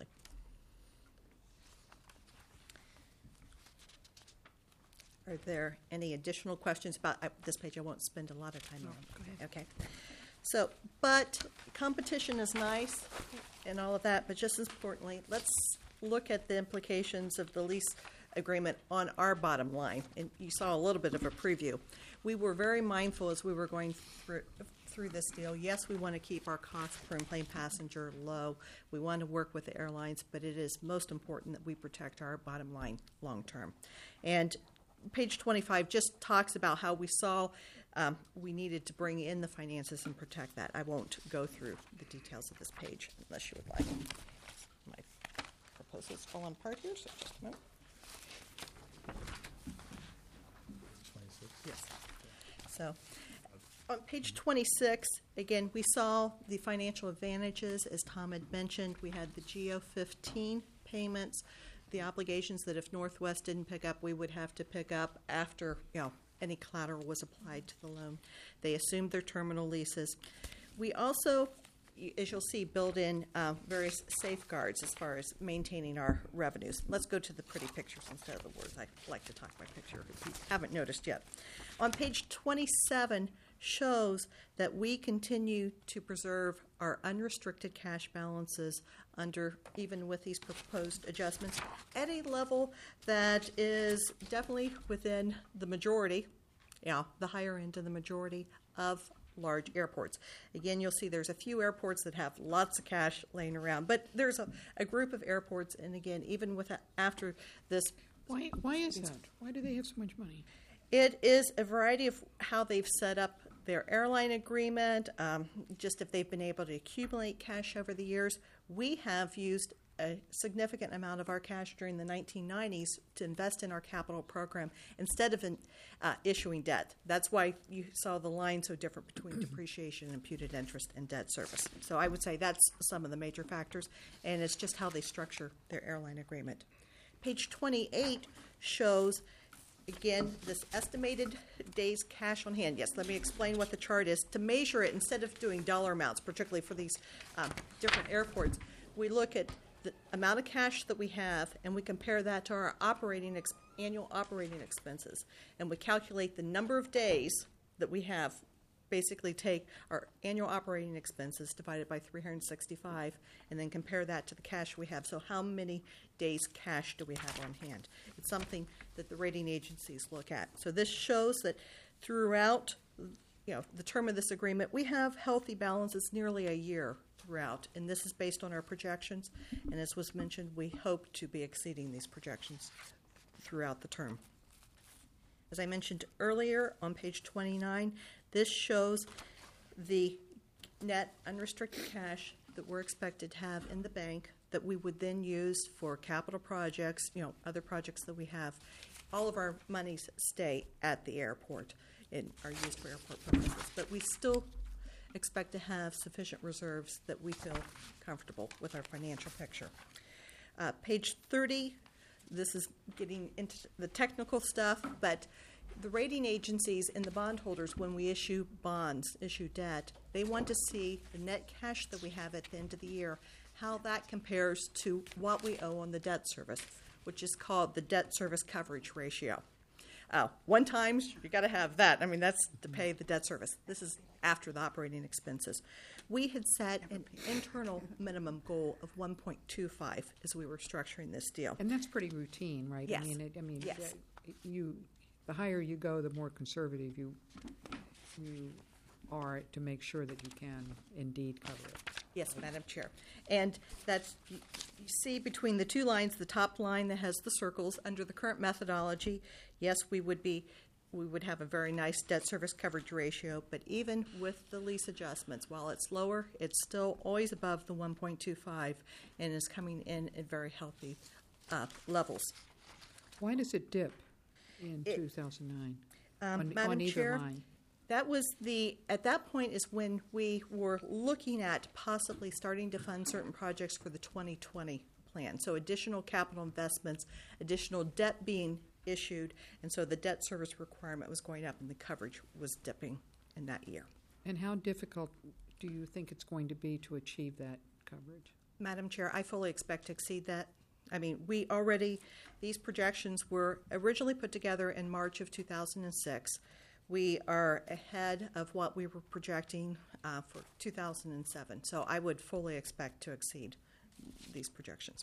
Are there any additional questions about I, this page? I won't spend a lot of time on. go ahead. Okay. So, but competition is nice and all of that, but just as importantly, let's look at the implications of the lease agreement on our bottom line. And you saw a little bit of a preview. We were very mindful as we were going through, through this deal. Yes, we want to keep our cost per plane passenger low. We want to work with the airlines, but it is most important that we protect our bottom line long term. And page twenty-five just talks about how we saw um, we needed to bring in the finances and protect that. I won't go through the details of this page unless you would like. My proposal's falling apart here, so just a moment. Yes. So on page twenty-six, again, we saw the financial advantages. As Tom had mentioned, we had the G O fifteen payments, the obligations that if Northwest didn't pick up, we would have to pick up after, you know, any collateral was applied to the loan. They assumed their terminal leases. We also y- as you'll see, build in uh, various safeguards as far as maintaining our revenues. Let's go to the pretty pictures instead of the words. I like to talk by picture, if you haven't noticed yet. On page twenty-seven shows that we continue to preserve our unrestricted cash balances under, even with these proposed adjustments, at a level that is definitely within the majority, yeah, the higher end of the majority of large airports. Again, you'll see there's a few airports that have lots of cash laying around, but there's a, a group of airports, and again, even with a, after this, Why, why is that? Why do they have so much money? it is a variety of how they've set up their airline agreement, um, just if they've been able to accumulate cash over the years. We have used a significant amount of our cash during the nineteen nineties to invest in our capital program instead of in, uh, issuing debt. That's why you saw the line so different between depreciation, imputed interest, and debt service. So I would say that's some of the major factors, and it's just how they structure their airline agreement. Page twenty-eight shows, again, this estimated days cash on hand. Yes, let me explain what the chart is. To measure it, instead of doing dollar amounts, particularly for these um, different airports, we look at the amount of cash that we have, and we compare that to our operating ex- annual operating expenses. And we calculate the number of days that we have, basically take our annual operating expenses divided by three hundred sixty-five, and then compare that to the cash we have. So how many days cash do we have on hand? It's something that the rating agencies look at. So this shows that throughout, you know, the term of this agreement, we have healthy balances nearly a year throughout, and this is based on our projections. And as was mentioned, we hope to be exceeding these projections throughout the term. As I mentioned earlier, on page twenty-nine, this shows the net unrestricted cash that we're expected to have in the bank that we would then use for capital projects, you know, other projects that we have. All of our monies stay at the airport and are used for airport purposes, but we still expect to have sufficient reserves that we feel comfortable with our financial picture. Uh, page thirty, this is getting into the technical stuff, but the rating agencies and the bondholders, when we issue bonds, issue debt, they want to see the net cash that we have at the end of the year, how that compares to what we owe on the debt service, which is called the debt service coverage ratio. Uh, one times, you got to have that. I mean, that's to pay the debt service. This is after the operating expenses. We had set an internal minimum goal of one point two five as we were structuring this deal. And that's pretty routine, right? Yes. I mean, it, I mean, Yes. uh, you, the higher you go, the more conservative you you are to make sure that you can indeed cover it. Yes, Madam Chair. And that's, you you see between the two lines, the top line that has the circles, under the current methodology, yes, we would be, we would have a very nice debt service coverage ratio, but even with the lease adjustments, while it's lower, it's still always above the one point two five and is coming in at very healthy uh, levels. Why does it dip in It- two thousand nine Um, on, Madam on either Chair, line? that was the, at that point is when we were looking at possibly starting to fund certain projects for the twenty twenty plan. So additional capital investments, additional debt being issued, and so the debt service requirement was going up and the coverage was dipping in that year. And how difficult do you think it's going to be to achieve that coverage? Madam Chair, I fully expect to exceed that. I mean, we already, these projections were originally put together in March of two thousand six. We are ahead of what we were projecting uh, for two thousand seven. So I would fully expect to exceed these projections.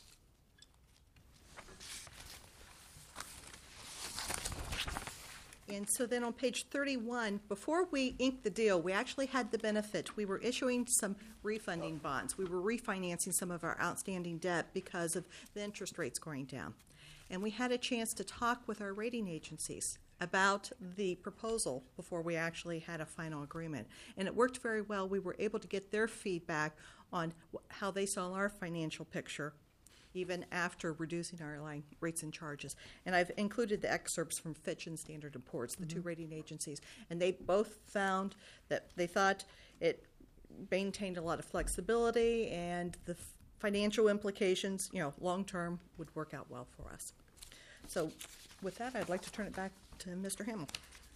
And so then on page thirty-one, before we inked the deal, we actually had the benefit. We were issuing some refunding bonds. We were refinancing some of our outstanding debt because of the interest rates going down. And we had a chance to talk with our rating agencies about the proposal before we actually had a final agreement. And it worked very well. We were able to get their feedback on wh- how they saw our financial picture, even after reducing our line rates and charges. And I've included the excerpts from Fitch and Standard and Poor's, the two rating agencies, and they both found that they thought it maintained a lot of flexibility, and the f- financial implications, you know, long-term would work out well for us. So with that, I'd like to turn it back to Mister Hamill.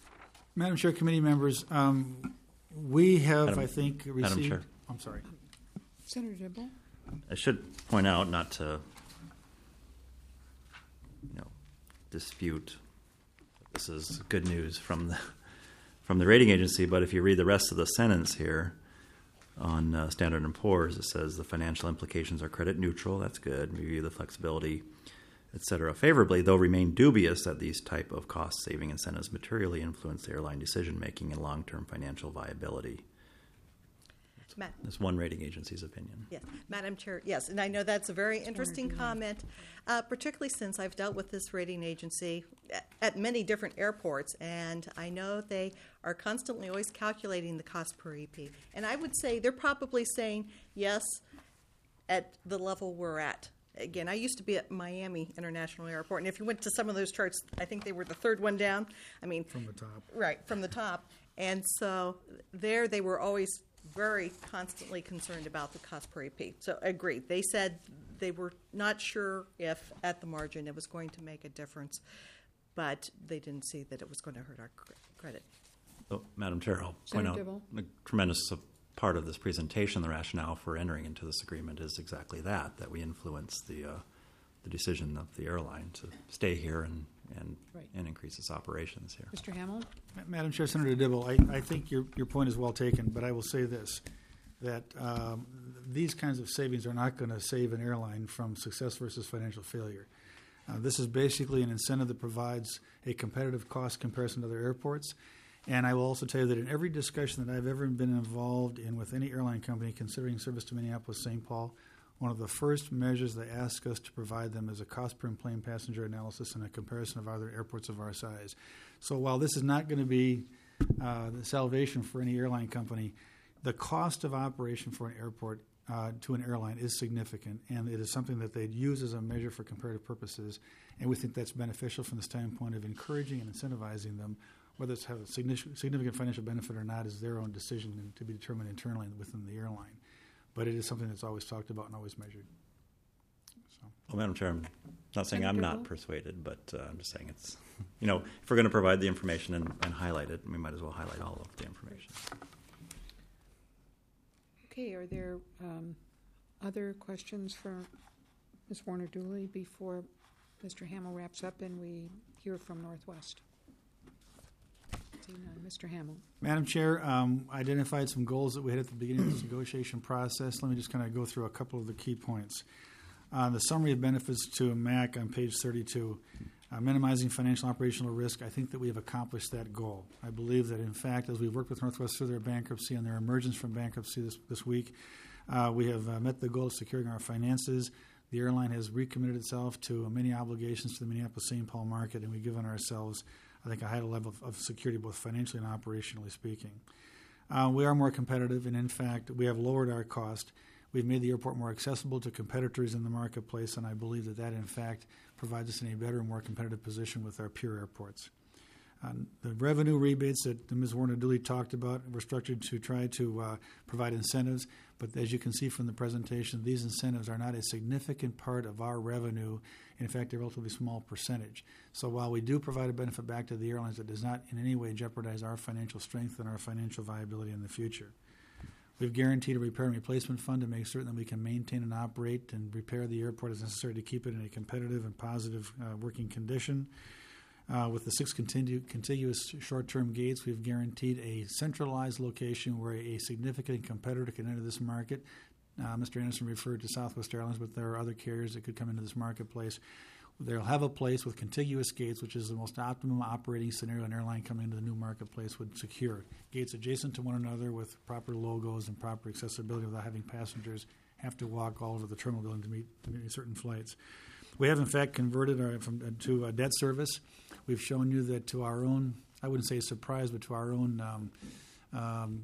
Madam Chair, committee members, um, we have, Madam- I think, received. Madam Chair. I'm sorry. Senator Dibble? I should point out, not to you know dispute, this is good news from the from the rating agency, but if you read the rest of the sentence here on uh, Standard and Poor's, it says the financial implications are credit neutral. That's good. We view the flexibility, et cetera, favorably, though remain dubious that these type of cost-saving incentives materially influence the airline decision-making and long-term financial viability. Matt. That's one rating agency's opinion. Yes, Madam Chair, yes, and I know that's a very interesting comment, uh, particularly since I've dealt with this rating agency at, at many different airports, and I know they are constantly always calculating the cost per E P. And I would say they're probably saying yes at the level we're at. Again, I used to be at Miami International Airport, and if you went to some of those charts, I think they were the third one down. I mean, From the top. right, from the top. And so there they were always very constantly concerned about the cost per E P. So agreed. They said they were not sure if at the margin it was going to make a difference, but they didn't see that it was going to hurt our cr- credit. So, Madam Chair, I'll point Senator out Dibble. a tremendous part of this presentation, the rationale for entering into this agreement is exactly that, that we influence the uh, the decision of the airline to stay here and, and, Right. and increase its operations here. Mister Hamill? Madam Chair, Senator Dibble, I, I think your, your point is well taken, but I will say this, that um, these kinds of savings are not going to save an airline from success versus financial failure. Uh, this is basically an incentive that provides a competitive cost comparison to other airports. And I will also tell you that in every discussion that I've ever been involved in with any airline company considering service to Minneapolis-Saint Paul, one of the first measures they ask us to provide them is a cost per plane passenger analysis and a comparison of other airports of our size. So while this is not going to be uh, the salvation for any airline company, the cost of operation for an airport uh, to an airline is significant, and it is something that they'd use as a measure for comparative purposes, and we think that's beneficial from the standpoint of encouraging and incentivizing them. Whether it's have a significant financial benefit or not is their own decision and to be determined internally within the airline. But it is something that's always talked about and always measured. So. Well, Madam Chair, I'm not saying I'm Senator not Dibble? persuaded, but uh, I'm just saying it's, you know, if we're going to provide the information and, and highlight it, we might as well highlight all of the information. Okay, are there um, other questions for Miz Warner-Dooley before Mister Hamill wraps up and we hear from Northwest? Seeing none. Mister Hamill. Madam Chair, um, identified some goals that we had at the beginning of this negotiation process. Let me just kind of go through a couple of the key points. Uh, the summary of benefits to M A C on page thirty-two, uh, minimizing financial and operational risk, I think that we have accomplished that goal. I believe that, in fact, as we've worked with Northwest through their bankruptcy and their emergence from bankruptcy this, this week, uh, we have uh, met the goal of securing our finances. The airline has recommitted itself to many obligations to the Minneapolis-Saint Paul market, and we've given ourselves, I think, a high level of, of security, both financially and operationally speaking. Uh, we are more competitive, and in fact, we have lowered our cost. We've made the airport more accessible to competitors in the marketplace, and I believe that that, in fact, provides us in a better and more competitive position with our peer airports. Um, the revenue rebates that Miz Warner-Dooley talked about were structured to try to uh, provide incentives, but as you can see from the presentation, these incentives are not a significant part of our revenue. In fact, a relatively small percentage. So while we do provide a benefit back to the airlines, it does not in any way jeopardize our financial strength and our financial viability in the future. We've guaranteed a repair and replacement fund to make certain that we can maintain and operate and repair the airport as necessary to keep it in a competitive and positive uh, working condition. Uh, with the six continu- contiguous short-term gates, we've guaranteed a centralized location where a significant competitor can enter this market. Uh, Mister Anderson referred to Southwest Airlines, but there are other carriers that could come into this marketplace. They'll have a place with contiguous gates, which is the most optimum operating scenario an airline coming into the new marketplace would secure. Gates adjacent to one another with proper logos and proper accessibility without having passengers have to walk all over the terminal building to meet, to meet certain flights. We have, in fact, converted our, from, uh, to a debt service. We've shown you that to our own, I wouldn't say surprise, but to our own um, um,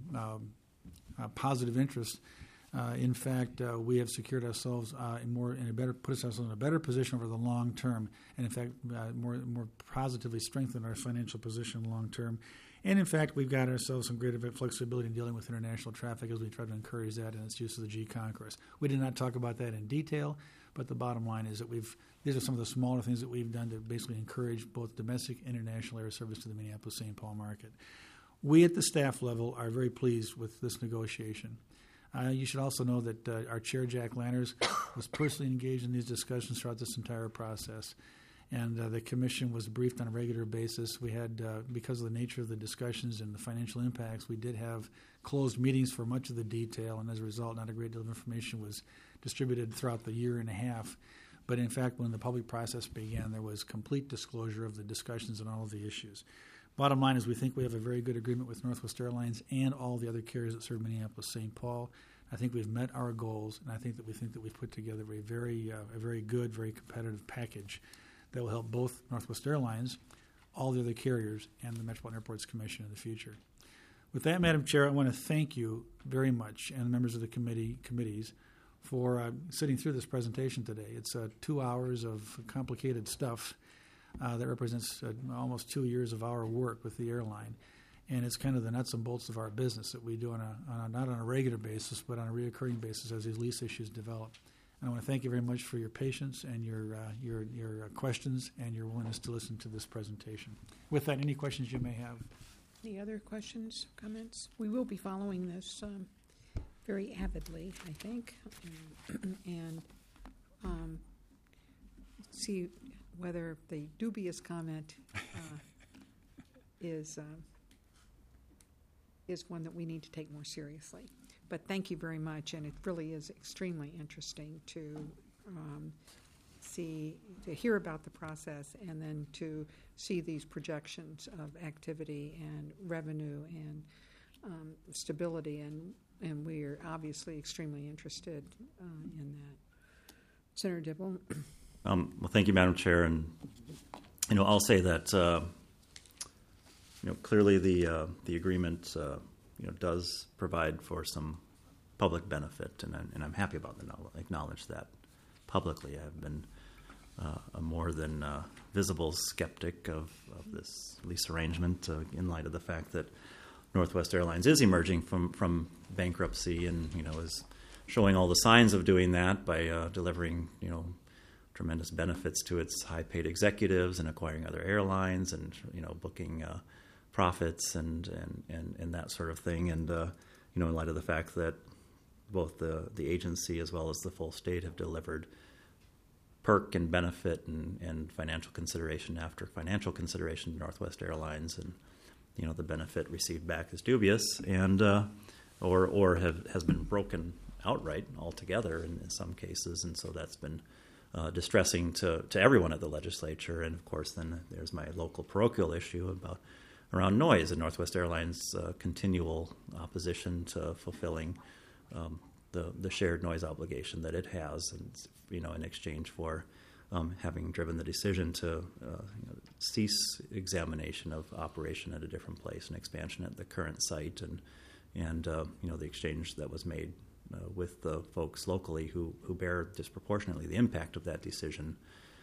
uh, uh, positive interest, uh, in fact, uh, we have secured ourselves uh, in more in a better, put ourselves in a better position over the long term, and in fact, uh, more more positively strengthened our financial position long term. And in fact, we've got ourselves some greater flexibility in dealing with international traffic as we try to encourage that and its use of the G Concourse. We did not talk about that in detail, but the bottom line is that we've these are some of the smaller things that we've done to basically encourage both domestic and international air service to the Minneapolis-Saint Paul market. We at the staff level are very pleased with this negotiation. Uh, you should also know that uh, our chair, Jack Lanners, was personally engaged in these discussions throughout this entire process. And uh, the commission was briefed on a regular basis. We had, uh, because of the nature of the discussions and the financial impacts, we did have closed meetings for much of the detail, and as a result, not a great deal of information was distributed throughout the year and a half. But in fact, when the public process began, there was complete disclosure of the discussions and all of the issues. Bottom line is we think we have a very good agreement with Northwest Airlines and all the other carriers that serve Minneapolis-Saint Paul. I think we've met our goals, and I think that we think that we've put together a very, uh, a very good, very competitive package that will help both Northwest Airlines, all the other carriers, and the Metropolitan Airports Commission in the future. With that, Madam Chair, I want to thank you very much and the members of the committee committees for uh, sitting through this presentation today. It's uh, two hours of complicated stuff uh, that represents uh, almost two years of our work with the airline. And it's kind of the nuts and bolts of our business that we do on a, on a not on a regular basis, but on a reoccurring basis as these lease issues develop. And I want to thank you very much for your patience and your uh, your your uh, questions and your willingness to listen to this presentation. With that, any questions you may have? Any other questions, comments? We will be following this um, very avidly, I think, and, and um, see whether the dubious comment uh, is uh, is one that we need to take more seriously. But thank you very much, and it really is extremely interesting to um, see, to hear about the process, and then to see these projections of activity and revenue and um, stability, and and we are obviously extremely interested uh, in that. Senator Dibble. Um, well, thank you, Madam Chair, and you know I'll say that uh, you know clearly the uh, the agreement uh, you know does provide for some public benefit, and I'm, and I'm happy about the acknowledge that publicly. I've been uh, a more than uh, visible skeptic of, of this lease arrangement uh, in light of the fact that Northwest Airlines is emerging from, from bankruptcy, and you know is showing all the signs of doing that by uh, delivering you know tremendous benefits to its high-paid executives and acquiring other airlines, and you know booking uh, profits and, and, and, and that sort of thing. And uh, you know in light of the fact that both the, the agency as well as the full state have delivered perk and benefit and, and financial consideration after financial consideration to Northwest Airlines, and you know the benefit received back is dubious, and uh, or or have, has been broken outright altogether in, in some cases, and so that's been uh, distressing to, to everyone at the legislature. And of course, then there's my local parochial issue about around noise and Northwest Airlines' uh, continual opposition to fulfilling um, the the shared noise obligation that it has, and you know in exchange for um, having driven the decision to uh, you know, cease examination of operation at a different place and expansion at the current site, and and uh, you know the exchange that was made uh, with the folks locally who who bear disproportionately the impact of that decision.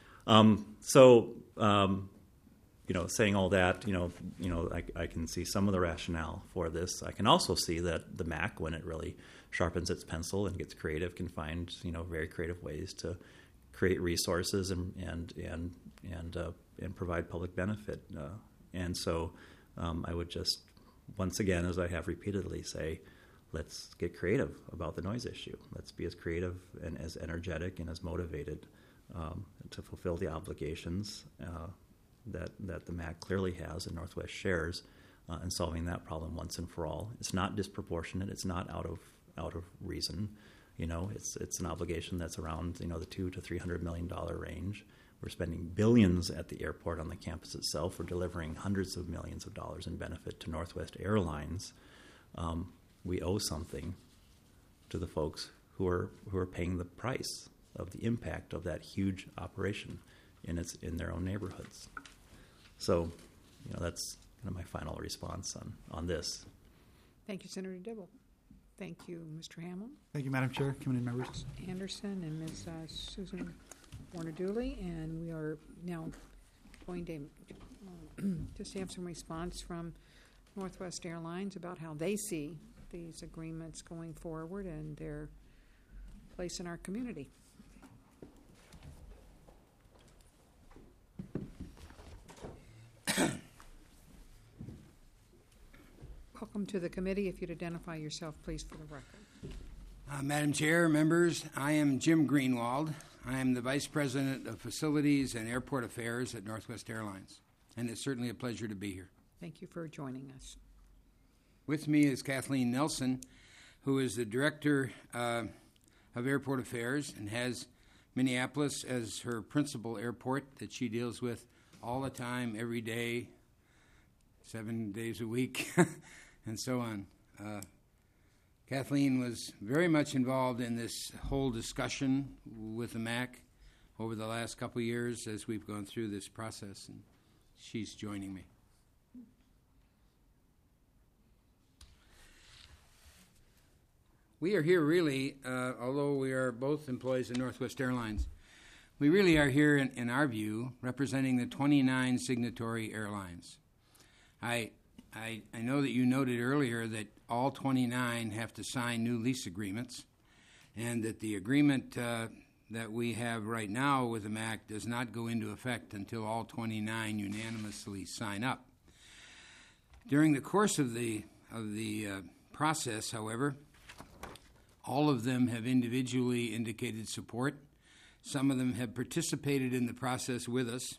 Um, so. Um, You know, saying all that, you know, you know, I, I can see some of the rationale for this. I can also see that the M A C, when it really sharpens its pencil and gets creative, can find you know very creative ways to create resources and and and and, uh, and provide public benefit. Uh, and so, um, I would just once again, as I have repeatedly, say, let's get creative about the noise issue. Let's be as creative and as energetic and as motivated um, to fulfill the obligations. Uh, that that the M A C clearly has and Northwest shares uh, in solving that problem once and for all. It's not disproportionate. It's not out of out of reason. You know, it's it's an obligation that's around you know the two to three hundred million dollar range. We're spending billions at the airport on the campus itself. We're delivering hundreds of millions of dollars in benefit to Northwest Airlines. Um, we owe something to the folks who are who are paying the price of the impact of that huge operation in its in their own neighborhoods. So, you know, that's kind of my final response on, on this. Thank you, Senator Dibble. Thank you, Mister Hamill, Thank you, Madam Chair, committee members. Anderson, and Miz Uh, Susan Warner-Dooley. And we are now going to uh, just have some response from Northwest Airlines about how they see these agreements going forward and their place in our community. Welcome to the committee. If you'd identify yourself, please, for the record. Uh, Madam Chair, members, I am Jim Greenwald. I am the Vice President of Facilities and Airport Affairs at Northwest Airlines, and it's certainly a pleasure to be here. Thank you for joining us. With me is Kathleen Nelson, who is the Director uh, of Airport Affairs and has Minneapolis as her principal airport that she deals with all the time, every day, seven days a week, and so on. Uh, Kathleen was very much involved in this whole discussion with the M A C over the last couple of years as we've gone through this process, and she's joining me. We are here really, uh, although we are both employees of Northwest Airlines, we really are here, in, in our view, representing the twenty-nine signatory airlines. I, I, I know that you noted earlier that all twenty-nine have to sign new lease agreements, and that the agreement uh, that we have right now with the M A C does not go into effect until all twenty-nine unanimously sign up. During the course of the, of the uh, process, however, all of them have individually indicated support. Some of them have participated in the process with us.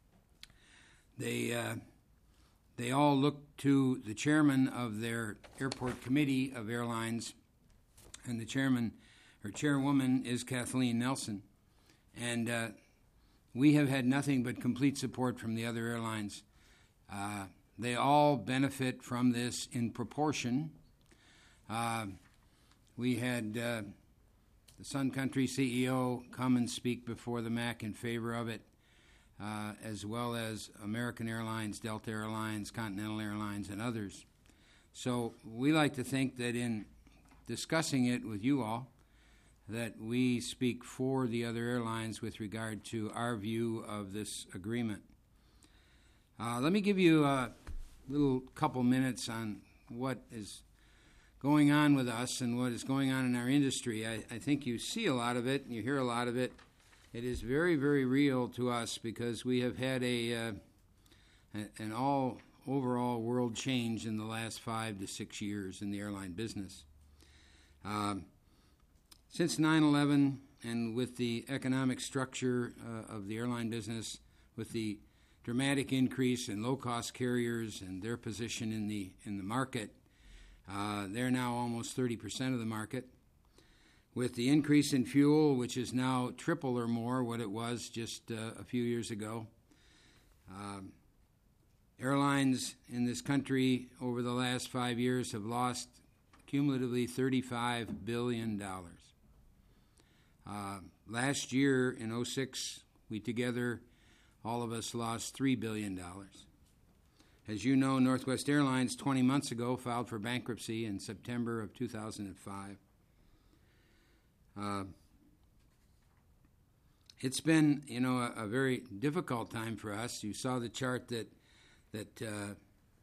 They, uh, they all look to the chairman of their airport committee of airlines, and the chairman or chairwoman is Kathleen Nelson. And uh, we have had nothing but complete support from the other airlines. Uh, they all benefit from this in proportion. Uh, We had uh, the Sun Country C E O come and speak before the M A C in favor of it, uh, as well as American Airlines, Delta Airlines, Continental Airlines, and others. So we like to think that in discussing it with you all, that we speak for the other airlines with regard to our view of this agreement. Uh, let me give you a little couple minutes on what is going on with us and what is going on in our industry. I, I think you see a lot of it and you hear a lot of it. It is very, very real to us because we have had a, uh, an all overall world change in the last five to six years in the airline business. Um, since nine eleven, and with the economic structure uh, of the airline business, with the dramatic increase in low-cost carriers and their position in the in the market, Uh, they're now almost thirty percent of the market. With the increase in fuel, which is now triple or more what it was just uh, a few years ago, uh, airlines in this country over the last five years have lost cumulatively thirty-five billion dollars. Uh, last year, in oh six, we together, all of us, lost three billion dollars. As you know, Northwest Airlines twenty months ago filed for bankruptcy in September of two thousand five. Uh, it's been, you know, a, a very difficult time for us. You saw the chart that that uh,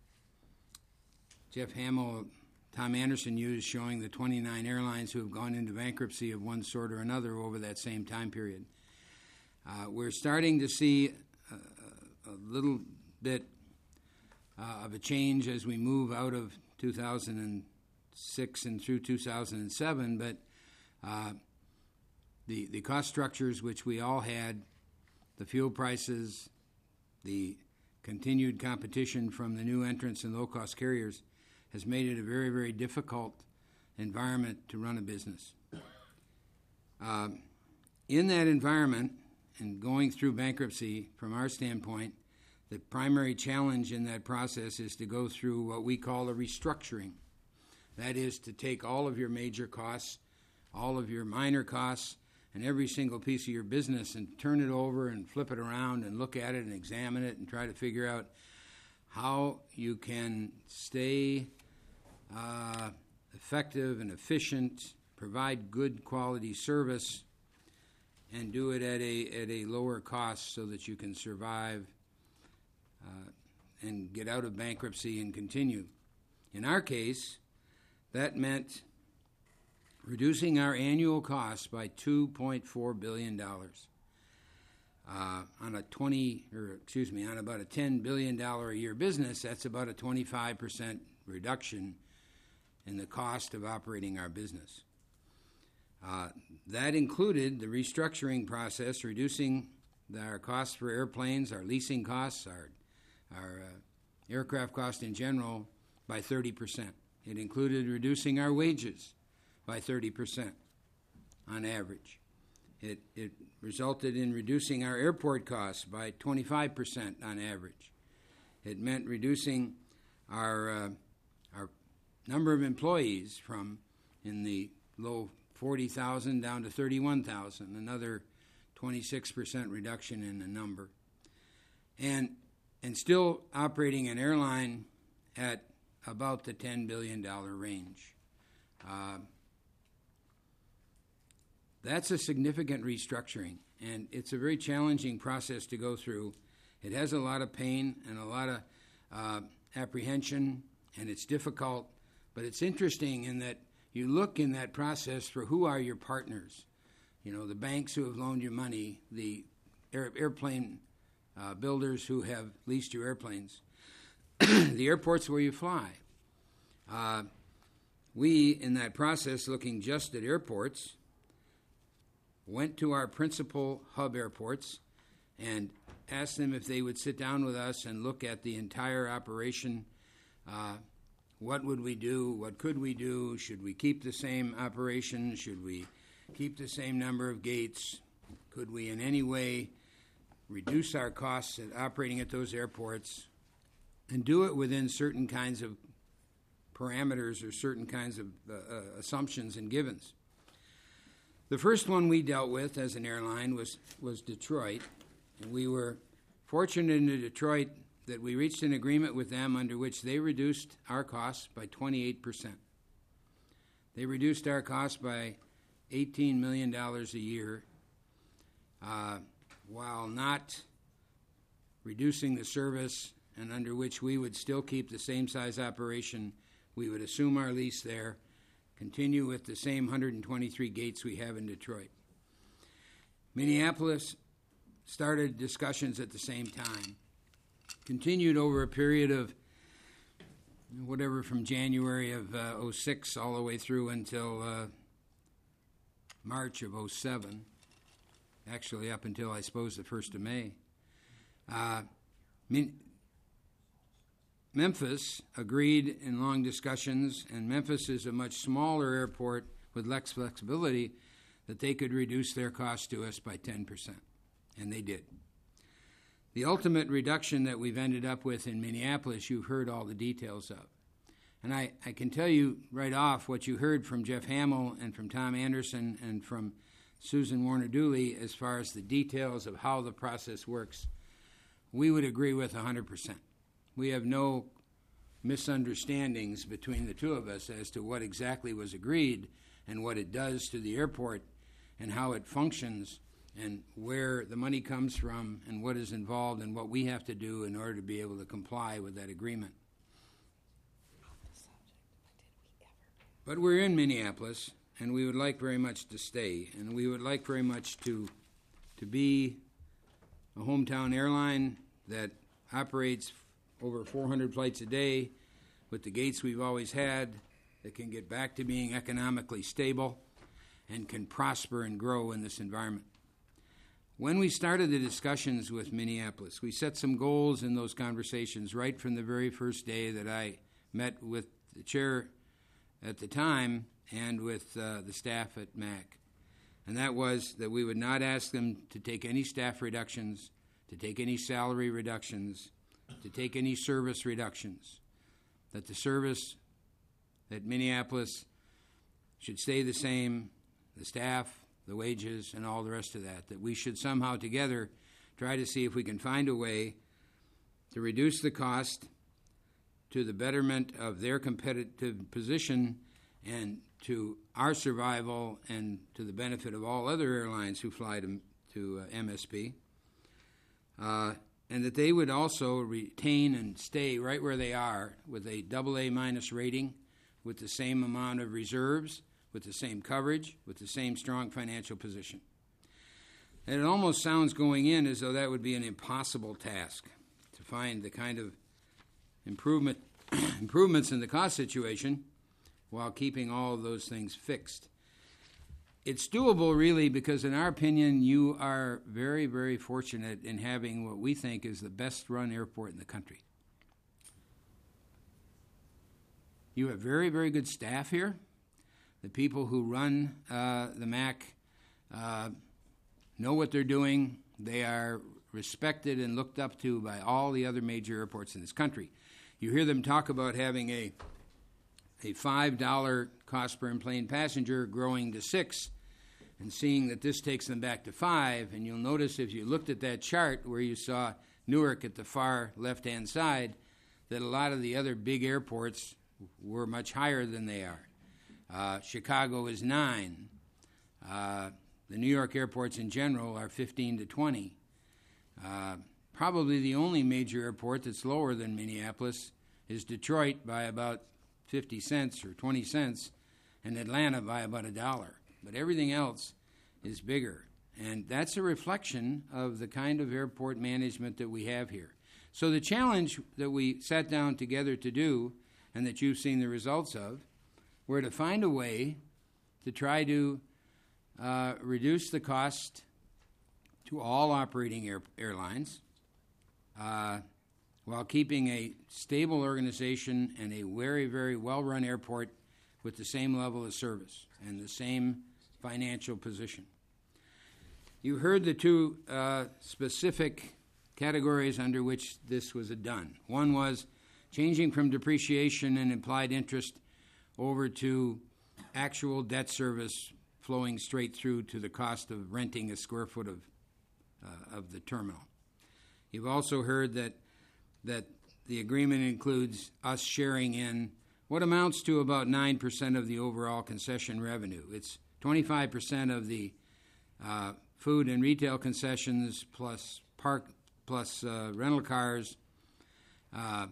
Jeff Hamill, Tom Anderson used showing the twenty-nine airlines who have gone into bankruptcy of one sort or another over that same time period. Uh, we're starting to see a, a little bit Uh, of a change as we move out of two thousand six and through two thousand seven, but uh, the the cost structures which we all had, the fuel prices, the continued competition from the new entrants and low-cost carriers has made it a very, very difficult environment to run a business. Uh, in that environment, and going through bankruptcy, from our standpoint, the primary challenge in that process is to go through what we call a restructuring. That is to take all of your major costs, all of your minor costs, and every single piece of your business and turn it over and flip it around and look at it and examine it and try to figure out how you can stay uh, effective and efficient, provide good quality service, and do it at a, at a lower cost so that you can survive Uh, and get out of bankruptcy and continue. In our case, that meant reducing our annual costs by two point four billion dollars. Uh, on a twenty, or excuse me, on about a ten billion dollars a year business, that's about a twenty-five percent reduction in the cost of operating our business. Uh, that included the restructuring process, reducing the, our costs for airplanes, our leasing costs, our, our uh, aircraft cost in general by thirty percent. It included reducing our wages by thirty percent on average. It, it resulted in reducing our airport costs by twenty-five percent on average. It meant reducing our, uh, our number of employees from in the low forty thousand down to thirty-one thousand, another twenty-six percent reduction in the number. And, and still operating an airline at about the ten billion dollars range. Uh, that's a significant restructuring, and it's a very challenging process to go through. It has a lot of pain and a lot of uh, apprehension, and it's difficult, but it's interesting in that you look in that process for who are your partners. You know, the banks who have loaned you money, the air, airplane uh, builders who have leased your airplanes, the airports where you fly. Uh, we, in that process, looking just at airports, went to our principal hub airports and asked them if they would sit down with us and look at the entire operation. Uh, what would we do? What could we do? Should we keep the same operation? Should we keep the same number of gates? Could we in any way reduce our costs at operating at those airports and do it within certain kinds of parameters or certain kinds of uh, uh, assumptions and givens? The first one we dealt with as an airline was, was Detroit, and we were fortunate in Detroit that we reached an agreement with them under which they reduced our costs by twenty-eight percent. They reduced our costs by eighteen million dollars a year, uh, while not reducing the service, and under which we would still keep the same size operation. We would assume our lease there, continue with the same one hundred twenty-three gates we have in Detroit. Minneapolis started discussions at the same time, continued over a period of whatever from January of uh, oh six all the way through until uh, March of oh seven, actually up until I suppose the first of May. Uh, Min- Memphis agreed in long discussions, and Memphis is a much smaller airport with less flexibility, that they could reduce their cost to us by ten percent, and they did. The ultimate reduction that we've ended up with in Minneapolis, you've heard all the details of. And I, I can tell you right off what you heard from Jeff Hamill and from Tom Anderson and from Susan Warner-Dooley as far as the details of how the process works, we would agree with one hundred percent. We have no misunderstandings between the two of us as to what exactly was agreed and what it does to the airport and how it functions and where the money comes from and what is involved and what we have to do in order to be able to comply with that agreement. But we're in Minneapolis, and we would like very much to stay, and we would like very much to to be a hometown airline that operates over four hundred flights a day with the gates we've always had, that can get back to being economically stable and can prosper and grow in this environment. When we started the discussions with Minneapolis, we set some goals in those conversations right from the very first day that I met with the chair at the time and with uh, the staff at M A C. And that was that we would not ask them to take any staff reductions, to take any salary reductions, to take any service reductions, that the service at Minneapolis should stay the same, the staff, the wages, and all the rest of that, that we should somehow together try to see if we can find a way to reduce the cost to the betterment of their competitive position and to our survival and to the benefit of all other airlines who fly to, to uh, M S P, uh, and that they would also retain and stay right where they are with a double A minus rating, with the same amount of reserves, with the same coverage, with the same strong financial position. And it almost sounds going in as though that would be an impossible task, to find the kind of improvement improvements in the cost situation while keeping all of those things fixed. it's doable, really, because in our opinion, you are very, very fortunate in having what we think is the best-run airport in the country. You have very, very good staff here. The people who run uh, the M A C uh, know what they're doing. They are respected and looked up to by all the other major airports in this country. You hear them talk about having a a five dollar cost per enplane passenger growing to six, and seeing that this takes them back to five. And you'll notice if you looked at that chart where you saw Newark at the far left-hand side, that a lot of the other big airports were much higher than they are. Uh, Chicago is nine. Uh, the New York airports in general are fifteen to twenty. Uh, probably the only major airport that's lower than Minneapolis is Detroit by about fifty cents or twenty cents, and Atlanta by about a dollar. But everything else is bigger. And that's a reflection of the kind of airport management that we have here. So the challenge that we sat down together to do, and that you've seen the results of, were to find a way to try to uh, reduce the cost to all operating air, airlines uh, while keeping a stable organization and a very, very well-run airport with the same level of service and the same financial position. You heard the two uh, specific categories under which this was done. One was changing from depreciation and implied interest over to actual debt service flowing straight through to the cost of renting a square foot of uh, of the terminal. You've also heard that that the agreement includes us sharing in what amounts to about nine percent of the overall concession revenue. It's twenty-five percent of the uh, food and retail concessions plus park plus uh, rental cars, uh,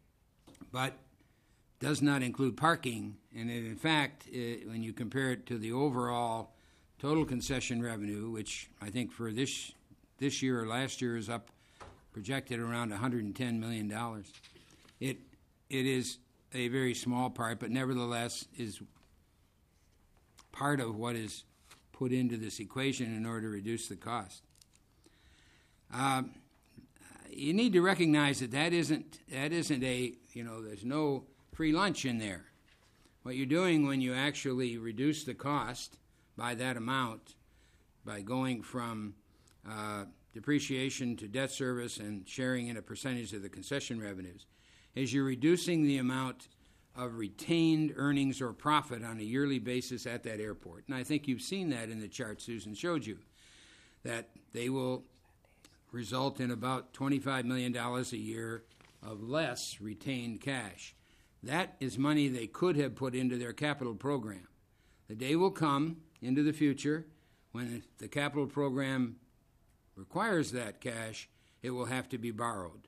but does not include parking. And it, in fact, it, when you compare it to the overall total concession revenue, which I think for this this year or last year is up, projected around one hundred ten million dollars, it it is a very small part, but nevertheless is part of what is put into this equation in order to reduce the cost. Um, you need to recognize that that isn't that isn't a you know there's no free lunch in there. What you're doing when you actually reduce the cost by that amount, by going from uh, depreciation to debt service and sharing in a percentage of the concession revenues, is you're reducing the amount of retained earnings or profit on a yearly basis at that airport. And I think you've seen that in the chart Susan showed you, that they will result in about twenty-five million dollars a year of less retained cash. That is money they could have put into their capital program. The day will come into the future when the capital program requires that cash, it will have to be borrowed.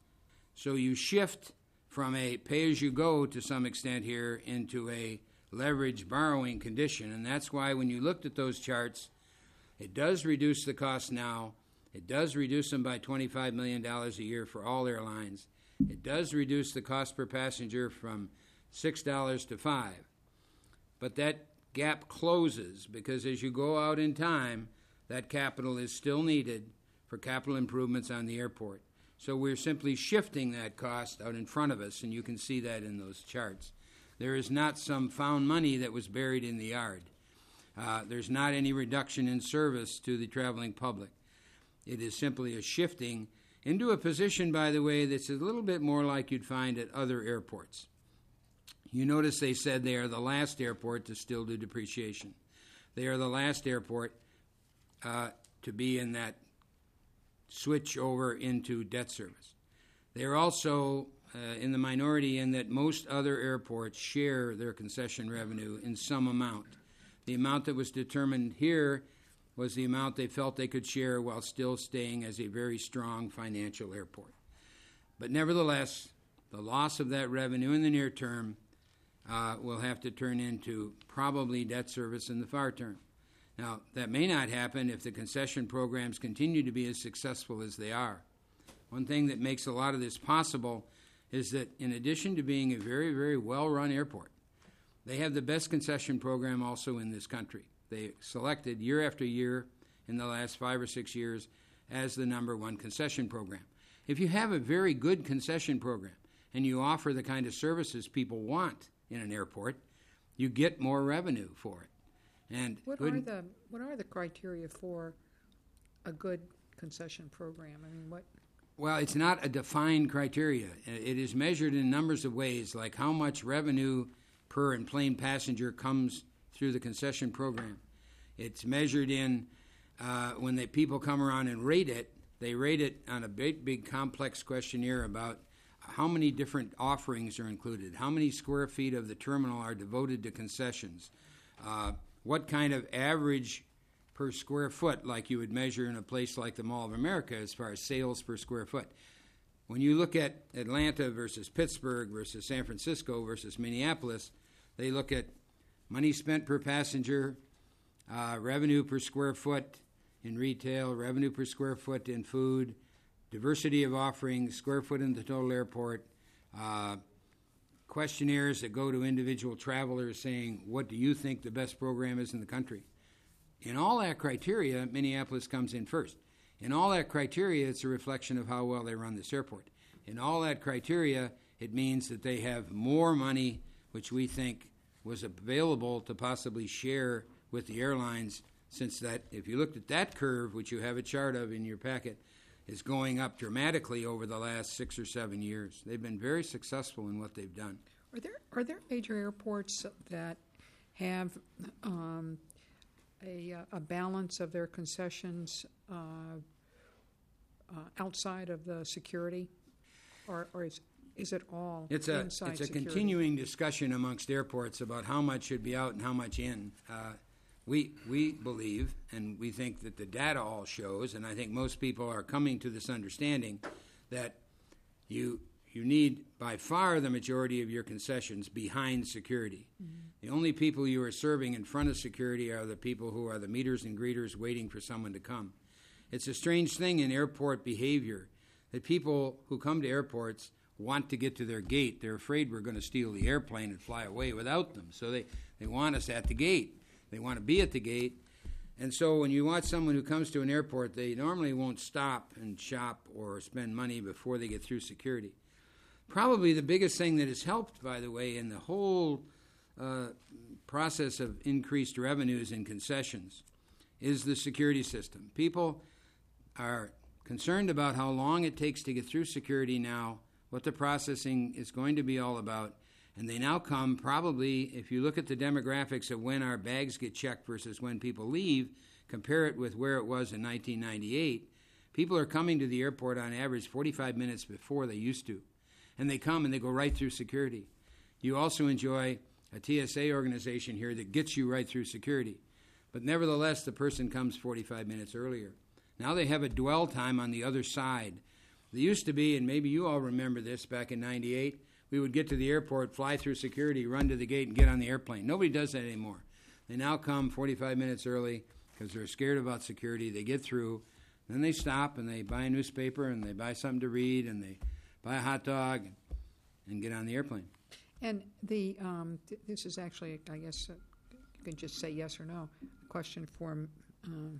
So you shift from a pay-as-you-go to some extent here into a leverage borrowing condition, and that's why when you looked at those charts, it does reduce the cost now. It does reduce them by twenty-five million dollars a year for all airlines. It does reduce the cost per passenger from six dollars to five dollars. But that gap closes because as you go out in time, that capital is still needed for capital improvements on the airport. So we're simply shifting that cost out in front of us, and you can see that in those charts. There is not some found money that was buried in the yard. Uh, there's not any reduction in service to the traveling public. It is simply a shifting into a position, by the way, that's a little bit more like you'd find at other airports. You notice they said they are the last airport to still do depreciation. They are the last airport uh, to be in that switch over into debt service. They are also uh, in the minority in that most other airports share their concession revenue in some amount. The amount that was determined here was the amount they felt they could share while still staying as a very strong financial airport. But nevertheless, the loss of that revenue in the near term uh, will have to turn into probably debt service in the far term. Now, that may not happen if the concession programs continue to be as successful as they are. One thing that makes a lot of this possible is that in addition to being a very, very well-run airport, they have the best concession program also in this country. they selected year after year in the last five or six years as the number one concession program. If you have a very good concession program and you offer the kind of services people want in an airport, you get more revenue for it. And What good- are the what are the criteria for a good concession program? I mean, what? Well, it's not a defined criteria. It is measured in numbers of ways, like how much revenue per enplaned passenger comes through the concession program. It's measured in uh, when the people come around and rate it, they rate it on a big, big complex questionnaire about how many different offerings are included, how many square feet of the terminal are devoted to concessions, uh, what kind of average per square foot, like you would measure in a place like the Mall of America as far as sales per square foot. When you look at Atlanta versus Pittsburgh versus San Francisco versus Minneapolis, they look at money spent per passenger, uh, revenue per square foot in retail, revenue per square foot in food, diversity of offerings, square foot in the total airport, uh, questionnaires that go to individual travelers saying, what do you think the best program is in the country? In all that criteria, Minneapolis comes in first. In all that criteria, it's a reflection of how well they run this airport. In all that criteria, it means that they have more money, which we think was available to possibly share with the airlines, since that, if you looked at that curve, which you have a chart of in your packet, is going up dramatically over the last six or seven years. They've been very successful in what they've done. Are there are there major airports that have um, a, a balance of their concessions uh, uh, outside of the security, or, or is is it all It's a inside it's a security? continuing discussion amongst airports about how much should be out and how much in. Uh, we we believe, and we think that the data all shows, and I think most people are coming to this understanding, that you you need by far the majority of your concessions behind security. Mm-hmm. The only people you are serving in front of security are the people who are the meters and greeters waiting for someone to come. It's a strange thing in airport behavior that people who come to airports want to get to their gate. They're afraid we're going to steal the airplane and fly away without them. So they, they want us at the gate. They want to be at the gate. And so when you watch someone who comes to an airport, they normally won't stop and shop or spend money before they get through security. Probably the biggest thing that has helped, by the way, in the whole uh, process of increased revenues and concessions is the security system. People are concerned about how long it takes to get through security now, what the processing is going to be all about, and they now come probably, if you look at the demographics of when our bags get checked versus when people leave, compare it with where it was in nineteen ninety-eight, people are coming to the airport on average forty-five minutes before they used to. And they come and they go right through security. You also enjoy a T S A organization here that gets you right through security. But nevertheless, the person comes forty-five minutes earlier. Now they have a dwell time on the other side. There used to be, and maybe you all remember this, back in ninety-eight, we would get to the airport, fly through security, run to the gate, and get on the airplane. Nobody does that anymore. They now come forty-five minutes early because they're scared about security. They get through. Then they stop, and they buy a newspaper, and they buy something to read, and they buy a hot dog, and, and get on the airplane. And the um, th- this is actually, I guess, uh, you can just say yes or no. A question for um,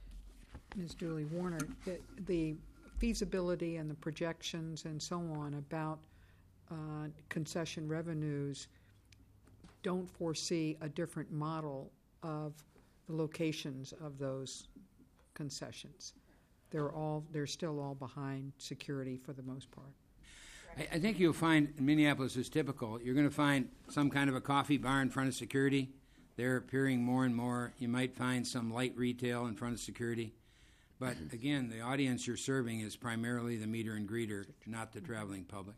Miz Dooley Warner: the, the feasibility and the projections and so on about uh, concession revenues don't foresee a different model of the locations of those concessions. They're all they're still all behind security for the most part. I, I think you'll find in Minneapolis is typical. You're going to find some kind of a coffee bar in front of security. They're appearing more and more. You might find some light retail in front of security. But again, the audience you're serving is primarily the meter and greeter, not the traveling public.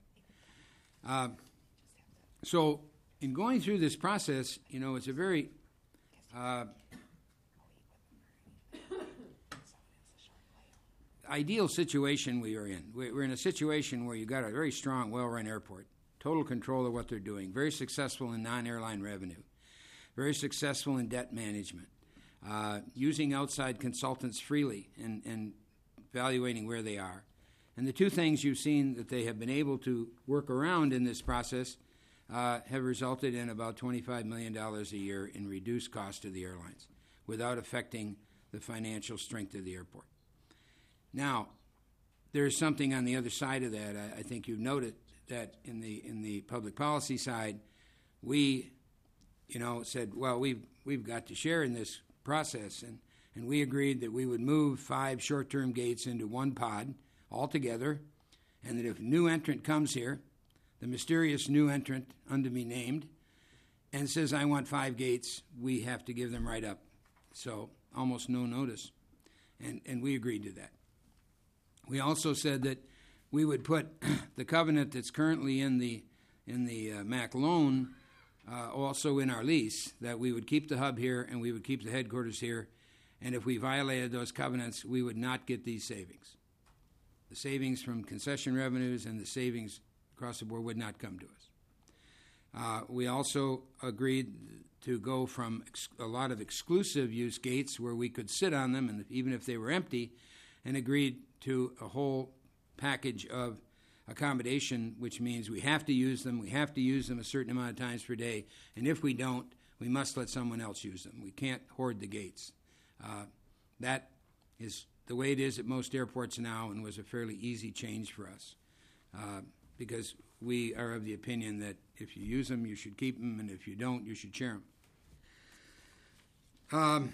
Uh, so in going through this process, you know, it's a very uh, ideal situation we are in. We're in a situation where you've got a very strong, well-run airport, total control of what they're doing, very successful in non-airline revenue, very successful in debt management, uh, using outside consultants freely and, and evaluating where they are. And the two things you've seen that they have been able to work around in this process uh, have resulted in about twenty-five million dollars a year in reduced cost to the airlines. without affecting the financial strength of the airport. Now, there's something on the other side of that. I, I think you've noted that in the in the public policy side, we, you know, said, well, we've we've got to share in this process, and, and we agreed that we would move five short-term gates into one pod altogether, and that if a new entrant comes here, the mysterious new entrant, unto be named, and says, I want five gates, we have to give them right up. So almost no notice. And, and we agreed to that. We also said that we would put the covenant that's currently in the, in the uh, M A C loan uh, also in our lease, that we would keep the hub here and we would keep the headquarters here. And if we violated those covenants, we would not get these savings. The savings from concession revenues and the savings across the board would not come to us. Uh, we also agreed to go from ex- a lot of exclusive use gates where we could sit on them, and even if they were empty, and agreed to a whole package of accommodation, which means we have to use them, we have to use them a certain amount of times per day, and if we don't, we must let someone else use them. We can't hoard the gates. Uh, that is the way it is at most airports now, and was a fairly easy change for us, uh, because we are of the opinion that if you use them, you should keep them, and if you don't, you should share them. Um,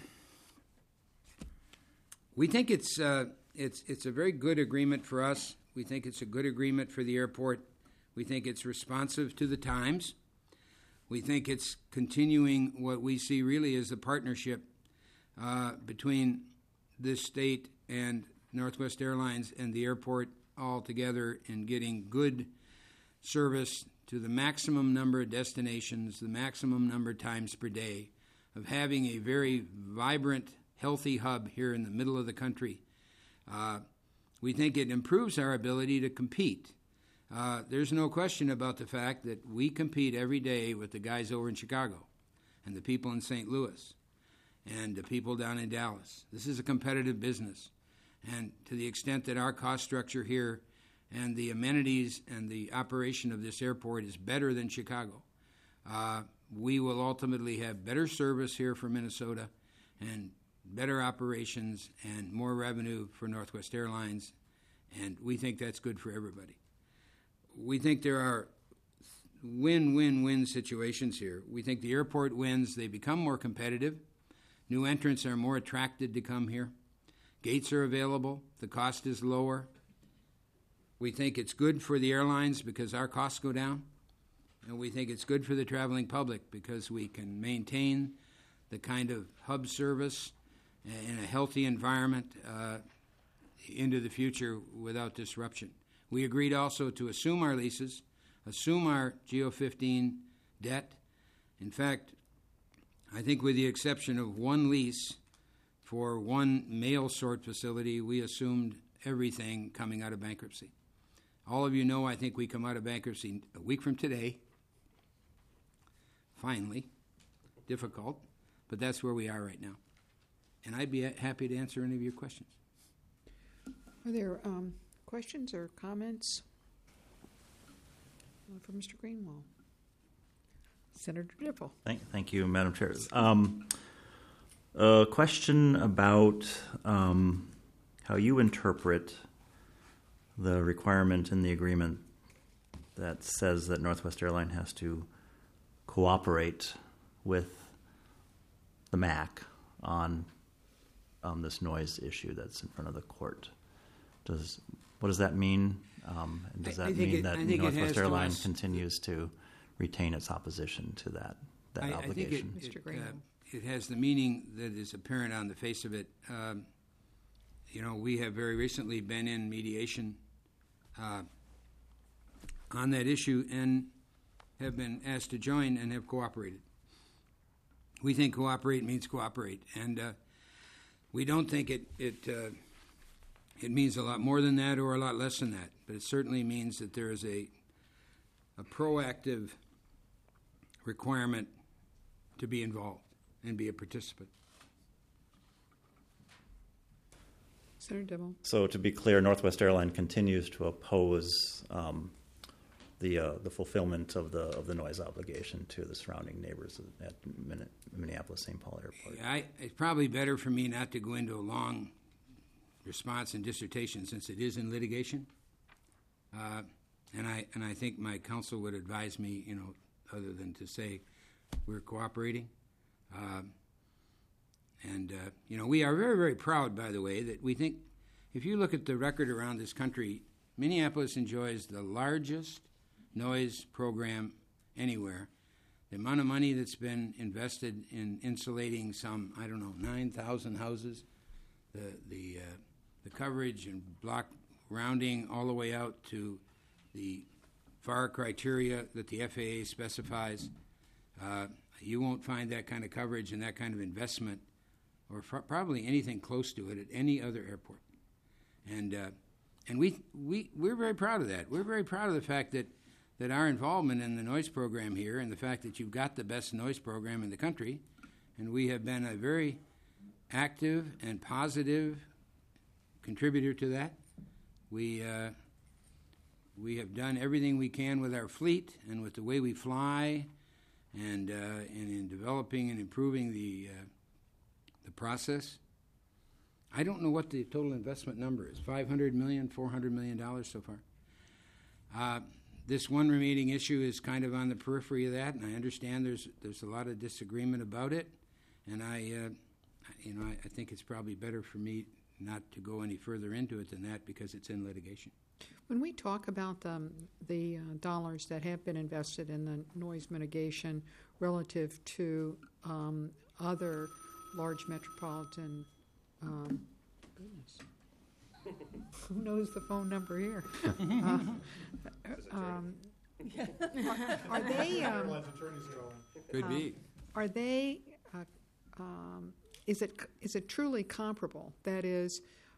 we think it's uh, it's it's a very good agreement for us. We think it's a good agreement for the airport. We think it's responsive to the times. We think it's continuing what we see really as a partnership uh, between this state and Northwest Airlines and the airport all together in getting good service to the maximum number of destinations, the maximum number of times per day, of having a very vibrant, healthy hub here in the middle of the country. Uh, we think it improves our ability to compete. Uh, there's no question about the fact that we compete every day with the guys over in Chicago and the people in Saint Louis and the people down in Dallas. This is a competitive business. And to the extent that our cost structure here and the amenities and the operation of this airport is better than Chicago, uh, we will ultimately have better service here for Minnesota and better operations and more revenue for Northwest Airlines, and we think that's good for everybody. We think there are win-win-win situations here. We think the airport wins. They become more competitive. New entrants are more attracted to come here. Gates are available. The cost is lower. We think it's good for the airlines because our costs go down. And we think it's good for the traveling public because we can maintain the kind of hub service in a healthy environment uh, into the future without disruption. We agreed also to assume our leases, assume our G O fifteen debt. In fact, I think with the exception of one lease for one mail sort facility, we assumed everything coming out of bankruptcy. All of you know I think we come out of bankruptcy a week from today. Finally. Difficult, but that's where we are right now. And I'd be happy to answer any of your questions. Are there um, questions or comments uh, for Mister Greenwald? Senator Diffel. Thank, thank you, Madam Chair. Um, a question about um, how you interpret the requirement in the agreement that says that Northwest Airline has to cooperate with the M A C on um, this noise issue that's in front of the court. Does what does that mean? Um, and does I- I that think mean it- that I think it has Northwest to Airline us- continues to retain its opposition to that that I, I obligation? think it, Mister it, Greenwald. uh, it has the meaning that is apparent on the face of it. Um, you know, we have very recently been in mediation uh, on that issue and have been asked to join and have cooperated. We think cooperate means cooperate, and uh, we don't think it it uh, it means a lot more than that or a lot less than that. But it certainly means that there is a a proactive requirement to be involved and be a participant. Senator Diffel. So to be clear, Northwest Airline continues to oppose um, the uh, the fulfillment of the of the noise obligation to the surrounding neighbors at Min- Minneapolis Saint Paul Airport. I, it's probably better for me not to go into a long response and dissertation since it is in litigation. Uh, and I and I think my counsel would advise me, you know, other than to say we're cooperating. Um, and uh, you know, we are very, very proud, by the way, that we think if you look at the record around this country, Minneapolis enjoys the largest noise program anywhere. The amount of money that's been invested in insulating some, I don't know, nine thousand houses, the the uh, the coverage and block rounding all the way out to the FAR criteria that the F A A specifies. Uh, you won't find that kind of coverage and that kind of investment, or f- probably anything close to it, at any other airport. And uh, and we we we're very proud of that. We're very proud of the fact that. that our involvement in the noise program here and the fact that you've got the best noise program in the country, and we have been a very active and positive contributor to that. We uh, we have done everything we can with our fleet and with the way we fly, and uh, and in developing and improving the uh, the process. I don't know what the total investment number is. five hundred million dollars, four hundred million dollars so far. Uh, This one remaining issue is kind of on the periphery of that, and I understand there's there's a lot of disagreement about it, and I, uh, you know, I, I think it's probably better for me not to go any further into it than that because it's in litigation. When we talk about um, the uh, dollars that have been invested in the noise mitigation relative to um, other large metropolitan, um, goodness. Who knows the phone number here? uh, um, are, are they? Um, Could be. are they? Uh, um, is it is it truly comparable? That is,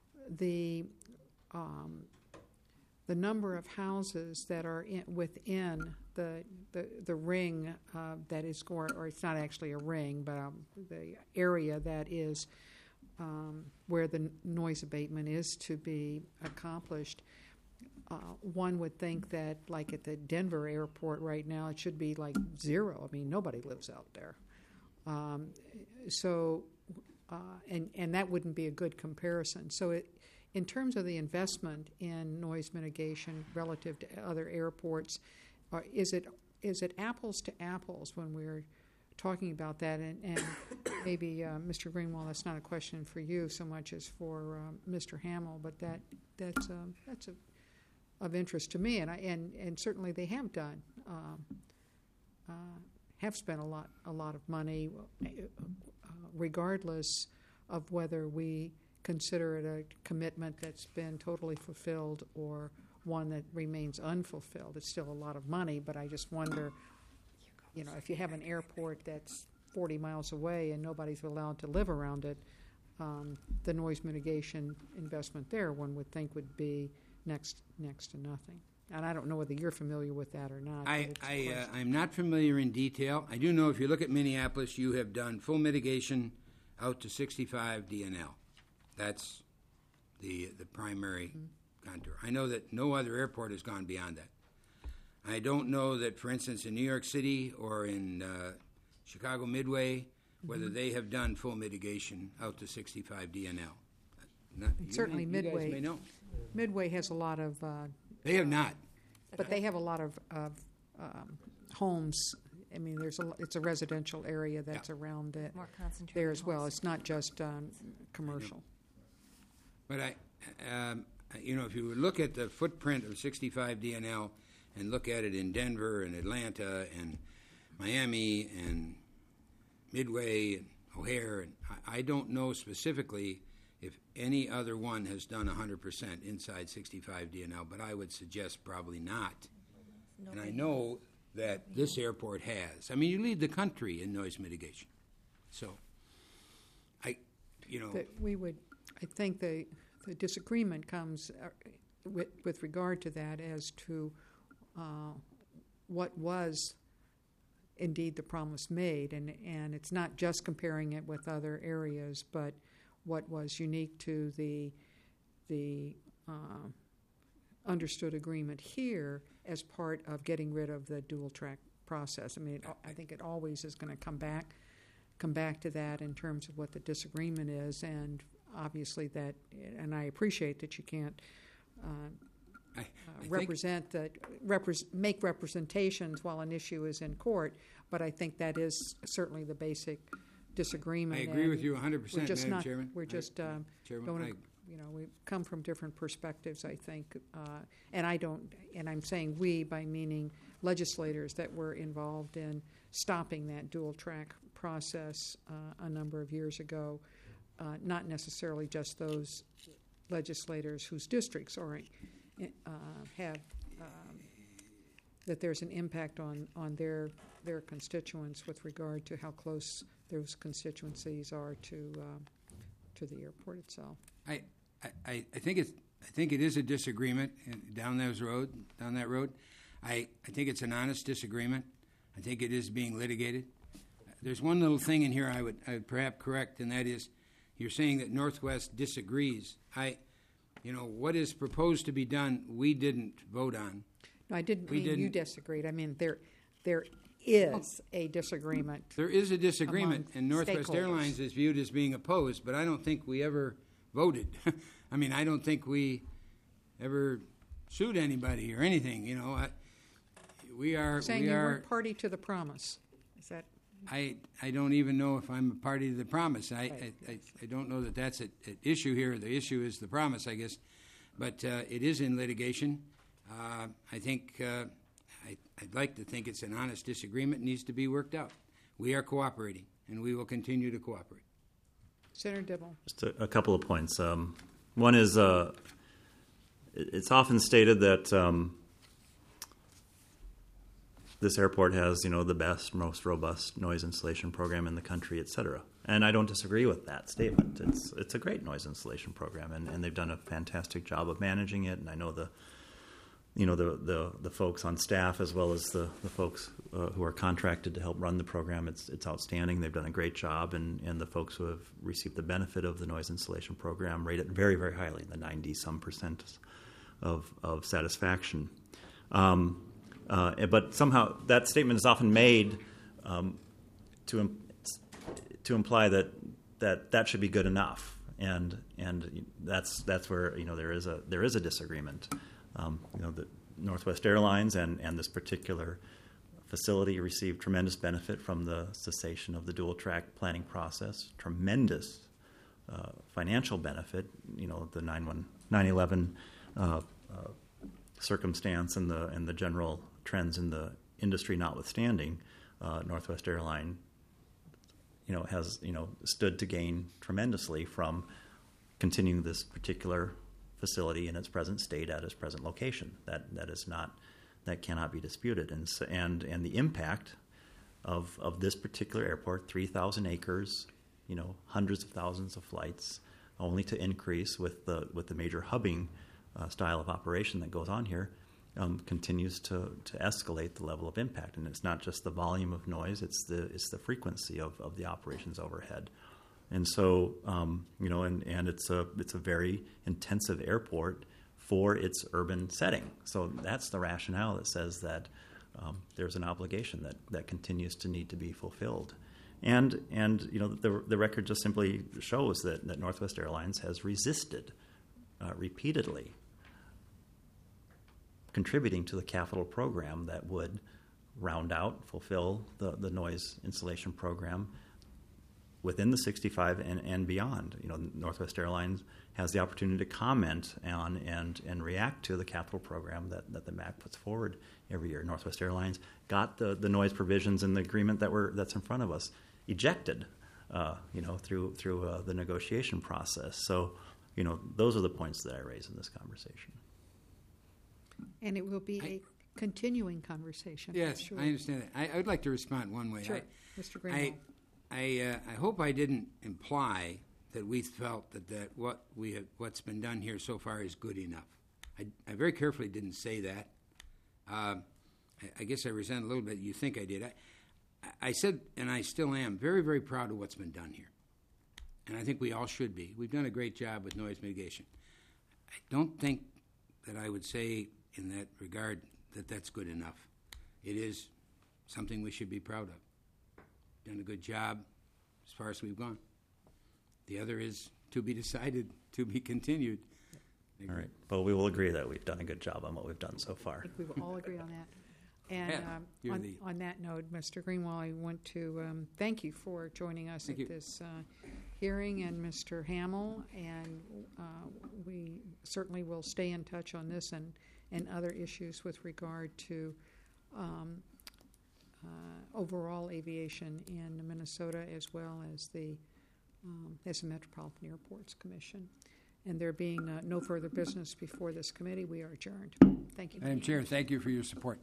the um, the number of houses that are in, within the the the ring uh, that is going, or it's not actually a ring, but um, the area that is. Um, where the noise abatement is to be accomplished. Uh, one would think that, like at the Denver airport right now, it should be like zero. I mean, nobody lives out there. Um, so, uh, and and that wouldn't be a good comparison. So, it, in terms of the investment in noise mitigation relative to other airports, uh, is it is it apples to apples when we're talking about that? And, and maybe uh, Mister Greenwald, that's not a question for you so much as for um, Mister Hamill, but that that's um, that's a, of interest to me, and I and, and certainly they have done um, uh, have spent a lot a lot of money, uh, regardless of whether we consider it a commitment that's been totally fulfilled or one that remains unfulfilled. It's still a lot of money, but I just wonder. You know, if you have an airport that's forty miles away and nobody's allowed to live around it, um, the noise mitigation investment there, one would think, would be next next to nothing. And I don't know whether you're familiar with that or not. I, I, uh, I'm not familiar in detail. I do know if you look at Minneapolis, you have done full mitigation out to sixty-five D N L. That's the the primary mm-hmm. contour. I know that no other airport has gone beyond that. I don't know that, for instance, in New York City or in uh, Chicago Midway, whether mm-hmm. they have done full mitigation out to sixty-five D N L. Not, certainly may, Midway. You guys may know. Midway has a lot of. Uh, they have not. But they have a lot of, of um, homes. I mean, there's a, it's a residential area that's yeah. around it More concentrated there as well. homes. It's not just um, commercial. But I, um, you know, if you look at the footprint of sixty-five D N L. And look at it in Denver and Atlanta and Miami and Midway and O'Hare. And I, I don't know specifically if any other one has done one hundred percent inside sixty-five D N L, but I would suggest probably not. No. And I know that this airport has. I mean, you lead the country in noise mitigation. So, I, you know. That we would, I think the, the disagreement comes uh, with, with regard to that as to Uh, what was indeed the promise made, and and it's not just comparing it with other areas, but what was unique to the the uh, understood agreement here as part of getting rid of the dual track process. I mean, it, I think it always is going to come back, come back to that in terms of what the disagreement is, and obviously that, and I appreciate that you can't uh, I, I uh, think- represent that, repres- make representations while an issue is in court, but I think that is certainly the basic disagreement. I agree and with you one hundred percent, we're just Madam not, Chairman. We're I- just um, Chairman, don't, I- you know, we come from different perspectives, I think, uh, and I don't, and I'm saying we by meaning legislators that were involved in stopping that dual track process uh, a number of years ago, uh, not necessarily just those legislators whose districts are uh, have um, that there's an impact on, on their their constituents with regard to how close those constituencies are to uh, to the airport itself. I, I, I think it's I think it is a disagreement down those road down that road. I, I think it's an honest disagreement. I think it is being litigated. There's one little thing in here I would I would perhaps correct, and that is you're saying that Northwest disagrees. I, you know, what is proposed to be done, we didn't vote on. No, I didn't We mean you didn't- disagreed. I mean there there is a disagreement. There is a disagreement, Among and Northwest stakeholders. Airlines is viewed as being opposed, but I don't think we ever voted. I mean, I don't think we ever sued anybody or anything. You know, I, we are. Saying we you are. weren't party to the promise. Is that I, I don't even know if I'm a party to the promise. I, I, I, I don't know that that's an issue here. The issue is the promise, I guess. But uh, it is in litigation. Uh, I think, uh, I, I'd like to think it's an honest disagreement, needs to be worked out. We are cooperating, and we will continue to cooperate. Senator Dibble? Just a, a couple of points. Um, one is uh, it- it's often stated that um, this airport has, you know, the best, most robust noise insulation program in the country, et cetera. And I don't disagree with that statement. It's it's a great noise insulation program, and, and they've done a fantastic job of managing it. And I know the, you know, the the, the folks on staff as well as the the folks uh, who are contracted to help run the program. It's it's outstanding. They've done a great job, and, and the folks who have received the benefit of the noise insulation program rate it very very highly, in the ninety some percent of of satisfaction. Um, Uh, but somehow that statement is often made um, to im- to imply that, that that should be good enough, and and that's that's where you know there is a there is a disagreement. Um, you know, the Northwest Airlines and, and this particular facility received tremendous benefit from the cessation of the dual track planning process. Tremendous uh, financial benefit. You know, the nine eleven uh, uh, circumstance and the and the general trends in the industry notwithstanding, uh, Northwest Airline, you know, has you know stood to gain tremendously from continuing this particular facility in its present state at its present location. That that is not that cannot be disputed, and so, and and the impact of of this particular airport, three thousand acres, you know, hundreds of thousands of flights, only to increase with the with the major hubbing uh, style of operation that goes on here. Um, continues to, to escalate the level of impact, and it's not just the volume of noise; it's the it's the frequency of, of the operations overhead, and so um, you know, and, and it's a it's a very intensive airport for its urban setting. So that's the rationale that says that um, there's an obligation that, that continues to need to be fulfilled, and and you know the the record just simply shows that, that Northwest Airlines has resisted uh, repeatedly contributing to the capital program that would round out, fulfill the, the noise insulation program within the sixty-five and, and beyond. You know, Northwest Airlines has the opportunity to comment on and, and react to the capital program that, that the M A C puts forward every year. Northwest Airlines got the, the noise provisions in the agreement that were that's in front of us ejected, uh, you know, through through uh, the negotiation process. So, you know, those are the points that I raise in this conversation. And it will be I- a continuing conversation. I'm Yes, sure. I understand that. I, I would like to respond one way. Sure, I, Mister I, Greenwald. I, uh, I hope I didn't imply that we felt that, that what we have, what's been done here so far is good enough. I, I very carefully didn't say that. Uh, I, I guess I resent a little bit. You think I did. I, I said, and I still am, very, very proud of what's been done here. And I think we all should be. We've done a great job with noise mitigation. I don't think that I would say in that regard that that's good enough. It is something we should be proud of. Done a good job as far as we've gone. The other is to be decided, to be continued. All right. But we will agree that we've done a good job on what we've done so far. I think we will all agree on that. And Yeah, um, you're on, the- on that note, Mister Greenwald, I want to um, thank you for joining us Thank at you. this uh, hearing, and Mister Hamill, and uh, we certainly will stay in touch on this and, and other issues with regard to um, uh, overall aviation in Minnesota, as well as the um, as the Metropolitan Airports Commission. And there being uh, no further business before this committee, we are adjourned. Thank you. Madam Chair, thank you for your support.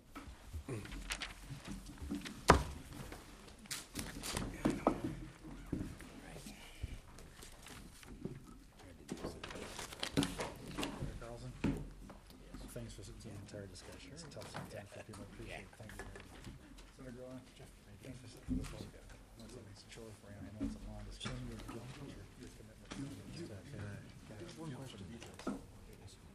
Thanks for the entire discussion. It's a tough time for people. Appreciate it. Thank you. Senator Grillo, Jeff, thanks for